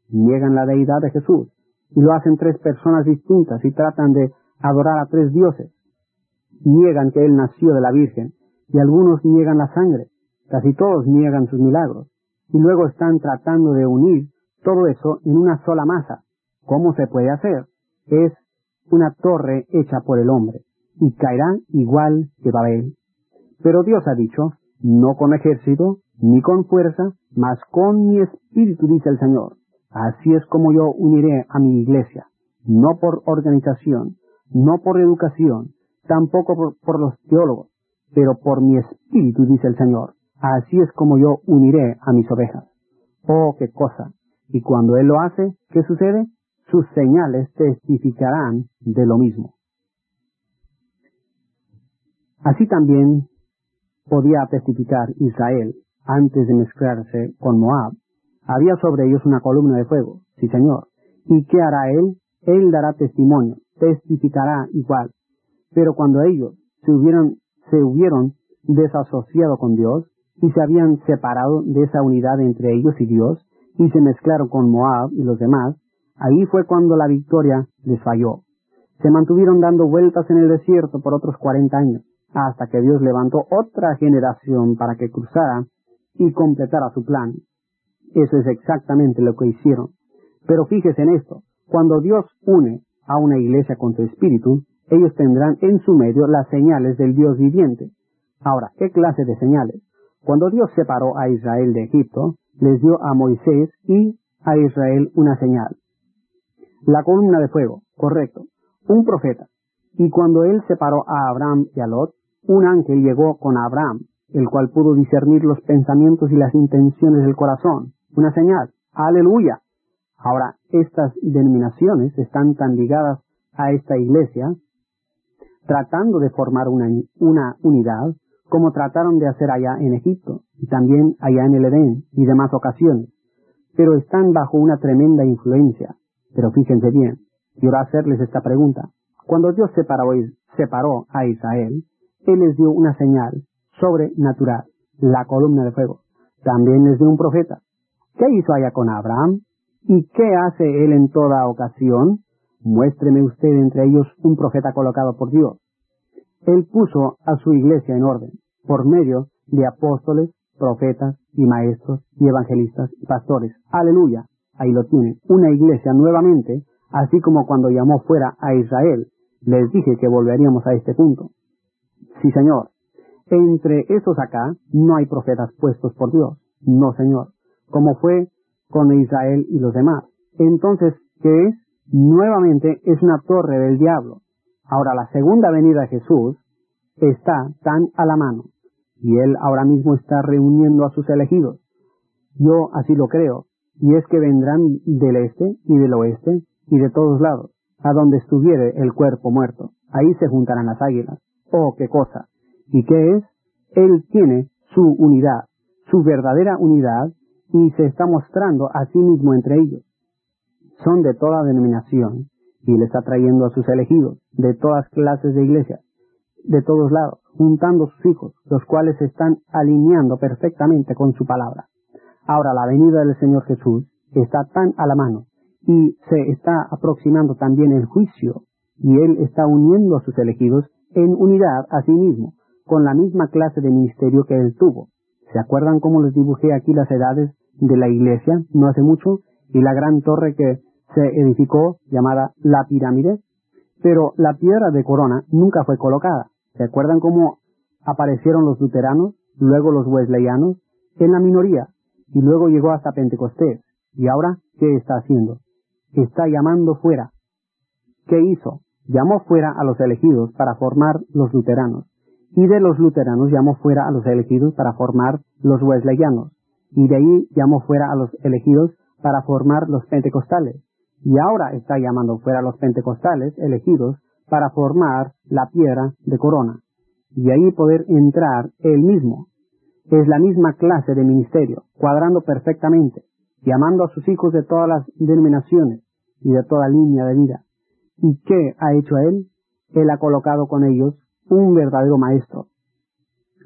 niegan la deidad de Jesús y lo hacen tres personas distintas y tratan de adorar a tres dioses. Niegan que Él nació de la Virgen y algunos niegan la sangre. Casi todos niegan sus milagros y luego están tratando de unir todo eso en una sola masa. ¿Cómo se puede hacer? Es una torre hecha por el hombre y caerá igual que Babel. Pero Dios ha dicho, no con ejército ni con fuerza, mas con mi espíritu, dice el Señor. Así es como yo uniré a mi iglesia, no por organización, no por educación, tampoco por, por los teólogos, pero por mi espíritu, dice el Señor. Así es como yo uniré a mis ovejas. Oh, qué cosa. Y cuando Él lo hace, ¿qué sucede? Sus señales testificarán de lo mismo. Así también podía testificar Israel antes de mezclarse con Moab. Había sobre ellos una columna de fuego. Sí, Señor. ¿Y qué hará Él? Él dará testimonio, testificará igual. Pero cuando ellos se hubieron, se hubieron desasociado con Dios y se habían separado de esa unidad entre ellos y Dios y se mezclaron con Moab y los demás, ahí fue cuando la victoria les falló. Se mantuvieron dando vueltas en el desierto por otros cuarenta años, hasta que Dios levantó otra generación para que cruzara y completara su plan. Eso es exactamente lo que hicieron. Pero fíjese en esto, cuando Dios une a una iglesia con su espíritu, ellos tendrán en su medio las señales del Dios viviente. Ahora, ¿qué clase de señales? Cuando Dios separó a Israel de Egipto, les dio a Moisés y a Israel una señal. La columna de fuego, correcto, un profeta. Y cuando Él separó a Abraham y a Lot, un ángel llegó con Abraham, el cual pudo discernir los pensamientos y las intenciones del corazón. Una señal. ¡Aleluya! Ahora, estas denominaciones están tan ligadas a esta iglesia, tratando de formar una, una unidad, como trataron de hacer allá en Egipto, y también allá en el Edén, y demás ocasiones. Pero están bajo una tremenda influencia. Pero fíjense bien, quiero hacerles esta pregunta. Cuando Dios separó, separó a Israel, Él les dio una señal sobrenatural, la columna de fuego. También les dio un profeta. ¿Qué hizo allá con Abraham? ¿Y qué hace Él en toda ocasión? Muéstreme usted entre ellos un profeta colocado por Dios. Él puso a su iglesia en orden, por medio de apóstoles, profetas y maestros y evangelistas y pastores. ¡Aleluya! Ahí lo tienen, una iglesia nuevamente, así como cuando llamó fuera a Israel. Les dije que volveríamos a este punto. Sí, Señor. Entre esos acá no hay profetas puestos por Dios. No, Señor. Como fue con Israel y los demás. Entonces, ¿qué es? Nuevamente es una torre del diablo. Ahora, la segunda venida de Jesús está tan a la mano. Y Él ahora mismo está reuniendo a sus elegidos. Yo así lo creo. Y es que vendrán del este y del oeste y de todos lados, a donde estuviere el cuerpo muerto. Ahí se juntarán las águilas. ¡Oh, qué cosa! ¿Y qué es? Él tiene su unidad, su verdadera unidad, y se está mostrando a sí mismo entre ellos. Son de toda denominación, y le está trayendo a sus elegidos, de todas clases de iglesias, de todos lados, juntando sus hijos, los cuales se están alineando perfectamente con su palabra. Ahora la venida del Señor Jesús está tan a la mano, y se está aproximando también el juicio, y Él está uniendo a sus elegidos en unidad a sí mismo, con la misma clase de ministerio que Él tuvo. ¿Se acuerdan cómo les dibujé aquí las edades de la iglesia no hace mucho? Y la gran torre que se edificó, llamada la pirámide. Pero la piedra de corona nunca fue colocada. ¿Se acuerdan cómo aparecieron los luteranos, luego los wesleyanos, en la minoría? Y luego llegó hasta Pentecostés. ¿Y ahora qué está haciendo? Está llamando fuera. ¿Qué hizo? Llamó fuera a los elegidos para formar los luteranos. Y de los luteranos llamó fuera a los elegidos para formar los wesleyanos. Y de ahí llamó fuera a los elegidos para formar los pentecostales. Y ahora está llamando fuera a los pentecostales elegidos para formar la piedra de corona. Y ahí poder entrar él mismo. Es la misma clase de ministerio, cuadrando perfectamente, llamando a sus hijos de todas las denominaciones y de toda línea de vida. ¿Y qué ha hecho Él? Él ha colocado con ellos un verdadero maestro,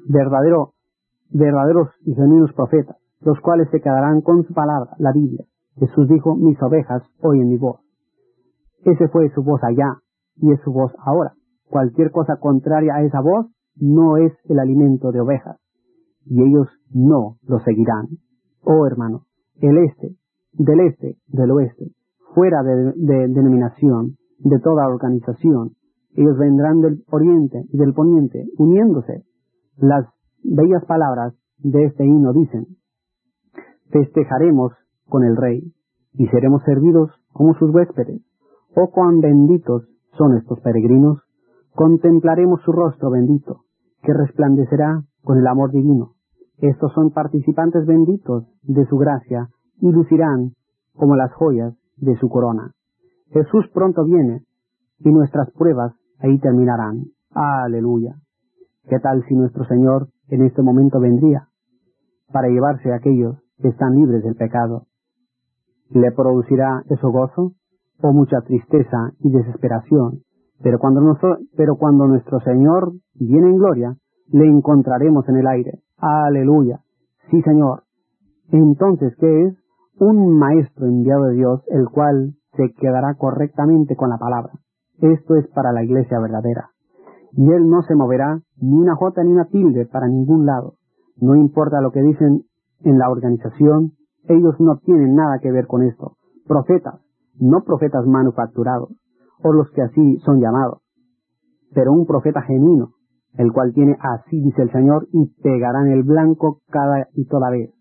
verdadero, verdaderos y genuinos profetas, los cuales se quedarán con su palabra, la Biblia, Jesús dijo, mis ovejas oyen mi voz. Ese fue su voz allá y es su voz ahora. Cualquier cosa contraria a esa voz no es el alimento de ovejas y ellos no lo seguirán. Oh hermano, el este, del este, del oeste, fuera de, de denominación, de toda organización, ellos vendrán del oriente y del poniente, uniéndose. Las bellas palabras de este himno dicen, festejaremos con el Rey y seremos servidos como sus huéspedes. Oh, cuán benditos son estos peregrinos, contemplaremos su rostro bendito, que resplandecerá con el amor divino. Estos son participantes benditos de su gracia y lucirán como las joyas de su corona. Jesús pronto viene y nuestras pruebas ahí terminarán. Aleluya. ¿Qué tal si nuestro Señor en este momento vendría para llevarse a aquellos que están libres del pecado? ¿Le producirá eso gozo o mucha tristeza y desesperación? Pero cuando, nosotros, pero cuando nuestro Señor viene en gloria, le encontraremos en el aire. Aleluya. Sí, Señor. Entonces, ¿qué es? Un maestro enviado de Dios, el cual se quedará correctamente con la palabra. Esto es para la iglesia verdadera. Y él no se moverá ni una jota ni una tilde para ningún lado. No importa lo que dicen en la organización, ellos no tienen nada que ver con esto. Profetas, no profetas manufacturados, o los que así son llamados, pero un profeta genuino, el cual tiene así dice el Señor, y pegará en el blanco cada y toda vez.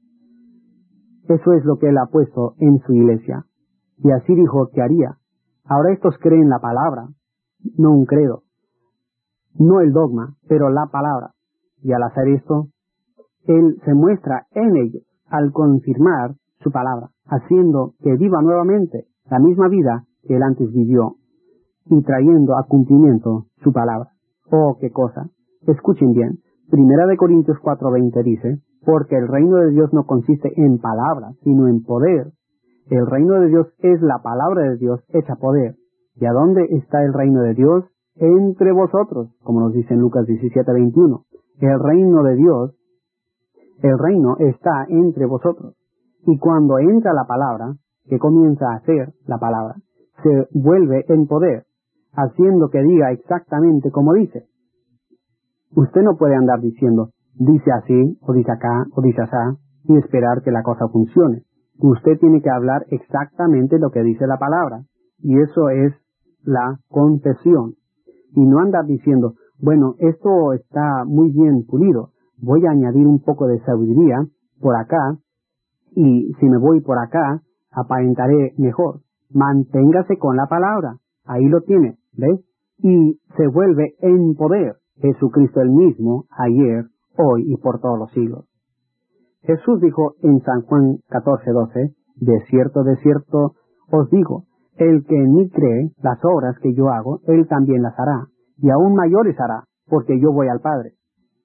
Eso es lo que él ha puesto en su iglesia, y así dijo que haría. Ahora estos creen la palabra, no un credo, no el dogma, pero la palabra, y al hacer esto, él se muestra en ellos, al confirmar su palabra, haciendo que viva nuevamente la misma vida que él antes vivió, y trayendo a cumplimiento su palabra. Oh, qué cosa. Escuchen bien. Primera de Corintios cuatro veinte dice, porque el reino de Dios no consiste en palabras, sino en poder. El reino de Dios es la palabra de Dios hecha poder. ¿Y a dónde está el reino de Dios? Entre vosotros, como nos dice en Lucas diecisiete veintiuno. El reino de Dios, el reino está entre vosotros. Y cuando entra la palabra, que comienza a hacer la palabra, se vuelve en poder, haciendo que diga exactamente como dice. Usted no puede andar diciendo, dice así, o dice acá, o dice asá, y esperar que la cosa funcione. Usted tiene que hablar exactamente lo que dice la palabra, y eso es la confesión. Y no andar diciendo, bueno, esto está muy bien pulido, voy a añadir un poco de sabiduría por acá, y si me voy por acá, aparentaré mejor. Manténgase con la palabra, ahí lo tiene, ¿ves? Y se vuelve en poder. Jesucristo el mismo, ayer, hoy y por todos los siglos. Jesús dijo en San Juan catorce doce, de cierto, de cierto os digo, el que en mí cree, las obras que yo hago, él también las hará, y aún mayores hará, porque yo voy al Padre.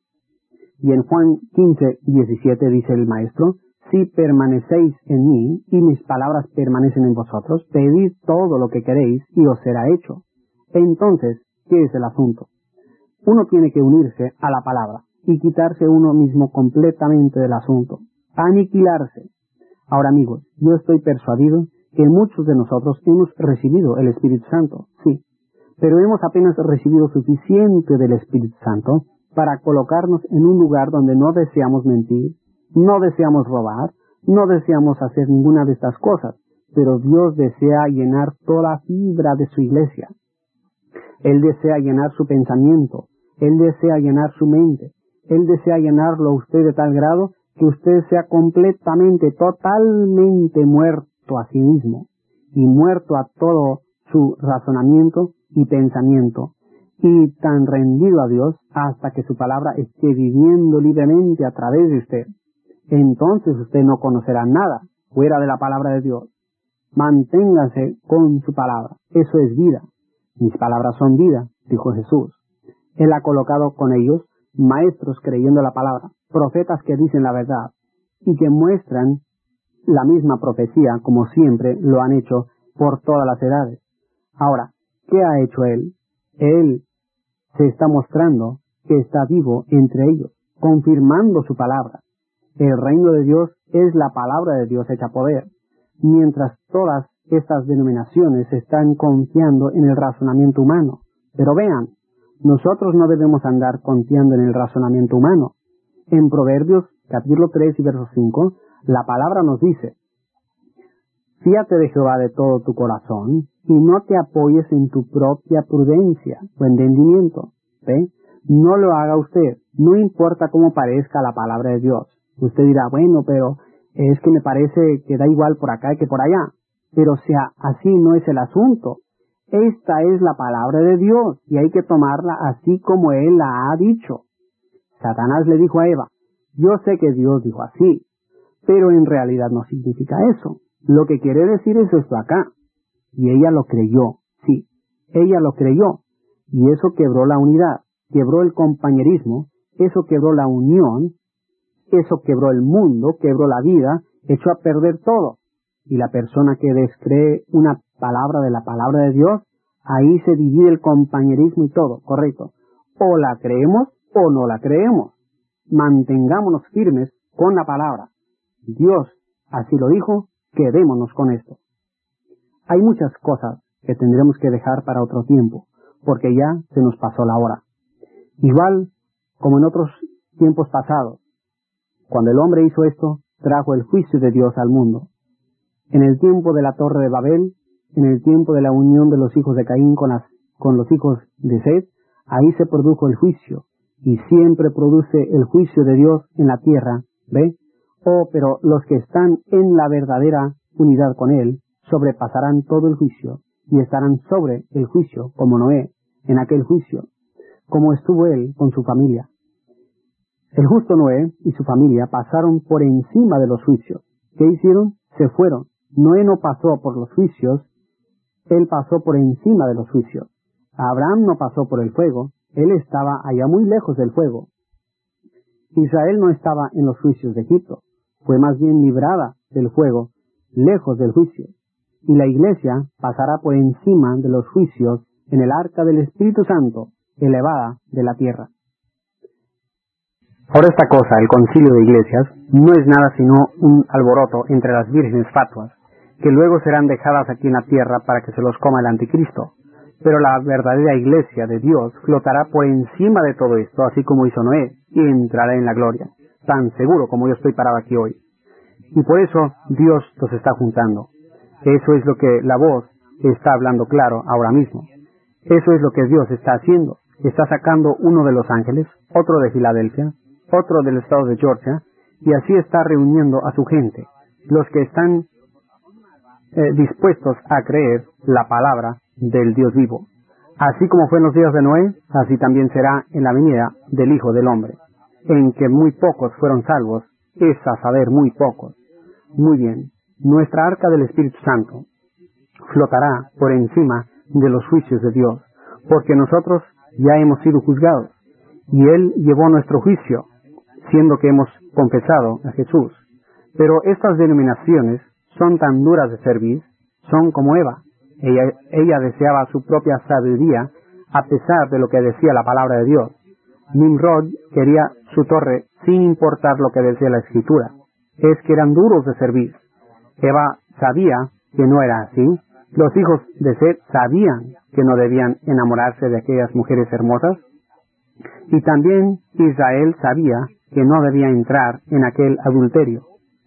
Y en Juan quince diecisiete dice el Maestro, si permanecéis en mí, y mis palabras permanecen en vosotros, pedid todo lo que queréis, y os será hecho. Entonces, ¿qué es el asunto? Uno tiene que unirse a la palabra y quitarse uno mismo completamente del asunto, aniquilarse. Ahora amigos, yo estoy persuadido que muchos de nosotros hemos recibido el Espíritu Santo, sí, pero hemos apenas recibido suficiente del Espíritu Santo para colocarnos en un lugar donde no deseamos mentir, no deseamos robar, no deseamos hacer ninguna de estas cosas, pero Dios desea llenar toda fibra de su iglesia. Él desea llenar su pensamiento, Él desea llenar su mente, Él desea llenarlo a usted de tal grado que usted sea completamente, totalmente muerto a sí mismo y muerto a todo su razonamiento y pensamiento y tan rendido a Dios hasta que su palabra esté viviendo libremente a través de usted. Entonces usted no conocerá nada fuera de la palabra de Dios. Manténgase con su palabra. Eso es vida. Mis palabras son vida, dijo Jesús. Él ha colocado con ellos maestros creyendo la palabra, profetas que dicen la verdad y que muestran la misma profecía como siempre lo han hecho por todas las edades. Ahora, ¿qué ha hecho Él? Él se está mostrando que está vivo entre ellos, confirmando su palabra. El reino de Dios es la palabra de Dios hecha poder. mientras todas estas denominaciones están confiando en el razonamiento humano. Pero vean, nosotros no debemos andar confiando en el razonamiento humano. En Proverbios, capítulo tres y verso cinco, la palabra nos dice: fíate de Jehová de todo tu corazón, y no te apoyes en tu propia prudencia o entendimiento. ¿Ve? No lo haga usted, no importa cómo parezca la palabra de Dios. Usted dirá, bueno, pero es que me parece que da igual por acá que por allá. Pero o sea, así no es el asunto. Esta es la palabra de Dios, y hay que tomarla así como Él la ha dicho. Satanás le dijo a Eva, yo sé que Dios dijo así, pero en realidad no significa eso. Lo que quiere decir es esto acá. Y ella lo creyó, sí, ella lo creyó. Y eso quebró la unidad, quebró el compañerismo, eso quebró la unión, eso quebró el mundo, quebró la vida, echó a perder todo. Y la persona que descree una palabra de la palabra de Dios, ahí se divide el compañerismo y todo, correcto. O la creemos o no la creemos. Mantengámonos firmes con la palabra. Dios así lo dijo, quedémonos con esto. Hay muchas cosas que tendremos que dejar para otro tiempo, porque ya se nos pasó la hora. Igual como en otros tiempos pasados, cuando el hombre hizo esto, trajo el juicio de Dios al mundo. En el tiempo de la Torre de Babel, en el tiempo de la unión de los hijos de Caín con, las, con los hijos de Seth, ahí se produjo el juicio, y siempre produce el juicio de Dios en la tierra, ¿ve? Oh, pero los que están en la verdadera unidad con Él, sobrepasarán todo el juicio, y estarán sobre el juicio, como Noé, en aquel juicio, como estuvo él con su familia. El justo Noé y su familia pasaron por encima de los juicios. ¿Qué hicieron? Se fueron. Noé no pasó por los juicios, él pasó por encima de los juicios. Abraham no pasó por el fuego, él estaba allá muy lejos del fuego. Israel no estaba en los juicios de Egipto, fue más bien librada del fuego, lejos del juicio. Y la iglesia pasará por encima de los juicios en el arca del Espíritu Santo, elevada de la tierra. Por esta cosa, el concilio de iglesias no es nada sino un alboroto entre las vírgenes fatuas, que luego serán dejadas aquí en la tierra para que se los coma el anticristo. Pero la verdadera iglesia de Dios flotará por encima de todo esto, así como hizo Noé, y entrará en la gloria, tan seguro como yo estoy parado aquí hoy. Y por eso Dios los está juntando. Eso es lo que la voz está hablando claro ahora mismo. Eso es lo que Dios está haciendo. Está sacando uno de Los Ángeles, otro de Filadelfia, otro del estado de Georgia, y así está reuniendo a su gente, los que están eh, dispuestos a creer la palabra del Dios vivo. Así como fue en los días de Noé, así también será en la venida del Hijo del Hombre, en que muy pocos fueron salvos, es a saber, muy pocos. Muy bien, nuestra arca del Espíritu Santo flotará por encima de los juicios de Dios, porque nosotros ya hemos sido juzgados, y Él llevó nuestro juicio, siendo que hemos confesado a Jesús. Pero estas denominaciones son tan duras de servir, son como Eva. Ella, ella deseaba su propia sabiduría, a pesar de lo que decía la palabra de Dios. Nimrod quería su torre sin importar lo que decía la Escritura. Es que eran duros de servir. Eva sabía que no era así. Los hijos de Seth sabían que no debían enamorarse de aquellas mujeres hermosas. Y también Israel sabía que no debía entrar en aquel adulterio.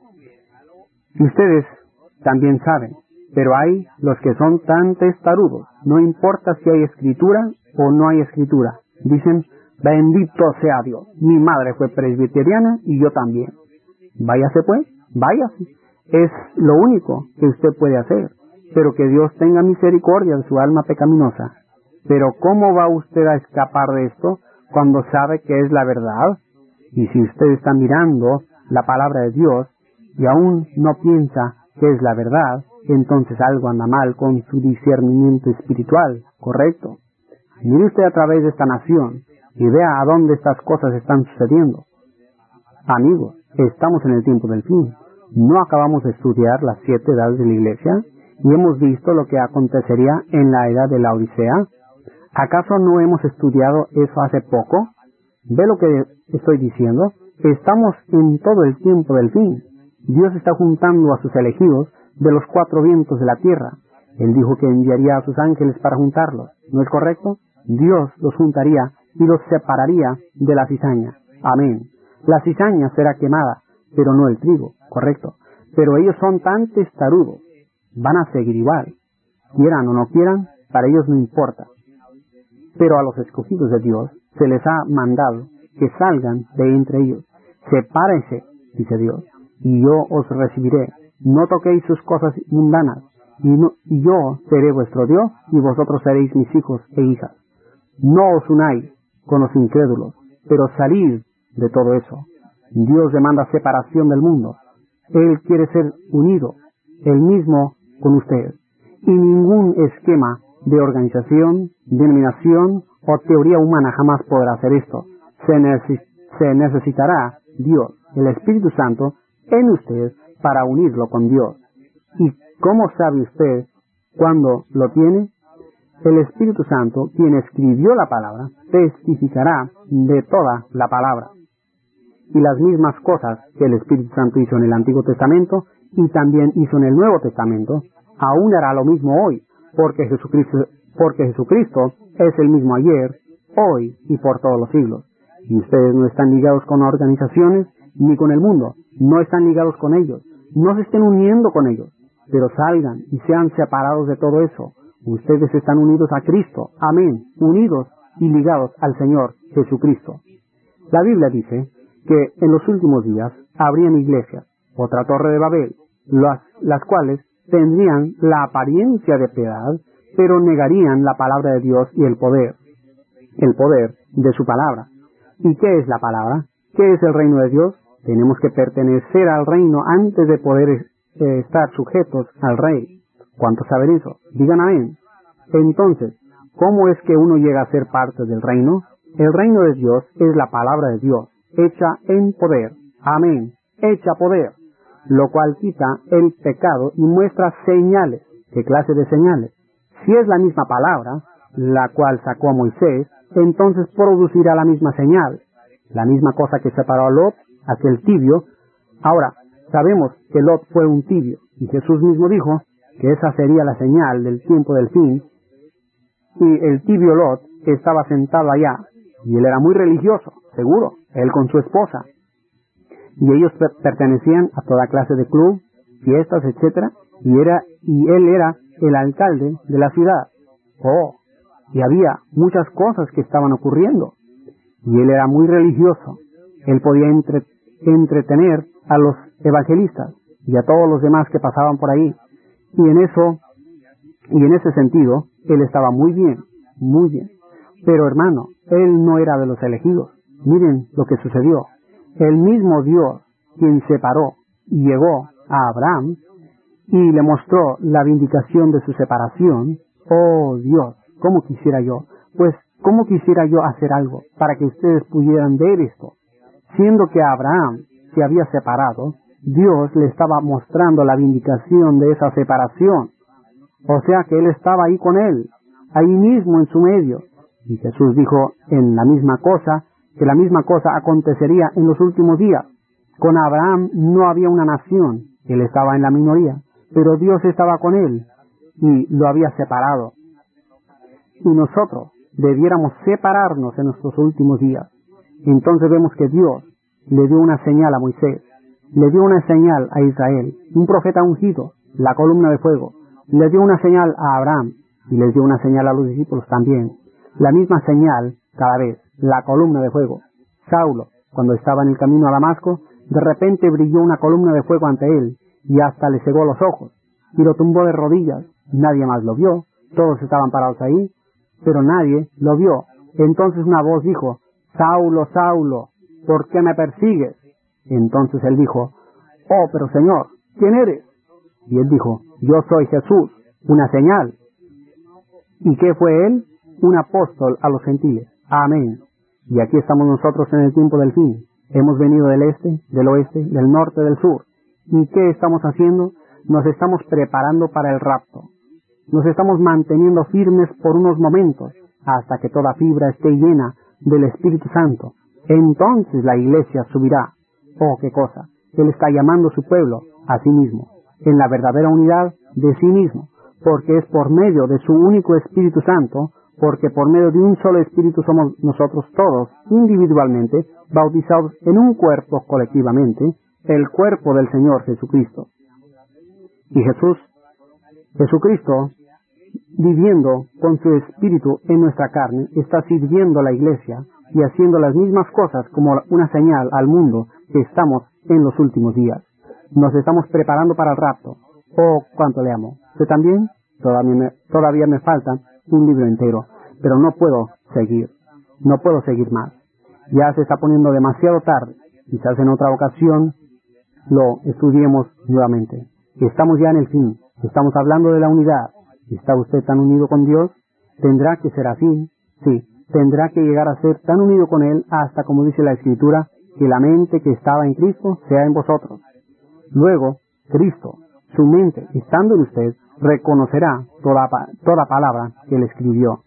Y ustedes también saben, pero hay los que son tan testarudos, no importa si hay escritura o no hay escritura. Dicen, bendito sea Dios, mi madre fue presbiteriana y yo también. Váyase pues, váyase. Es lo único que usted puede hacer, pero que Dios tenga misericordia de su alma pecaminosa. Pero ¿cómo va usted a escapar de esto cuando sabe que es la verdad? Y si usted está mirando la palabra de Dios y aún no piensa que es la verdad, entonces algo anda mal con su discernimiento espiritual, ¿correcto? Mire usted a través de esta nación y vea a dónde estas cosas están sucediendo. Amigos, estamos en el tiempo del fin. No acabamos de estudiar las siete edades de la iglesia y hemos visto lo que acontecería en la edad de la Odisea. ¿Acaso no hemos estudiado eso hace poco? ¿Ve lo que estoy diciendo? Estamos en todo el tiempo del fin. Dios está juntando a sus elegidos de los cuatro vientos de la tierra. Él dijo que enviaría a sus ángeles para juntarlos. ¿No es correcto? Dios los juntaría y los separaría de la cizaña. Amén. La cizaña será quemada, pero no el trigo, correcto. Pero ellos son tan testarudos, van a seguir igual. Quieran o no quieran, para ellos no importa. Pero a los escogidos de Dios se les ha mandado que salgan de entre ellos. Sepárense, dice Dios, y yo os recibiré. No toquéis sus cosas mundanas, y, no, y yo seré vuestro Dios, y vosotros seréis mis hijos e hijas. No os unáis con los incrédulos, pero salid de todo eso. Dios demanda separación del mundo. Él quiere ser unido, Él mismo, con ustedes. Y ningún esquema de organización, denominación o teoría humana jamás podrá hacer esto. Se, neces se necesitará Dios, el Espíritu Santo, en usted para unirlo con Dios. ¿Y cómo sabe usted cuándo lo tiene? El Espíritu Santo, quien escribió la palabra, testificará de toda la palabra. Y las mismas cosas que el Espíritu Santo hizo en el Antiguo Testamento y también hizo en el Nuevo Testamento, aún hará lo mismo hoy, porque Jesucristo, porque Jesucristo es el mismo ayer, hoy y por todos los siglos. Y ustedes no están ligados con organizaciones ni con el mundo, no están ligados con ellos, no se estén uniendo con ellos, pero salgan y sean separados de todo eso. Ustedes están unidos a Cristo, amén, unidos y ligados al Señor Jesucristo. La Biblia dice que en los últimos días habrían iglesias, otra torre de Babel, las, las cuales tendrían la apariencia de piedad, pero negarían la palabra de Dios y el poder, el poder de su palabra. ¿Y qué es la palabra? ¿Qué es el reino de Dios? Tenemos que pertenecer al reino antes de poder eh, estar sujetos al rey. ¿Cuántos saben eso? Digan amén. Entonces, ¿cómo es que uno llega a ser parte del reino? El reino de Dios es la palabra de Dios, hecha en poder. Amén. Hecha poder. Lo cual quita el pecado y muestra señales. ¿Qué clase de señales? Si es la misma palabra, la cual sacó a Moisés, entonces producirá la misma señal. La misma cosa que separó a Lot, aquel tibio. Ahora, sabemos que Lot fue un tibio, y Jesús mismo dijo que esa sería la señal del tiempo del fin. Y el tibio Lot estaba sentado allá, y él era muy religioso, seguro, él con su esposa. Y ellos per pertenecían a toda clase de club, fiestas, etcétera, y era y él era el alcalde de la ciudad. Oh, y había muchas cosas que estaban ocurriendo. Y él era muy religioso. Él podía entre entretener a los evangelistas y a todos los demás que pasaban por ahí. Y en eso, y en ese sentido, él estaba muy bien, muy bien. Pero hermano, él no era de los elegidos. Miren lo que sucedió. El mismo Dios, quien separó y llegó a Abraham y le mostró la vindicación de su separación. Oh Dios, ¿cómo quisiera yo? Pues, ¿cómo quisiera yo hacer algo para que ustedes pudieran ver esto? Siendo que Abraham se había separado, Dios le estaba mostrando la vindicación de esa separación. O sea que él estaba ahí con él, ahí mismo en su medio. Y Jesús dijo en la misma cosa, que la misma cosa acontecería en los últimos días. Con Abraham no había una nación, él estaba en la minoría, pero Dios estaba con él y lo había separado. Y nosotros debiéramos separarnos en nuestros últimos días. Entonces vemos que Dios le dio una señal a Moisés, le dio una señal a Israel, un profeta ungido, la columna de fuego, le dio una señal a Abraham y les dio una señal a los discípulos también. La misma señal cada vez, la columna de fuego. Saulo, cuando estaba en el camino a Damasco, de repente brilló una columna de fuego ante él y hasta le cegó los ojos y lo tumbó de rodillas. Nadie más lo vio, todos estaban parados ahí, pero nadie lo vio. Entonces una voz dijo, Saulo, Saulo, ¿por qué me persigues? Entonces él dijo, oh, pero Señor, ¿quién eres? Y él dijo, yo soy Jesús, una señal. ¿Y qué fue él? Un apóstol a los gentiles. Amén. Y aquí estamos nosotros en el tiempo del fin. Hemos venido del este, del oeste, del norte, del sur. ¿Y qué estamos haciendo? Nos estamos preparando para el rapto. Nos estamos manteniendo firmes por unos momentos, hasta que toda fibra esté llena del Espíritu Santo. Entonces la iglesia subirá. Oh, qué cosa. Él está llamando a su pueblo a sí mismo. en la verdadera unidad de sí mismo, porque es por medio de su único Espíritu Santo, porque por medio de un solo Espíritu somos nosotros todos, individualmente, bautizados en un cuerpo colectivamente, el cuerpo del Señor Jesucristo. Y Jesús, Jesucristo, viviendo con su Espíritu en nuestra carne, está sirviendo a la Iglesia y haciendo las mismas cosas como una señal al mundo que estamos en los últimos días. Nos estamos preparando para el rapto. Oh, cuánto le amo. ¿Usted también? Todavía me, todavía me falta un libro entero, pero no puedo seguir. No puedo seguir más. Ya se está poniendo demasiado tarde. Quizás en otra ocasión lo estudiemos nuevamente. Estamos ya en el fin. Estamos hablando de la unidad. ¿Está usted tan unido con Dios? ¿Tendrá que ser así? Sí, tendrá que llegar a ser tan unido con Él hasta, como dice la Escritura, que la mente que estaba en Cristo sea en vosotros. Luego, Cristo, su mente, estando en usted, reconocerá toda, toda palabra que Él escribió.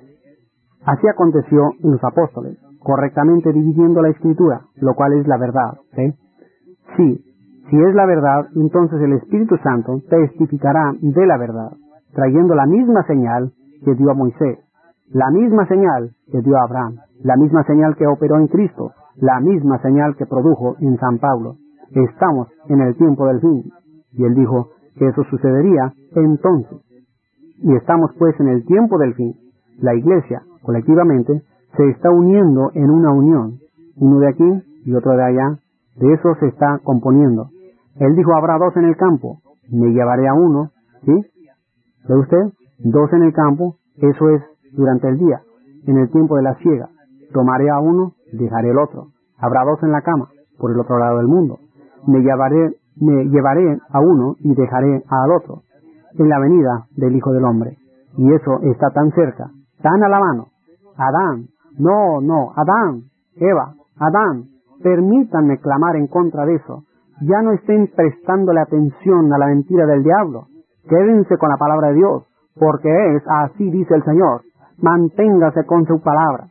Así aconteció en los apóstoles, correctamente dividiendo la Escritura, lo cual es la verdad. ¿sí? Sí, si es la verdad, entonces el Espíritu Santo testificará de la verdad, trayendo la misma señal que dio a Moisés, la misma señal que dio a Abraham, la misma señal que operó en Cristo, la misma señal que produjo en San Pablo. Estamos en el tiempo del fin. Y él dijo que eso sucedería entonces. Y estamos pues en el tiempo del fin. La Iglesia, colectivamente, se está uniendo en una unión. Uno de aquí y otro de allá. De eso se está componiendo. Él dijo, habrá dos en el campo. Me llevaré a uno. ¿Sí? ¿Ve usted? Dos en el campo. Eso es durante el día. En el tiempo de la siega. Tomaré a uno, dejaré el otro. Habrá dos en la cama, por el otro lado del mundo. Me llevaré, me llevaré a uno y dejaré al otro. En la venida del Hijo del Hombre. Y eso está tan cerca, tan a la mano. Adán, no, no, Adán, Eva, Adán, permítanme clamar en contra de eso. Ya no estén prestándole atención a la mentira del diablo. Quédense con la palabra de Dios, porque es, así dice el Señor, manténgase con su palabra.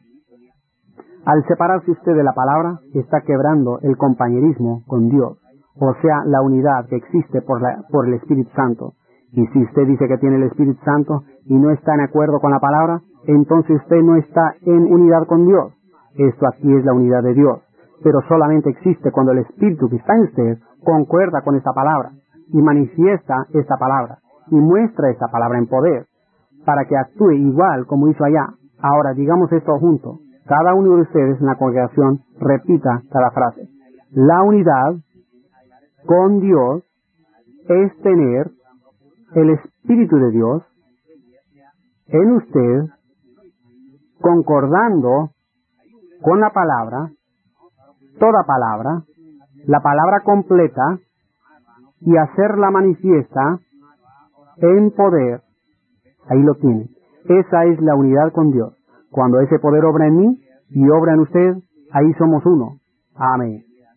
Al separarse usted de la palabra, está quebrando el compañerismo con Dios, o sea, la unidad que existe por, la, por el Espíritu Santo. Y si usted dice que tiene el Espíritu Santo y no está en acuerdo con la palabra, entonces usted no está en unidad con Dios. Esto aquí es la unidad de Dios, pero solamente existe cuando el Espíritu que está en usted concuerda con esta palabra y manifiesta esta palabra y muestra esta palabra en poder, para que actúe igual como hizo allá. Ahora, digamos esto junto. Cada uno de ustedes en la congregación repita cada frase. La unidad con Dios es tener el Espíritu de Dios en usted, concordando con la palabra, toda palabra, la palabra completa, y hacerla manifiesta en poder. Ahí lo tienen. Esa es la unidad con Dios. Cuando ese poder obra en mí y obra en usted, ahí somos uno. Amén.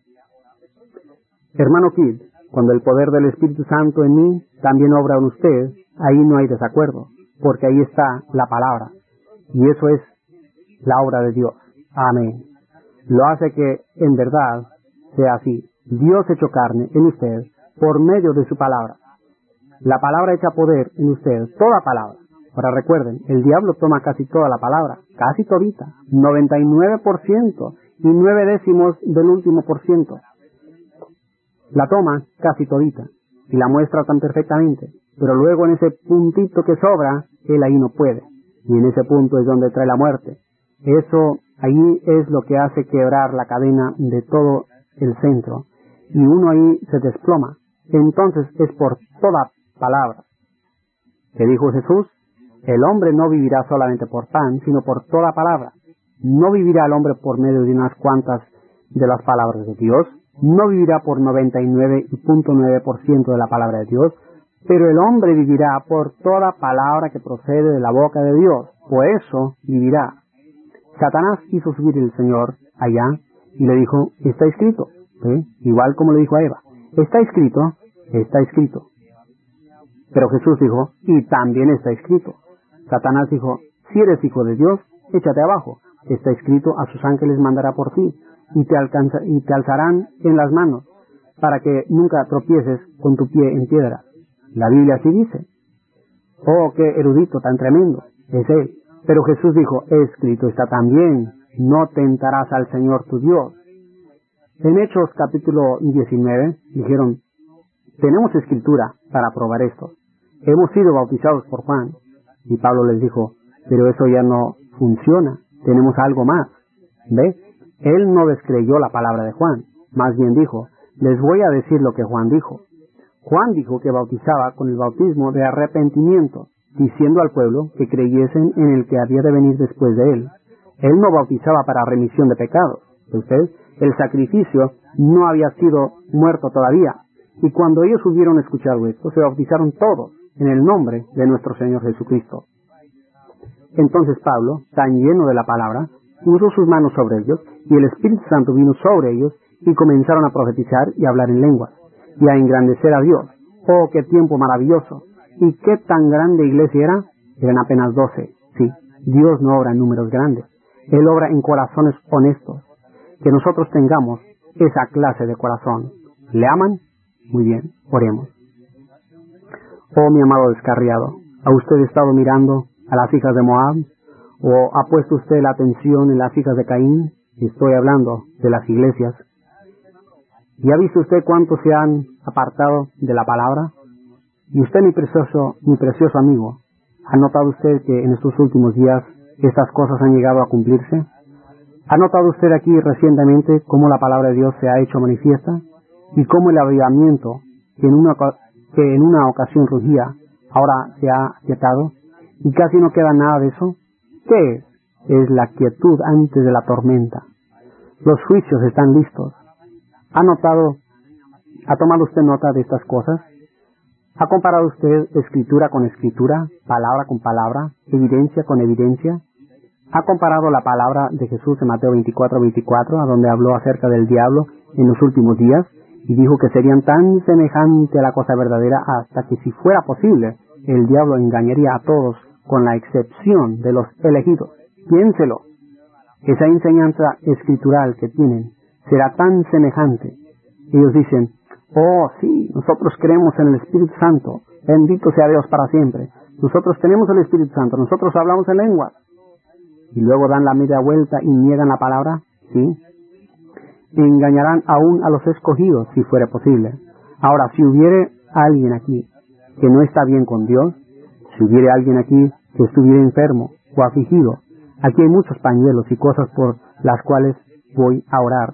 Hermano Kidd, cuando el poder del Espíritu Santo en mí también obra en usted, ahí no hay desacuerdo, porque ahí está la palabra. Y eso es la obra de Dios. Amén. Lo hace que, en verdad, sea así. Dios hecho carne en usted por medio de su palabra. La palabra echa poder en usted, toda palabra. Ahora recuerden, el diablo toma casi toda la palabra, casi todita, noventa y nueve por ciento y nueve décimos del último por ciento. La toma casi todita y la muestra tan perfectamente, pero luego en ese puntito que sobra, él ahí no puede. Y en ese punto es donde trae la muerte. Eso, ahí es lo que hace quebrar la cadena de todo el centro. Y uno ahí se desploma. Entonces es por toda palabra. ¿Qué dijo Jesús? El hombre no vivirá solamente por pan, sino por toda palabra. No vivirá el hombre por medio de unas cuantas de las palabras de Dios. No vivirá por noventa y nueve punto nueve por ciento de la palabra de Dios. Pero el hombre vivirá por toda palabra que procede de la boca de Dios. Por eso vivirá. Satanás hizo subir el Señor allá y le dijo, está escrito. ¿Sí? Igual como le dijo a Eva. Está escrito, está escrito. Pero Jesús dijo, y también está escrito. Satanás dijo, si eres hijo de Dios, échate abajo. Está escrito, a sus ángeles mandará por ti, y te, alcanza, y te alzarán en las manos, para que nunca tropieces con tu pie en piedra. La Biblia así dice. Oh, qué erudito tan tremendo es él. Pero Jesús dijo, escrito está también, no tentarás al Señor tu Dios. En Hechos capítulo diecinueve dijeron, tenemos escritura para probar esto. Hemos sido bautizados por Juan. Y Pablo les dijo, pero eso ya no funciona, tenemos algo más. ¿Ve? Él no descreyó la palabra de Juan, más bien dijo, les voy a decir lo que Juan dijo. Juan dijo que bautizaba con el bautismo de arrepentimiento, diciendo al pueblo que creyesen en el que había de venir después de él. Él no bautizaba para remisión de pecados. ¿Usted? El sacrificio no había sido muerto todavía. Y cuando ellos hubieron escuchado esto, se bautizaron todos en el nombre de nuestro Señor Jesucristo. Entonces Pablo, tan lleno de la palabra, puso sus manos sobre ellos, y el Espíritu Santo vino sobre ellos, y comenzaron a profetizar y a hablar en lenguas, y a engrandecer a Dios. ¡Oh, qué tiempo maravilloso! ¿Y qué tan grande iglesia era? Eran apenas doce. Sí, Dios no obra en números grandes. Él obra en corazones honestos. Que nosotros tengamos esa clase de corazón. ¿Le aman? Muy bien, oremos. Oh, mi amado descarriado, ¿ha usted estado mirando a las hijas de Moab? ¿O ha puesto usted la atención en las hijas de Caín? Estoy hablando de las iglesias. ¿Y ha visto usted cuántos se han apartado de la palabra? Y usted, mi precioso, mi precioso amigo, ¿ha notado usted que en estos últimos días estas cosas han llegado a cumplirse? ¿Ha notado usted aquí recientemente cómo la palabra de Dios se ha hecho manifiesta? Y cómo el avivamiento, que en una, que en una ocasión rugía, ahora se ha quietado, y casi no queda nada de eso? ¿Qué es? Es la quietud antes de la tormenta. Los juicios están listos. ¿Ha notado, ha tomado usted nota de estas cosas? ¿Ha comparado usted escritura con escritura, palabra con palabra, evidencia con evidencia? ¿Ha comparado la palabra de Jesús en Mateo veinticuatro veinticuatro, a donde habló acerca del diablo en los últimos días, y dijo que serían tan semejantes a la cosa verdadera hasta que, si fuera posible, el diablo engañaría a todos, con la excepción de los elegidos? Piénselo. Esa enseñanza escritural que tienen será tan semejante. Ellos dicen, oh sí, nosotros creemos en el Espíritu Santo, bendito sea Dios para siempre. Nosotros tenemos el Espíritu Santo, nosotros hablamos en lenguas. Y luego dan la media vuelta y niegan la palabra, ¿sí? Y engañarán aún a los escogidos, si fuera posible. Ahora, si hubiere alguien aquí que no está bien con Dios, si hubiere alguien aquí que estuviera enfermo o afligido, aquí hay muchos pañuelos y cosas por las cuales voy a orar.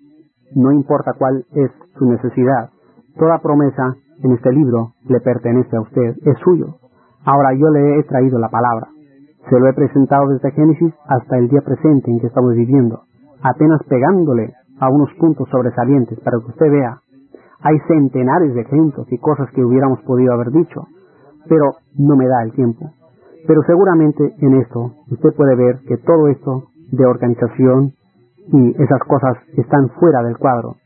No importa cuál es su necesidad. Toda promesa en este libro le pertenece a usted, es suyo. Ahora yo le he traído la palabra. Se lo he presentado desde Génesis hasta el día presente en que estamos viviendo, apenas pegándole a unos puntos sobresalientes para que usted vea. Hay centenares de ejemplos y cosas que hubiéramos podido haber dicho, pero no me da el tiempo. Pero seguramente en esto usted puede ver que todo esto de organización y esas cosas están fuera del cuadro.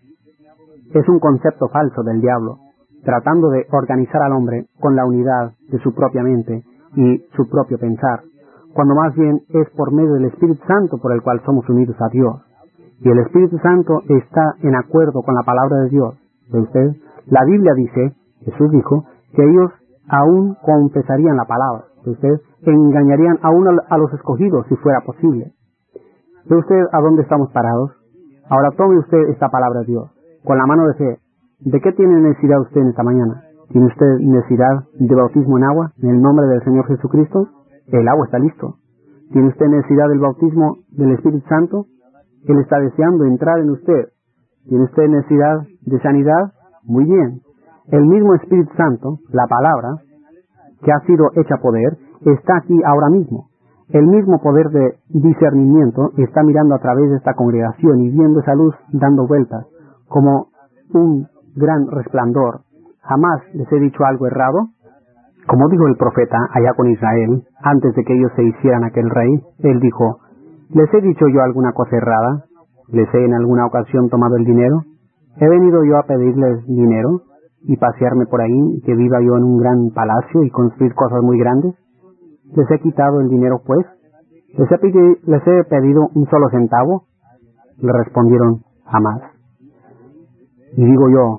Es un concepto falso del diablo, tratando de organizar al hombre con la unidad de su propia mente y su propio pensar, cuando más bien es por medio del Espíritu Santo por el cual somos unidos a Dios. Y el Espíritu Santo está en acuerdo con la palabra de Dios. ¿Ve usted? La Biblia dice, Jesús dijo, que ellos aún confesarían la palabra. ¿Ve usted? Engañarían aún a los escogidos si fuera posible. ¿Ve usted a dónde estamos parados? Ahora tome usted esta palabra de Dios, con la mano de fe. ¿De qué tiene necesidad usted en esta mañana? ¿Tiene usted necesidad de bautismo en agua, en el nombre del Señor Jesucristo? El agua está listo. ¿Tiene usted necesidad del bautismo del Espíritu Santo? Él está deseando entrar en usted. ¿Tiene usted necesidad de sanidad? Muy bien. El mismo Espíritu Santo, la palabra, que ha sido hecha poder, está aquí ahora mismo. El mismo poder de discernimiento está mirando a través de esta congregación y viendo esa luz dando vueltas, como un gran resplandor. ¿Jamás les he dicho algo errado? Como dijo el profeta allá con Israel, antes de que ellos se hicieran aquel rey, él dijo, ¿les he dicho yo alguna cosa errada? ¿Les he en alguna ocasión tomado el dinero? ¿He venido yo a pedirles dinero y pasearme por ahí y que viva yo en un gran palacio y construir cosas muy grandes? ¿Les he quitado el dinero, pues? ¿Les he, pedido, les he pedido un solo centavo? Le respondieron, jamás. Y digo yo,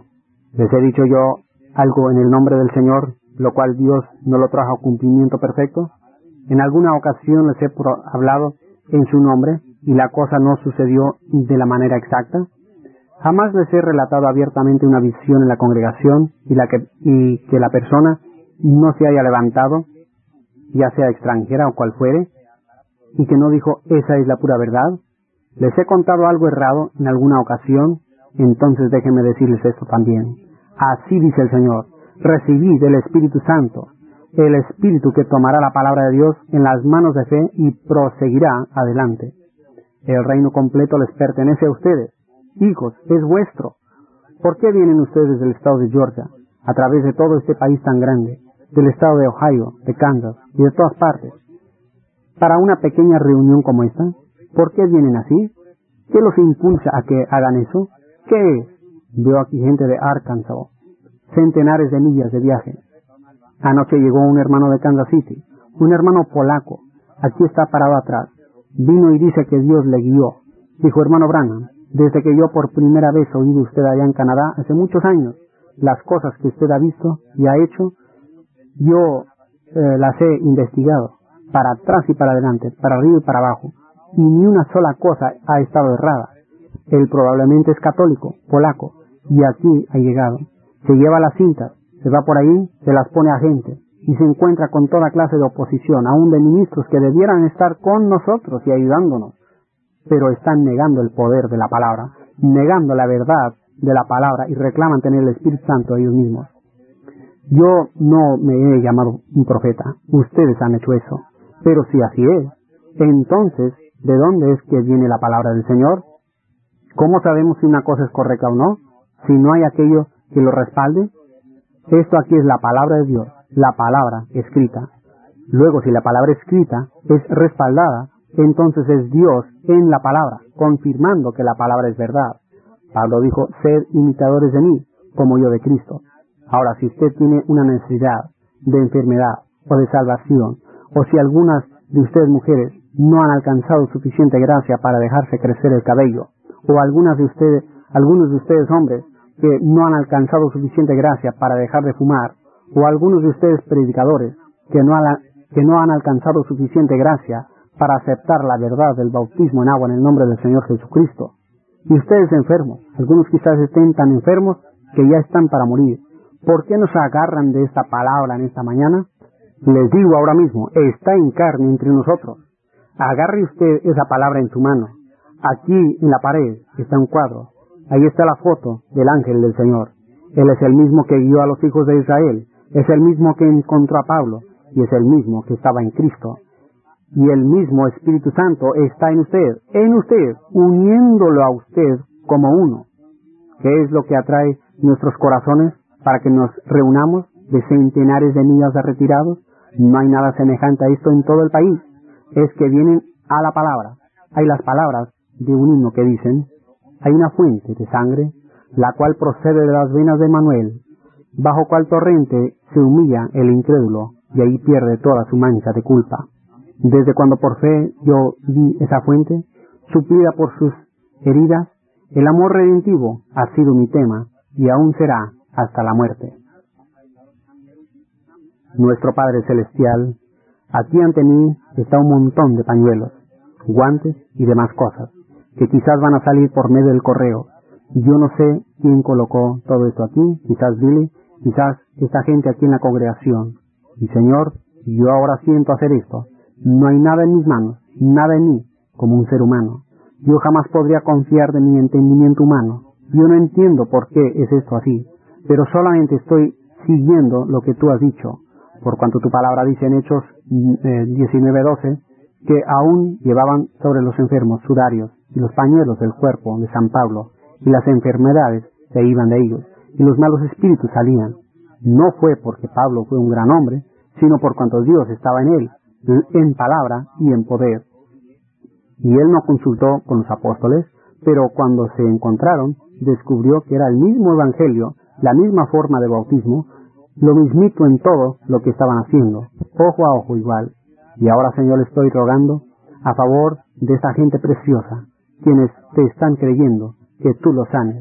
¿Les he dicho yo algo en el nombre del Señor, lo cual Dios no lo trajo a cumplimiento perfecto? En alguna ocasión les he hablado en su nombre y la cosa no sucedió de la manera exacta. Jamás les he relatado abiertamente una visión en la congregación y, la que, y que la persona no se haya levantado, ya sea extranjera o cual fuere, y que no dijo, esa es la pura verdad. Les he contado algo errado en alguna ocasión, entonces déjenme decirles esto también. Así dice el Señor, recibid el Espíritu Santo, el Espíritu que tomará la palabra de Dios en las manos de fe y proseguirá adelante. El reino completo les pertenece a ustedes. Hijos, es vuestro. ¿Por qué vienen ustedes del estado de Georgia, a través de todo este país tan grande, del estado de Ohio, de Kansas y de todas partes, para una pequeña reunión como esta? ¿Por qué vienen así? ¿Qué los impulsa a que hagan eso? ¿Qué es? Veo aquí gente de Arkansas, centenares de millas de viaje. Anoche llegó un hermano de Kansas City, un hermano polaco. Aquí está parado atrás. Vino y dice que Dios le guió. Dijo, hermano Branham, desde que yo por primera vez oí de usted allá en Canadá, hace muchos años, las cosas que usted ha visto y ha hecho, yo eh, las he investigado, para atrás y para adelante, para arriba y para abajo, y ni una sola cosa ha estado errada. Él probablemente es católico, polaco, y aquí ha llegado. Se lleva las cintas, se va por ahí, se las pone a gente, y se encuentra con toda clase de oposición, aún de ministros que debieran estar con nosotros y ayudándonos, pero están negando el poder de la palabra, negando la verdad de la palabra y reclaman tener el Espíritu Santo ellos mismos. Yo no me he llamado un profeta, ustedes han hecho eso, pero si así es, entonces, ¿de dónde es que viene la palabra del Señor? ¿Cómo sabemos si una cosa es correcta o no? Si no hay aquello que lo respalde. Esto aquí es la palabra de Dios, la palabra escrita. Luego, si la palabra escrita es respaldada, entonces es Dios en la palabra, confirmando que la palabra es verdad. Pablo dijo, sed imitadores de mí, como yo de Cristo. Ahora, si usted tiene una necesidad de enfermedad o de salvación, o si algunas de ustedes mujeres no han alcanzado suficiente gracia para dejarse crecer el cabello, o algunas de ustedes, algunos de ustedes hombres que no han alcanzado suficiente gracia para dejar de fumar, o algunos de ustedes predicadores que no, han, que no han alcanzado suficiente gracia para aceptar la verdad del bautismo en agua en el nombre del Señor Jesucristo. Y ustedes enfermos, algunos quizás estén tan enfermos que ya están para morir. ¿Por qué no se agarran de esta palabra en esta mañana? Les digo ahora mismo, está en carne entre nosotros. Agarre usted esa palabra en su mano. Aquí en la pared está un cuadro. Ahí está la foto del ángel del Señor. Él es el mismo que guió a los hijos de Israel. Es el mismo que encontró a Pablo. Y es el mismo que estaba en Cristo. Y el mismo Espíritu Santo está en usted, en usted, uniéndolo a usted como uno. ¿Qué es lo que atrae nuestros corazones para que nos reunamos de centenares de millas de retirados? No hay nada semejante a esto en todo el país. Es que vienen a la palabra. Hay las palabras de un himno que dicen, hay una fuente de sangre, la cual procede de las venas de Manuel, bajo cual torrente se humilla el incrédulo, y ahí pierde toda su mancha de culpa. Desde cuando por fe yo vi esa fuente, suplida por sus heridas, el amor redentivo ha sido mi tema, y aún será hasta la muerte. Nuestro Padre Celestial, aquí ante mí está un montón de pañuelos, guantes y demás cosas, que quizás van a salir por medio del correo. Yo no sé quién colocó todo esto aquí, quizás Billy, quizás esta gente aquí en la congregación. Y Señor, yo ahora siento hacer esto. No hay nada en mis manos, nada en mí, como un ser humano. Yo jamás podría confiar de mi entendimiento humano. Yo no entiendo por qué es esto así, pero solamente estoy siguiendo lo que tú has dicho, por cuanto tu palabra dice en Hechos eh, diecinueve doce, que aún llevaban sobre los enfermos sudarios y los pañuelos del cuerpo de San Pablo, y las enfermedades se iban de ellos, y los malos espíritus salían. No fue porque Pablo fue un gran hombre, sino por cuanto Dios estaba en él, en palabra y en poder. Y él no consultó con los apóstoles, pero cuando se encontraron, descubrió que era el mismo evangelio, la misma forma de bautismo, lo mismito en todo lo que estaban haciendo, ojo a ojo igual. Y ahora, Señor, le estoy rogando a favor de esta gente preciosa, quienes te están creyendo, que tú los sanes.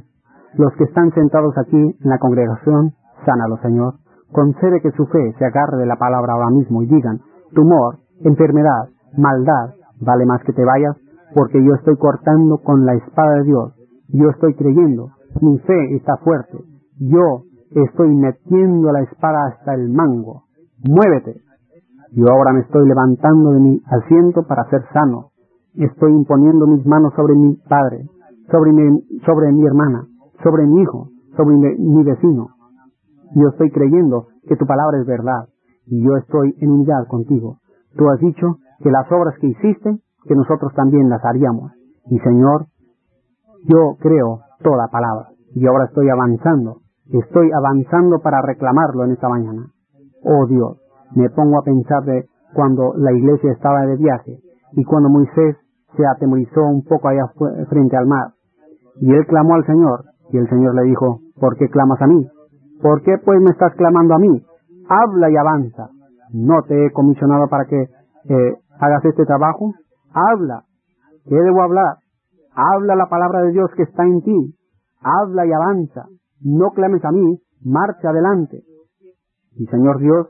Los que están sentados aquí en la congregación, sánalos, Señor. Concede que su fe se agarre de la palabra ahora mismo y digan, tumor, enfermedad, maldad, vale más que te vayas, porque yo estoy cortando con la espada de Dios. Yo estoy creyendo, mi fe está fuerte. Yo estoy metiendo la espada hasta el mango. Muévete. Yo ahora me estoy levantando de mi asiento para ser sano. Estoy imponiendo mis manos sobre mi padre, sobre mi, sobre mi hermana, sobre mi hijo, sobre mi, mi vecino. Yo estoy creyendo que tu palabra es verdad y yo estoy en unidad contigo. Tú has dicho que las obras que hiciste, que nosotros también las haríamos. Y Señor, yo creo toda palabra y ahora estoy avanzando. Estoy avanzando para reclamarlo en esta mañana. Oh Dios, me pongo a pensar de cuando la iglesia estaba de viaje y cuando Moisés se atemorizó un poco allá frente al mar. Y él clamó al Señor, y el Señor le dijo, ¿por qué clamas a mí? ¿Por qué pues me estás clamando a mí? Habla y avanza. ¿No te he comisionado para que eh, hagas este trabajo? Habla. ¿Qué debo hablar? Habla la palabra de Dios que está en ti. Habla y avanza. No clames a mí, marcha adelante. Y Señor Dios,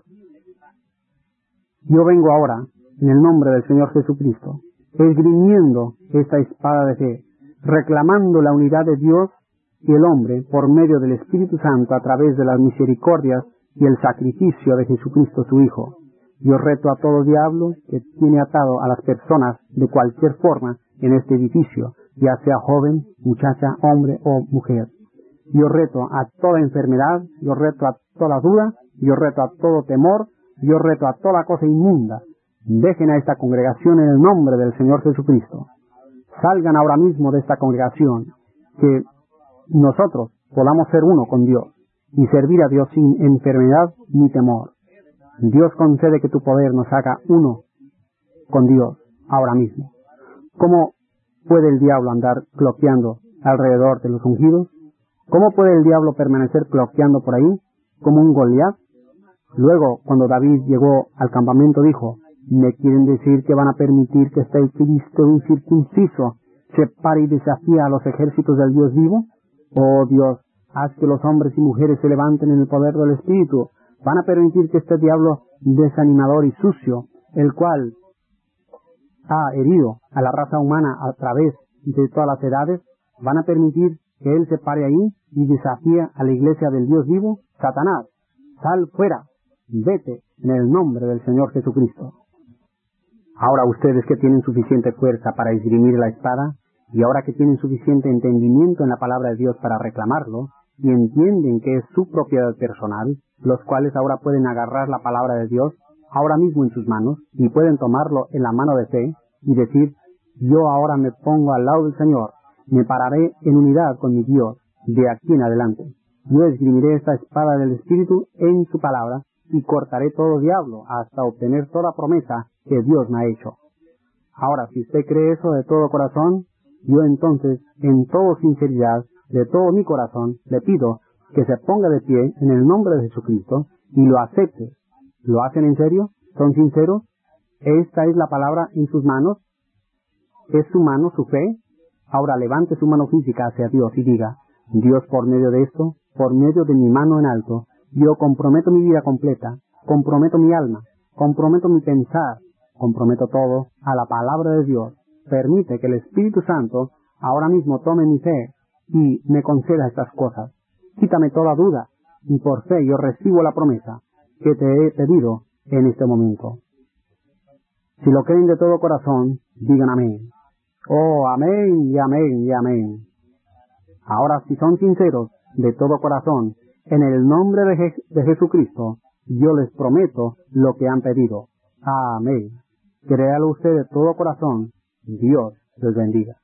yo vengo ahora, en el nombre del Señor Jesucristo, esgrimiendo esta espada de fe, reclamando la unidad de Dios y el hombre por medio del Espíritu Santo a través de las misericordias y el sacrificio de Jesucristo su Hijo. Yo reto a todo diablo que tiene atado a las personas de cualquier forma en este edificio, ya sea joven, muchacha, hombre o mujer. Yo reto a toda enfermedad, yo reto a toda duda, yo reto a todo temor, yo reto a toda cosa inmunda. Dejen a esta congregación en el nombre del Señor Jesucristo. Salgan ahora mismo de esta congregación, que nosotros podamos ser uno con Dios y servir a Dios sin enfermedad ni temor. Dios concede que tu poder nos haga uno con Dios ahora mismo. ¿Cómo puede el diablo andar cloqueando alrededor de los ungidos? ¿Cómo puede el diablo permanecer cloqueando por ahí como un Goliat? Luego, cuando David llegó al campamento, dijo, ¿me quieren decir que van a permitir que este Cristo incircunciso se pare y desafíe a los ejércitos del Dios vivo? Oh Dios, haz que los hombres y mujeres se levanten en el poder del Espíritu. Van a permitir que este diablo desanimador y sucio, el cual ha herido a la raza humana a través de todas las edades, van a permitir que él se pare ahí y desafíe a la iglesia del Dios vivo. Satanás, sal fuera, vete en el nombre del Señor Jesucristo. Ahora ustedes que tienen suficiente fuerza para esgrimir la espada, y ahora que tienen suficiente entendimiento en la palabra de Dios para reclamarlo, y entienden que es su propiedad personal, los cuales ahora pueden agarrar la palabra de Dios ahora mismo en sus manos, y pueden tomarlo en la mano de fe, y decir, yo ahora me pongo al lado del Señor, me pararé en unidad con mi Dios, de aquí en adelante. Yo esgrimiré esta espada del Espíritu en su palabra, y cortaré todo diablo hasta obtener toda promesa que Dios me ha hecho. Ahora, si usted cree eso de todo corazón, yo entonces, en toda sinceridad, de todo mi corazón, le pido que se ponga de pie en el nombre de Jesucristo y lo acepte. ¿Lo hacen en serio? ¿Son sinceros? Esta es la palabra en sus manos. ¿Es su mano su fe? Ahora levante su mano física hacia Dios y diga, Dios, por medio de esto, por medio de mi mano en alto, yo comprometo mi vida completa, comprometo mi alma, comprometo mi pensar, comprometo todo a la palabra de Dios. Permite que el Espíritu Santo ahora mismo tome mi fe y me conceda estas cosas. Quítame toda duda y por fe yo recibo la promesa que te he pedido en este momento. Si lo creen de todo corazón, digan amén. Oh, amén y amén y amén. Ahora, si son sinceros de todo corazón, en el nombre de, Je- de Jesucristo, yo les prometo lo que han pedido. Amén. Créalo usted de todo corazón. Dios les bendiga.